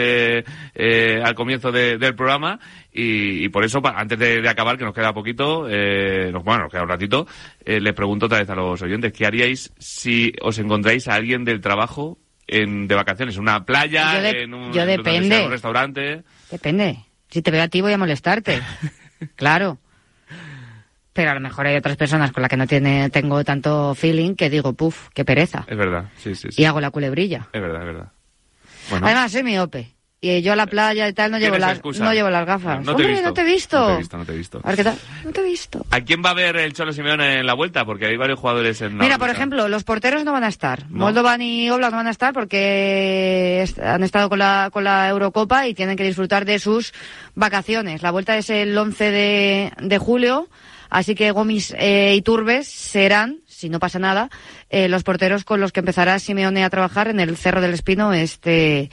al comienzo del programa, y por eso, antes de acabar, que nos queda poquito, nos queda un ratito, les pregunto otra vez a los oyentes, ¿qué haríais si os encontráis a alguien del trabajo de vacaciones? ¿En una playa? ¿En un restaurante? Depende. Si te veo a ti voy a molestarte. Claro. Pero a lo mejor hay otras personas con las que no tengo tanto feeling que digo, puf, qué pereza. Es verdad, sí. Y hago la culebrilla. Es verdad. Bueno. Además, soy miope. Y yo a la playa y tal no llevo las gafas. No te Hombre, no te he visto. No te he visto. A ver, ¿qué tal? No te he visto. ¿A quién va a ver el Cholo Simeone en la vuelta? Porque hay varios jugadores en la Mira, vuelta. por ejemplo, los porteros no van a estar. ¿No? Moldovan y Oblak no van a estar porque han estado con la Eurocopa y tienen que disfrutar de sus vacaciones. La vuelta es el 11 de julio. Así que Gomis y Turbes serán, si no pasa nada, los porteros con los que empezará Simeone a trabajar en el Cerro del Espino este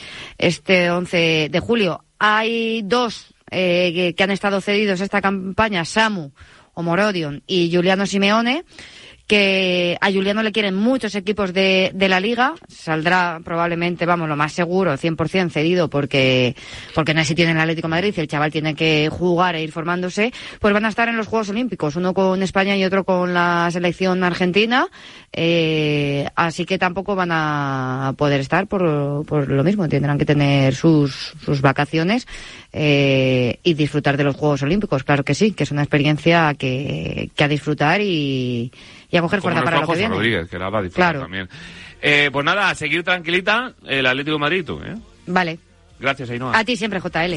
11 de julio. Hay dos que han estado cedidos esta campaña, Samu Omorodion y Giuliano Simeone, que a Giuliano le quieren muchos equipos de la Liga. Saldrá probablemente, lo más seguro, 100% cedido porque no hay sitio en el Atlético de Madrid y el chaval tiene que jugar e ir formándose. Pues van a estar en los Juegos Olímpicos, uno con España y otro con la selección argentina. Así que tampoco van a poder estar por lo mismo. Tendrán que tener sus vacaciones y disfrutar de los Juegos Olímpicos. Claro que sí, que es una experiencia que a disfrutar y a coger fuerza para lo que viene. Rodríguez, que la va a disfrutar también. Pues nada, a seguir tranquilita el Atlético de Madrid, tú, ¿eh? Vale. Gracias, Ainhoa. A ti siempre, JL.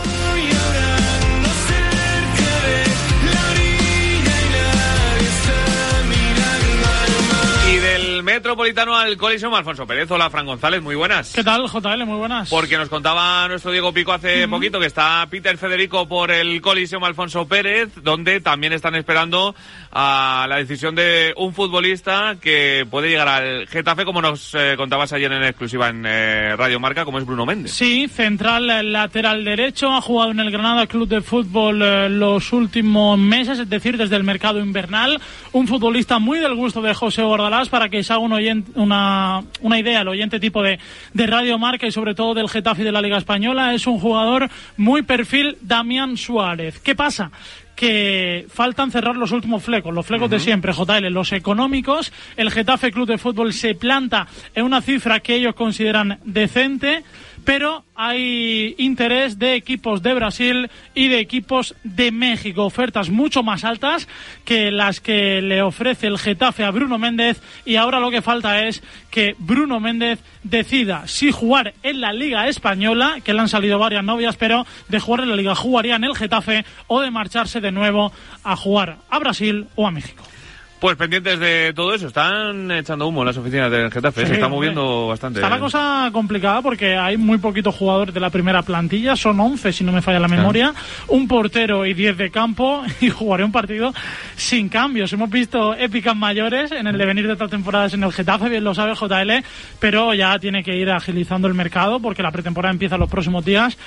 Y del Metropolitano al Coliseum, Alfonso Pérez. Hola, Fran González, muy buenas. ¿Qué tal, JL? Muy buenas. Porque nos contaba nuestro Diego Pico hace poquito que está Peter Federico por el Coliseum Alfonso Pérez, donde también están esperando a la decisión de un futbolista que puede llegar al Getafe, como nos contabas ayer en exclusiva en Radio Marca, como es Bruno Méndez. Sí, central lateral derecho, ha jugado en el Granada Club de Fútbol los últimos meses, es decir, desde el mercado invernal. Un futbolista muy del gusto de José Bordalás, para que se haga una idea el oyente tipo de Radio Marca y sobre todo del Getafe y de la Liga Española. Es un jugador muy perfil Damián Suárez. ¿Qué pasa? Que faltan cerrar los últimos flecos, los flecos de siempre, JL, los económicos. El Getafe Club de Fútbol se planta en una cifra que ellos consideran decente, pero hay interés de equipos de Brasil y de equipos de México, ofertas mucho más altas que las que le ofrece el Getafe a Bruno Méndez, y ahora lo que falta es que Bruno Méndez decida si jugar en la Liga Española, que le han salido varias novias, pero de jugar en la Liga jugaría en el Getafe, o de marcharse de nuevo a jugar a Brasil o a México. Pues pendientes de todo eso, están echando humo en las oficinas del Getafe, Sí, se está hombre. moviendo bastante. Está la cosa complicada porque hay muy poquitos jugadores de la primera plantilla, son 11 si no me falla la memoria, un portero y 10 de campo, y jugaré un partido sin cambios. Hemos visto épicas mayores en el devenir de estas temporadas en el Getafe, bien lo sabe el JL, pero ya tiene que ir agilizando el mercado porque la pretemporada empieza los próximos días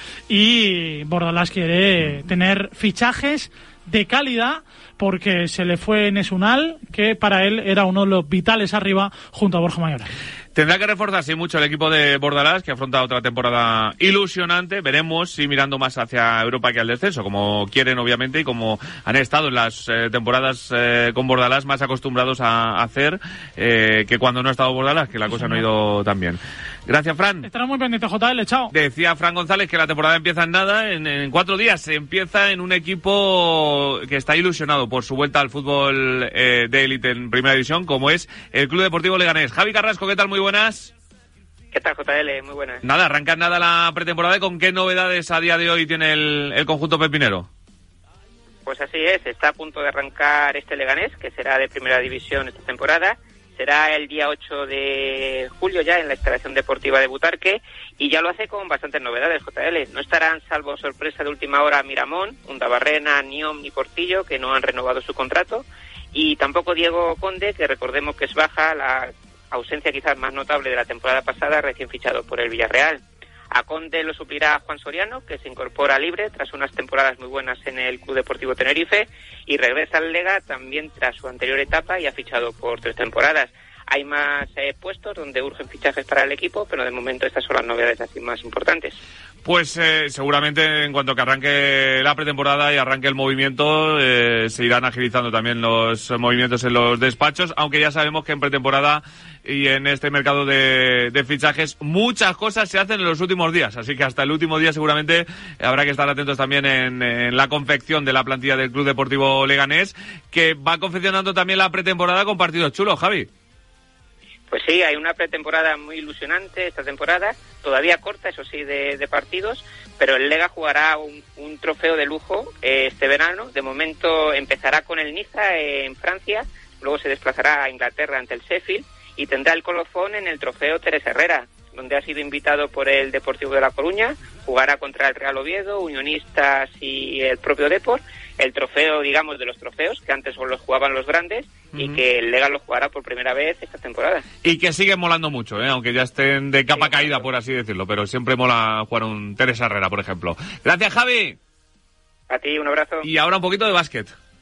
y Bordalás quiere tener fichajes de calidad porque se le fue Enes Unal, que para él era uno de los vitales arriba junto a Borja Mayoral. Tendrá que reforzarse mucho el equipo de Bordalás, que afronta otra temporada ilusionante. Veremos si mirando más hacia Europa que al descenso, como quieren obviamente y como han estado en las temporadas con Bordalás más acostumbrados a hacer que cuando no ha estado Bordalás, que la cosa no ha ido tan bien. Gracias, Fran. Estará muy pendiente, JL, chao. Decía Fran González que la temporada empieza en nada, en 4 días. Se empieza en un equipo que está ilusionado por su vuelta al fútbol de élite en Primera División, como es el Club Deportivo Leganés. Javi Carrasco, ¿qué tal? Muy buenas. ¿Qué tal, JL? Muy buenas. Nada, arranca en nada la pretemporada. ¿Y con qué novedades a día de hoy tiene el conjunto pepinero? Pues así es, está a punto de arrancar este Leganés, que será de Primera División esta temporada. Será el día 8 de julio ya en la instalación deportiva de Butarque y ya lo hace con bastantes novedades, JL. No estarán, salvo sorpresa de última hora, Miramón, Undabarrena, Niom y Portillo, que no han renovado su contrato, y tampoco Diego Conde, que recordemos que es baja, la ausencia quizás más notable de la temporada pasada, recién fichado por el Villarreal. A Conde lo suplirá Juan Soriano, que se incorpora libre tras unas temporadas muy buenas en el Club Deportivo Tenerife y regresa al Lega también tras su anterior etapa y ha fichado por 3 temporadas. Hay más puestos donde urgen fichajes para el equipo, pero de momento estas son las novedades así más importantes. Pues seguramente en cuanto que arranque la pretemporada y arranque el movimiento se irán agilizando también los movimientos en los despachos, aunque ya sabemos que en pretemporada y en este mercado de fichajes muchas cosas se hacen en los últimos días, así que hasta el último día seguramente habrá que estar atentos también en la confección de la plantilla del Club Deportivo Leganés, que va confeccionando también la pretemporada con partidos chulos, Javi. Pues sí, hay una pretemporada muy ilusionante esta temporada, todavía corta, eso sí, de partidos, pero el Lega jugará un trofeo de lujo este verano. De momento empezará con el Niza en Francia, luego se desplazará a Inglaterra ante el Sheffield y tendrá el colofón en el trofeo Teresa Herrera, donde ha sido invitado por el Deportivo de La Coruña, jugará contra el Real Oviedo, Unionistas y el propio Depor, el trofeo, digamos, de los trofeos, que antes solo los jugaban los grandes, y que el Lega lo jugará por primera vez esta temporada. Y que sigue molando mucho, aunque ya estén de capa caída, por así decirlo, pero siempre mola jugar un Teresa Herrera, por ejemplo. Gracias, Javi. A ti, un abrazo. Y ahora un poquito de básquet.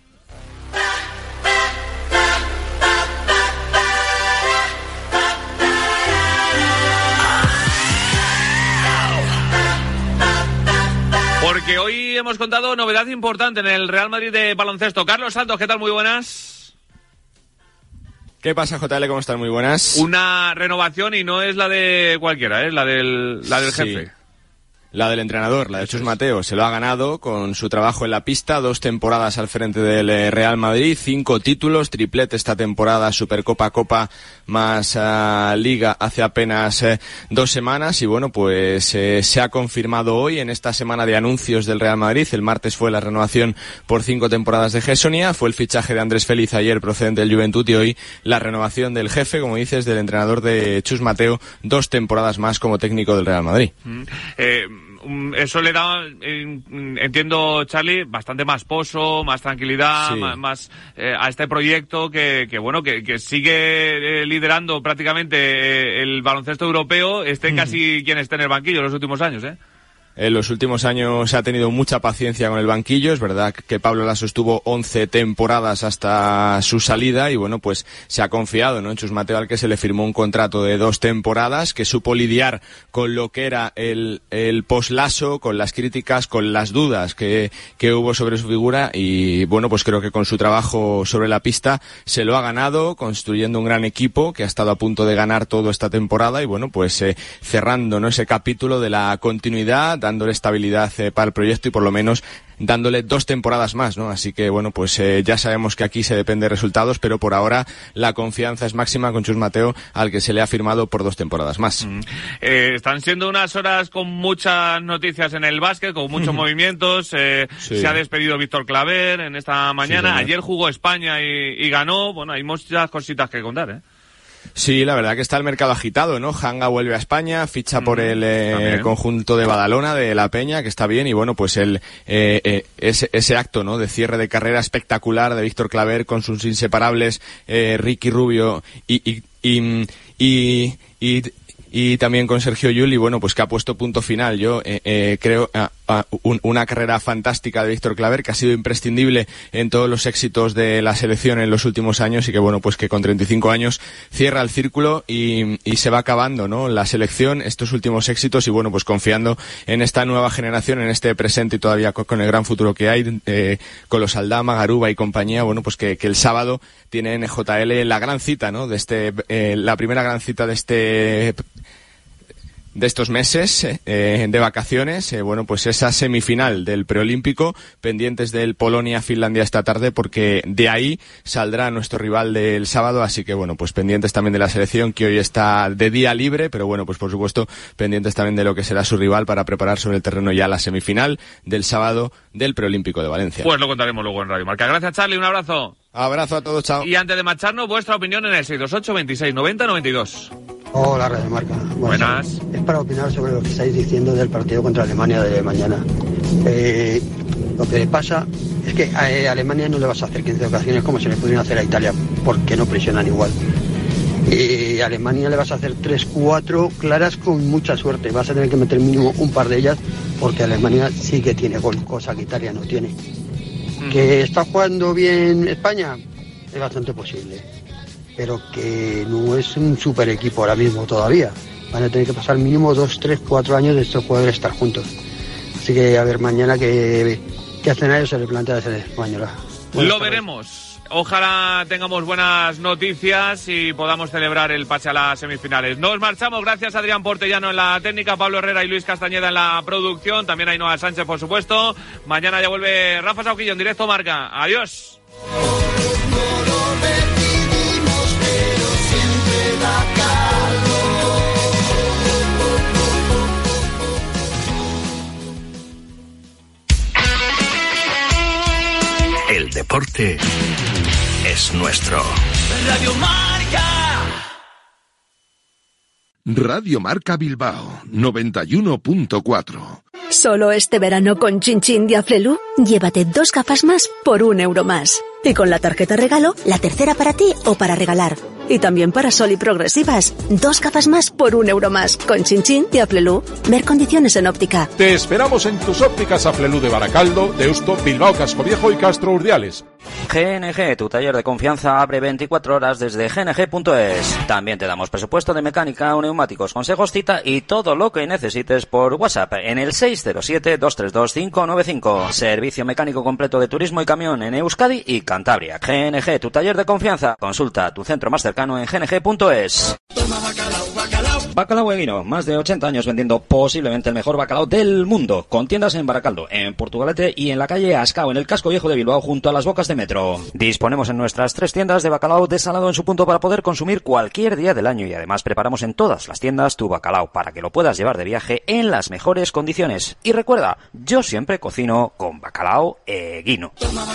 Porque hoy hemos contado novedad importante en el Real Madrid de baloncesto. Carlos Santos, ¿qué tal? Muy buenas. ¿Qué pasa, JL? ¿Cómo están? Muy buenas. Una renovación y no es la de cualquiera, la del jefe. La del entrenador, la de Chus Mateo, se lo ha ganado con su trabajo en la pista, 2 temporadas al frente del Real Madrid, 5 títulos, triplete esta temporada, Supercopa, Copa, más Liga hace apenas 2 semanas y bueno, pues se ha confirmado hoy en esta semana de anuncios del Real Madrid. El martes fue la renovación por 5 temporadas de Gessonia, fue el fichaje de Andrés Félix ayer procedente del Juventud y hoy la renovación del jefe, como dices, del entrenador de Chus Mateo, 2 temporadas más como técnico del Real Madrid. Eso le da, entiendo, Charlie, bastante más poso, más tranquilidad, Sí. más a este proyecto que sigue liderando prácticamente el baloncesto europeo, esté casi quien esté en el banquillo en los últimos años, En los últimos años ha tenido mucha paciencia con el banquillo. Es verdad que Pablo Laso estuvo 11 temporadas hasta su salida y bueno, pues se ha confiado, ¿no?, en Chus Mateo, al que se le firmó un contrato de 2 temporadas, que supo lidiar con lo que era el post-Laso, con las críticas, con las dudas que hubo sobre su figura y bueno, pues creo que con su trabajo sobre la pista se lo ha ganado, construyendo un gran equipo que ha estado a punto de ganar todo esta temporada y bueno, pues cerrando, ¿no?, ese capítulo de la continuidad, dándole estabilidad para el proyecto y por lo menos dándole 2 temporadas más, ¿no? Así que bueno, pues ya sabemos que aquí se depende de resultados, pero por ahora la confianza es máxima con Chus Mateo, al que se le ha firmado por 2 temporadas más. Están siendo unas horas con muchas noticias en el básquet, con muchos movimientos. Sí. Se ha despedido Víctor Claver en esta mañana. Sí, ayer jugó España y ganó. Bueno, hay muchas cositas que contar, ¿eh? Sí, la verdad que está el mercado agitado, ¿no? Hanga vuelve a España, ficha por el conjunto de Badalona, de La Peña, que está bien, y bueno, pues ese acto, ¿no?, de cierre de carrera espectacular de Víctor Claver con sus inseparables Ricky Rubio y también con Sergio Llull, y bueno, pues que ha puesto punto final. Yo creo una carrera fantástica de Víctor Claver, que ha sido imprescindible en todos los éxitos de la selección en los últimos años, y que bueno, pues que con 35 años cierra el círculo y se va acabando, ¿no?, la selección, estos últimos éxitos, y bueno, pues confiando en esta nueva generación, en este presente y todavía con el gran futuro que hay, con los Aldama, Garuba y compañía. Bueno, pues que el sábado tiene en JL la gran cita, ¿no?, la primera gran cita de estos meses de vacaciones, bueno, pues esa semifinal del preolímpico, pendientes del Polonia-Finlandia esta tarde, porque de ahí saldrá nuestro rival del sábado, así que bueno, pues pendientes también de la selección, que hoy está de día libre, pero bueno, pues por supuesto pendientes también de lo que será su rival para preparar sobre el terreno ya la semifinal del sábado del preolímpico de Valencia. Pues lo contaremos luego en Radio Marca. Gracias, Charlie, un abrazo. Abrazo a todos, chao. Y antes de marcharnos, vuestra opinión en el 628 26 90 92. Hola, Radio Marca. Buenas. Es para opinar sobre lo que estáis diciendo del partido contra Alemania de mañana. Lo que le pasa es que a Alemania no le vas a hacer 15 ocasiones como se le pudieron hacer a Italia, porque no presionan igual. Y a Alemania le vas a hacer 3-4 claras con mucha suerte. Vas a tener que meter mínimo un par de ellas, porque Alemania sí que tiene gol, cosa que Italia no tiene. ¿Que está jugando bien España? Es bastante posible, pero que no es un super equipo ahora mismo todavía. Van a tener que pasar mínimo 2, 3, 4 años de estos jugadores estar juntos. Así que a ver mañana qué escenario se le plantea a la selección española. Lo veremos. Ojalá tengamos buenas noticias y podamos celebrar el pase a las semifinales. Nos marchamos. Gracias a Adrián Portellano en la técnica, Pablo Herrera y Luis Castañeda en la producción. También a Ainhoa Sánchez, por supuesto. Mañana ya vuelve Rafa Sauquillo en Directo Marca. Adiós. El deporte es nuestro. Radio Marca. Radio Marca Bilbao 91.4. Solo este verano con Chin Chin de Aflelu, llévate 2 gafas más por €1 más. Y con la tarjeta regalo, la tercera para ti o para regalar. Y también para Sol y Progresivas. 2 gafas más por €1 más. Con Chin Chin de Aflelu. Ver condiciones en óptica. Te esperamos en tus ópticas Aflelu de Baracaldo, Deusto, Bilbao, Cascoviejo y Castro Urdiales. GNG, tu taller de confianza, abre 24 horas desde gng.es. También te damos presupuesto de mecánica, neumáticos, consejos, cita y todo lo que necesites por WhatsApp en el 607-232-595. Servicio mecánico completo de turismo y camión en Euskadi y Cantabria. GNG, tu taller de confianza. Consulta tu centro más cercano en gng.es. Bacalao Eguino, más de 80 años vendiendo posiblemente el mejor bacalao del mundo, con tiendas en Baracaldo, en Portugalete y en la calle Ascao, en el casco viejo de Bilbao, junto a las bocas de metro. Disponemos en nuestras 3 tiendas de bacalao desalado en su punto para poder consumir cualquier día del año, y además preparamos en todas las tiendas tu bacalao para que lo puedas llevar de viaje en las mejores condiciones. Y recuerda, yo siempre cocino con Bacalao Eguino.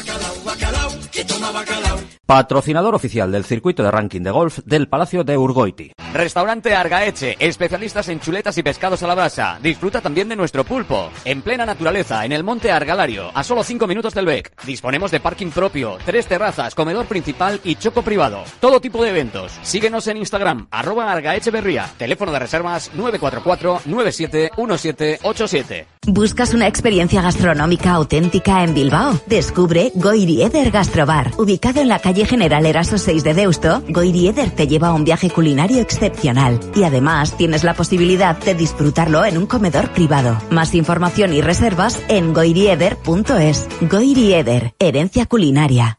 Patrocinador oficial del circuito de ranking de golf del Palacio de Urgoiti. Restaurante Argaeche, especialistas en chuletas y pescados a la brasa. Disfruta también de nuestro pulpo. En plena naturaleza, en el monte Argalario, a solo 5 minutos del Bec. Disponemos de parking propio, 3 terrazas, comedor principal y choco privado. Todo tipo de eventos. Síguenos en Instagram, @argaecheberría. Teléfono de reservas 944-971787. ¿Buscas una experiencia gastronómica auténtica en Bilbao? Descubre Goiri Eder Gastrobar. Ubicado en la calle General Eraso 6 de Deusto, Goiri Eder te lleva a un viaje culinario excepcional. Y además tienes la posibilidad de disfrutarlo en un comedor privado. Más información y reservas en goirieder.es. Goiri Eder, herencia culinaria.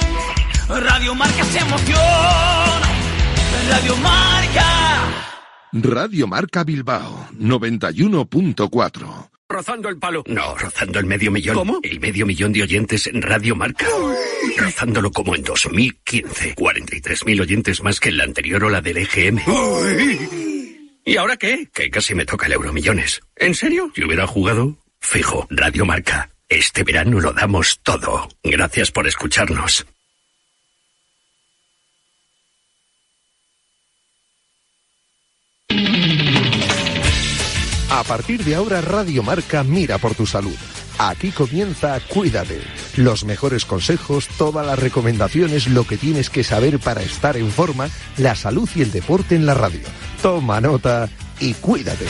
Radio Marca se emociona. Radio Marca. Radio Marca Bilbao, 91.4. Rozando el palo. No, rozando el 500.000. ¿Cómo? El 500.000 de oyentes en Radio Marca. Uy. Rozándolo como en 2015. 43.000 oyentes más que en la anterior ola del EGM. Uy. ¿Y ahora qué? Que casi me toca el Euromillones. ¿En serio? Si hubiera jugado, fijo, Radio Marca. Este verano lo damos todo. Gracias por escucharnos. A partir de ahora, Radio Marca mira por tu salud. Aquí comienza Cuídate. Los mejores consejos, todas las recomendaciones, lo que tienes que saber para estar en forma, la salud y el deporte en la radio. Toma nota y cuídate.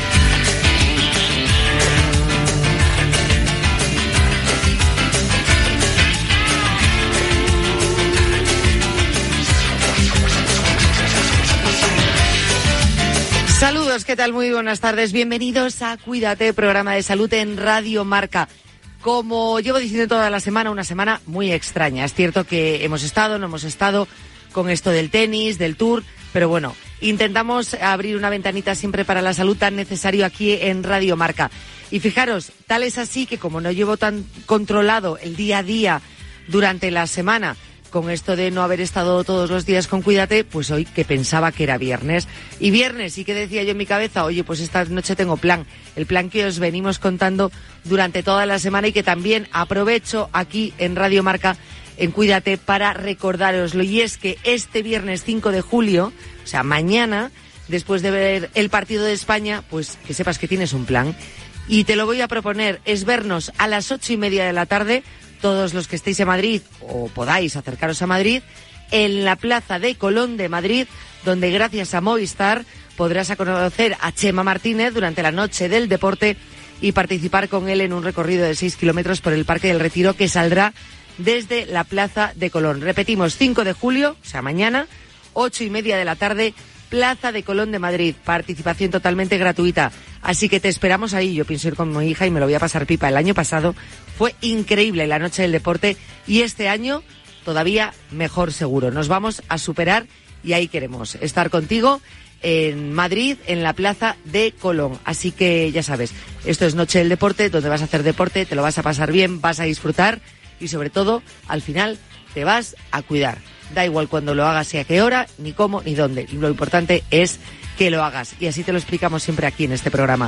Saludos, ¿qué tal? Muy buenas tardes. Bienvenidos a Cuídate, programa de salud en Radio Marca. Como llevo diciendo toda la semana, una semana muy extraña. Es cierto que no hemos estado con esto del tenis, del Tour, pero bueno, intentamos abrir una ventanita siempre para la salud tan necesario aquí en Radio Marca. Y fijaros, tal es así que como no llevo tan controlado el día a día durante la semana, con esto de no haber estado todos los días con Cuídate, pues hoy que pensaba que era viernes. Y viernes, ¿y qué decía yo en mi cabeza? Oye, pues esta noche tengo plan. El plan que os venimos contando durante toda la semana y que también aprovecho aquí en Radio Marca, en Cuídate, para recordároslo. Y es que este viernes 5 de julio, o sea, mañana, después de ver el partido de España, pues que sepas que tienes un plan. Y te lo voy a proponer, es vernos a las 8:30 de la tarde, todos los que estéis en Madrid o podáis acercaros a Madrid, en la Plaza de Colón de Madrid, donde gracias a Movistar podrás conocer a Chema Martínez durante la noche del deporte y participar con él en un recorrido de 6 kilómetros por el Parque del Retiro que saldrá desde la Plaza de Colón. Repetimos, 5 de julio, o sea, mañana, 8:30 de la tarde, Plaza de Colón de Madrid. Participación totalmente gratuita. Así que te esperamos ahí. Yo pienso ir con mi hija y me lo voy a pasar pipa. El año pasado fue increíble la noche del deporte y este año todavía mejor seguro. Nos vamos a superar y ahí queremos estar contigo en Madrid, en la Plaza de Colón. Así que ya sabes, esto es Noche del Deporte, donde vas a hacer deporte, te lo vas a pasar bien, vas a disfrutar y sobre todo, al final, te vas a cuidar. Da igual cuando lo hagas y a qué hora, ni cómo, ni dónde. Lo importante es que lo hagas. Y así te lo explicamos siempre aquí en este programa.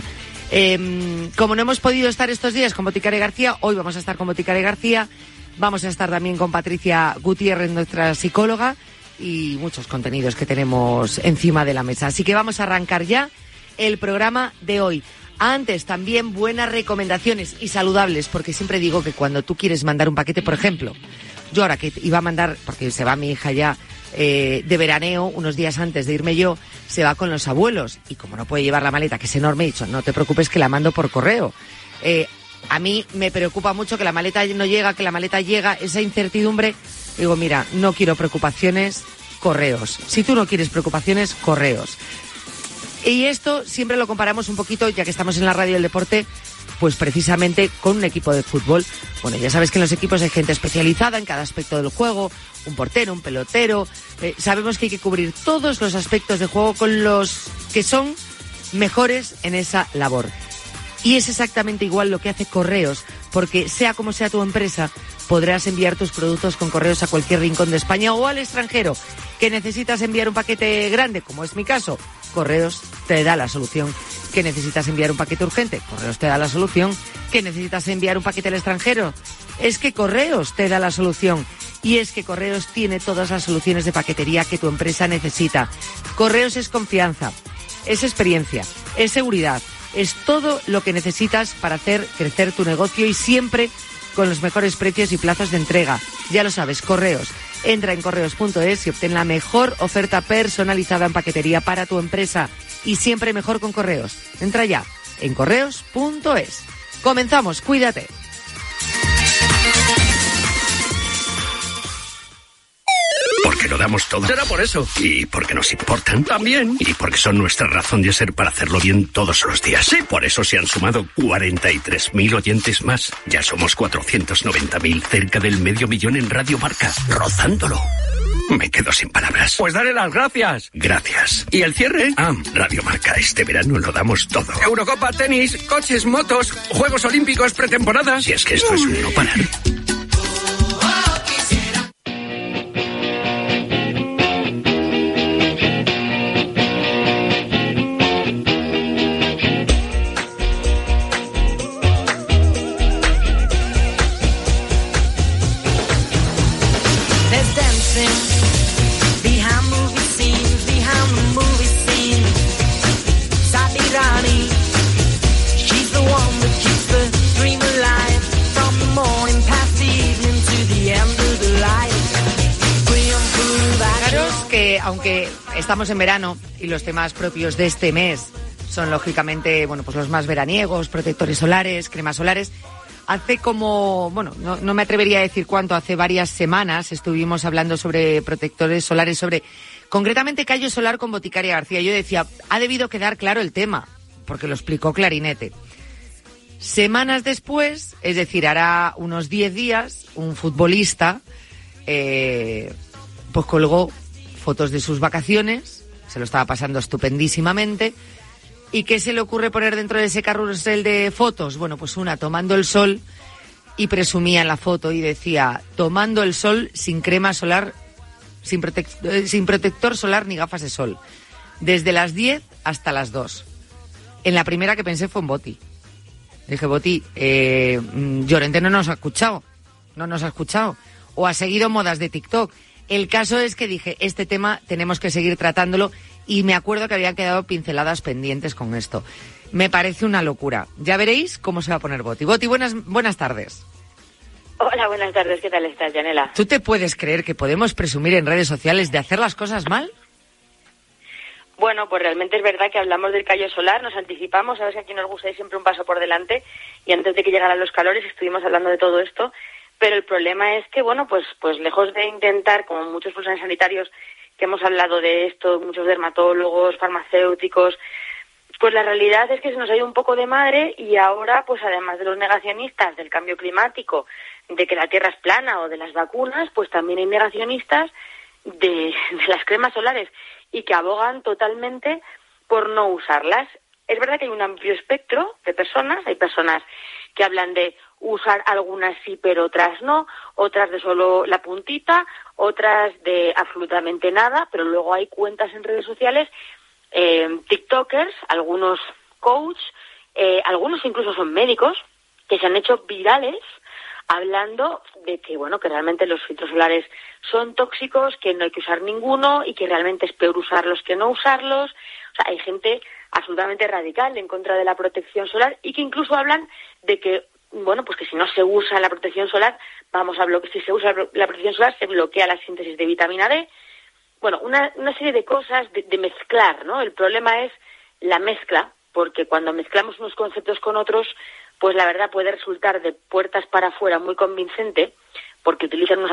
Como no hemos podido estar estos días con Boticaria García, hoy vamos a estar con Boticaria García. Vamos a estar también con Patricia Gutiérrez, nuestra psicóloga, y muchos contenidos que tenemos encima de la mesa. Así que vamos a arrancar ya el programa de hoy. Antes, también buenas recomendaciones y saludables, porque siempre digo que cuando tú quieres mandar un paquete, por ejemplo, yo ahora que iba a mandar, porque se va mi hija ya de veraneo, unos días antes de irme yo, se va con los abuelos. Y como no puede llevar la maleta, que es enorme, he dicho, no te preocupes que la mando por correo. A mí me preocupa mucho que la maleta no llega, que la maleta llega, esa incertidumbre. Digo, mira, no quiero preocupaciones, correos. Si tú no quieres preocupaciones, correos. Y esto siempre lo comparamos un poquito, ya que estamos en la radio del deporte, pues precisamente con un equipo de fútbol. Bueno, ya sabes que en los equipos hay gente especializada en cada aspecto del juego, un portero, un pelotero. Sabemos que hay que cubrir todos los aspectos de juego con los que son mejores en esa labor. Y es exactamente igual lo que hace Correos, porque sea como sea tu empresa, podrás enviar tus productos con Correos a cualquier rincón de España o al extranjero. ¿Que necesitas enviar un paquete grande, como es mi caso? Correos te da la solución. ¿Que necesitas enviar un paquete urgente? Correos te da la solución. ¿Que necesitas enviar un paquete al extranjero? Es que Correos te da la solución. Y es que Correos tiene todas las soluciones de paquetería que tu empresa necesita. Correos es confianza, es experiencia, es seguridad, es todo lo que necesitas para hacer crecer tu negocio y siempre con los mejores precios y plazos de entrega. Ya lo sabes, Correos. Entra en correos.es y obtén la mejor oferta personalizada en paquetería para tu empresa. Y siempre mejor con Correos. Entra ya en correos.es. Comenzamos, cuídate. Porque lo damos todo. Será por eso. Y porque nos importan. También. Y porque son nuestra razón de ser para hacerlo bien todos los días. Sí. Por eso se han sumado 43.000 oyentes más. Ya somos 490.000, cerca del 500.000 en Radio Marca, rozándolo. Me quedo sin palabras. Pues dale las gracias. Gracias. ¿Y el cierre? Radio Marca, este verano lo damos todo. Eurocopa, tenis, coches, motos, Juegos Olímpicos, pretemporadas. Si es que esto es un no parar. Aunque estamos en verano y los temas propios de este mes son lógicamente, bueno, pues los más veraniegos, protectores solares, cremas solares. Hace como, bueno, no me atrevería a decir cuánto, hace varias semanas estuvimos hablando sobre protectores solares, sobre concretamente callo solar con Boticaria García. Yo decía, ha debido quedar claro el tema, porque lo explicó Clarinete. Semanas después, es decir, hará unos 10 días, un futbolista pues colgó fotos de sus vacaciones, se lo estaba pasando estupendísimamente. ¿Y qué se le ocurre poner dentro de ese carrusel de fotos? Bueno, pues una tomando el sol, y presumía en la foto y decía, tomando el sol sin crema solar, sin protector solar ni gafas de sol, desde las 10 hasta las 2. En la primera que pensé fue en Boti. Dije, Boti, Llorente no nos ha escuchado, o ha seguido modas de TikTok. El caso es que dije, este tema tenemos que seguir tratándolo, y me acuerdo que habían quedado pinceladas pendientes con esto. Me parece una locura. Ya veréis cómo se va a poner Boti. Boti, buenas tardes. Hola, buenas tardes. ¿Qué tal estás, Yanela? ¿Tú te puedes creer que podemos presumir en redes sociales de hacer las cosas mal? Bueno, pues realmente es verdad que hablamos del callo solar, nos anticipamos, sabes que aquí nos gusta ir siempre un paso por delante, y antes de que llegaran los calores estuvimos hablando de todo esto. Pero el problema es que, bueno, pues lejos de intentar, como muchos profesionales sanitarios que hemos hablado de esto, muchos dermatólogos, farmacéuticos, pues la realidad es que se nos ha ido un poco de madre, y ahora, pues además de los negacionistas del cambio climático, de que la Tierra es plana o de las vacunas, pues también hay negacionistas de las cremas solares, y que abogan totalmente por no usarlas. Es verdad que hay un amplio espectro de personas, hay personas que hablan de usar algunas sí, pero otras no, otras de solo la puntita, otras de absolutamente nada, pero luego hay cuentas en redes sociales, tiktokers, algunos coach, algunos incluso son médicos, que se han hecho virales hablando de que, bueno, que realmente los filtros solares son tóxicos, que no hay que usar ninguno y que realmente es peor usarlos que no usarlos. O sea, hay gente absolutamente radical en contra de la protección solar, y que incluso hablan de que, bueno, pues que si no se usa la protección solar, si se usa la protección solar, se bloquea la síntesis de vitamina D. Bueno, una serie de cosas de mezclar, ¿no? El problema es la mezcla, porque cuando mezclamos unos conceptos con otros, pues la verdad puede resultar de puertas para afuera muy convincente, porque utilizan unos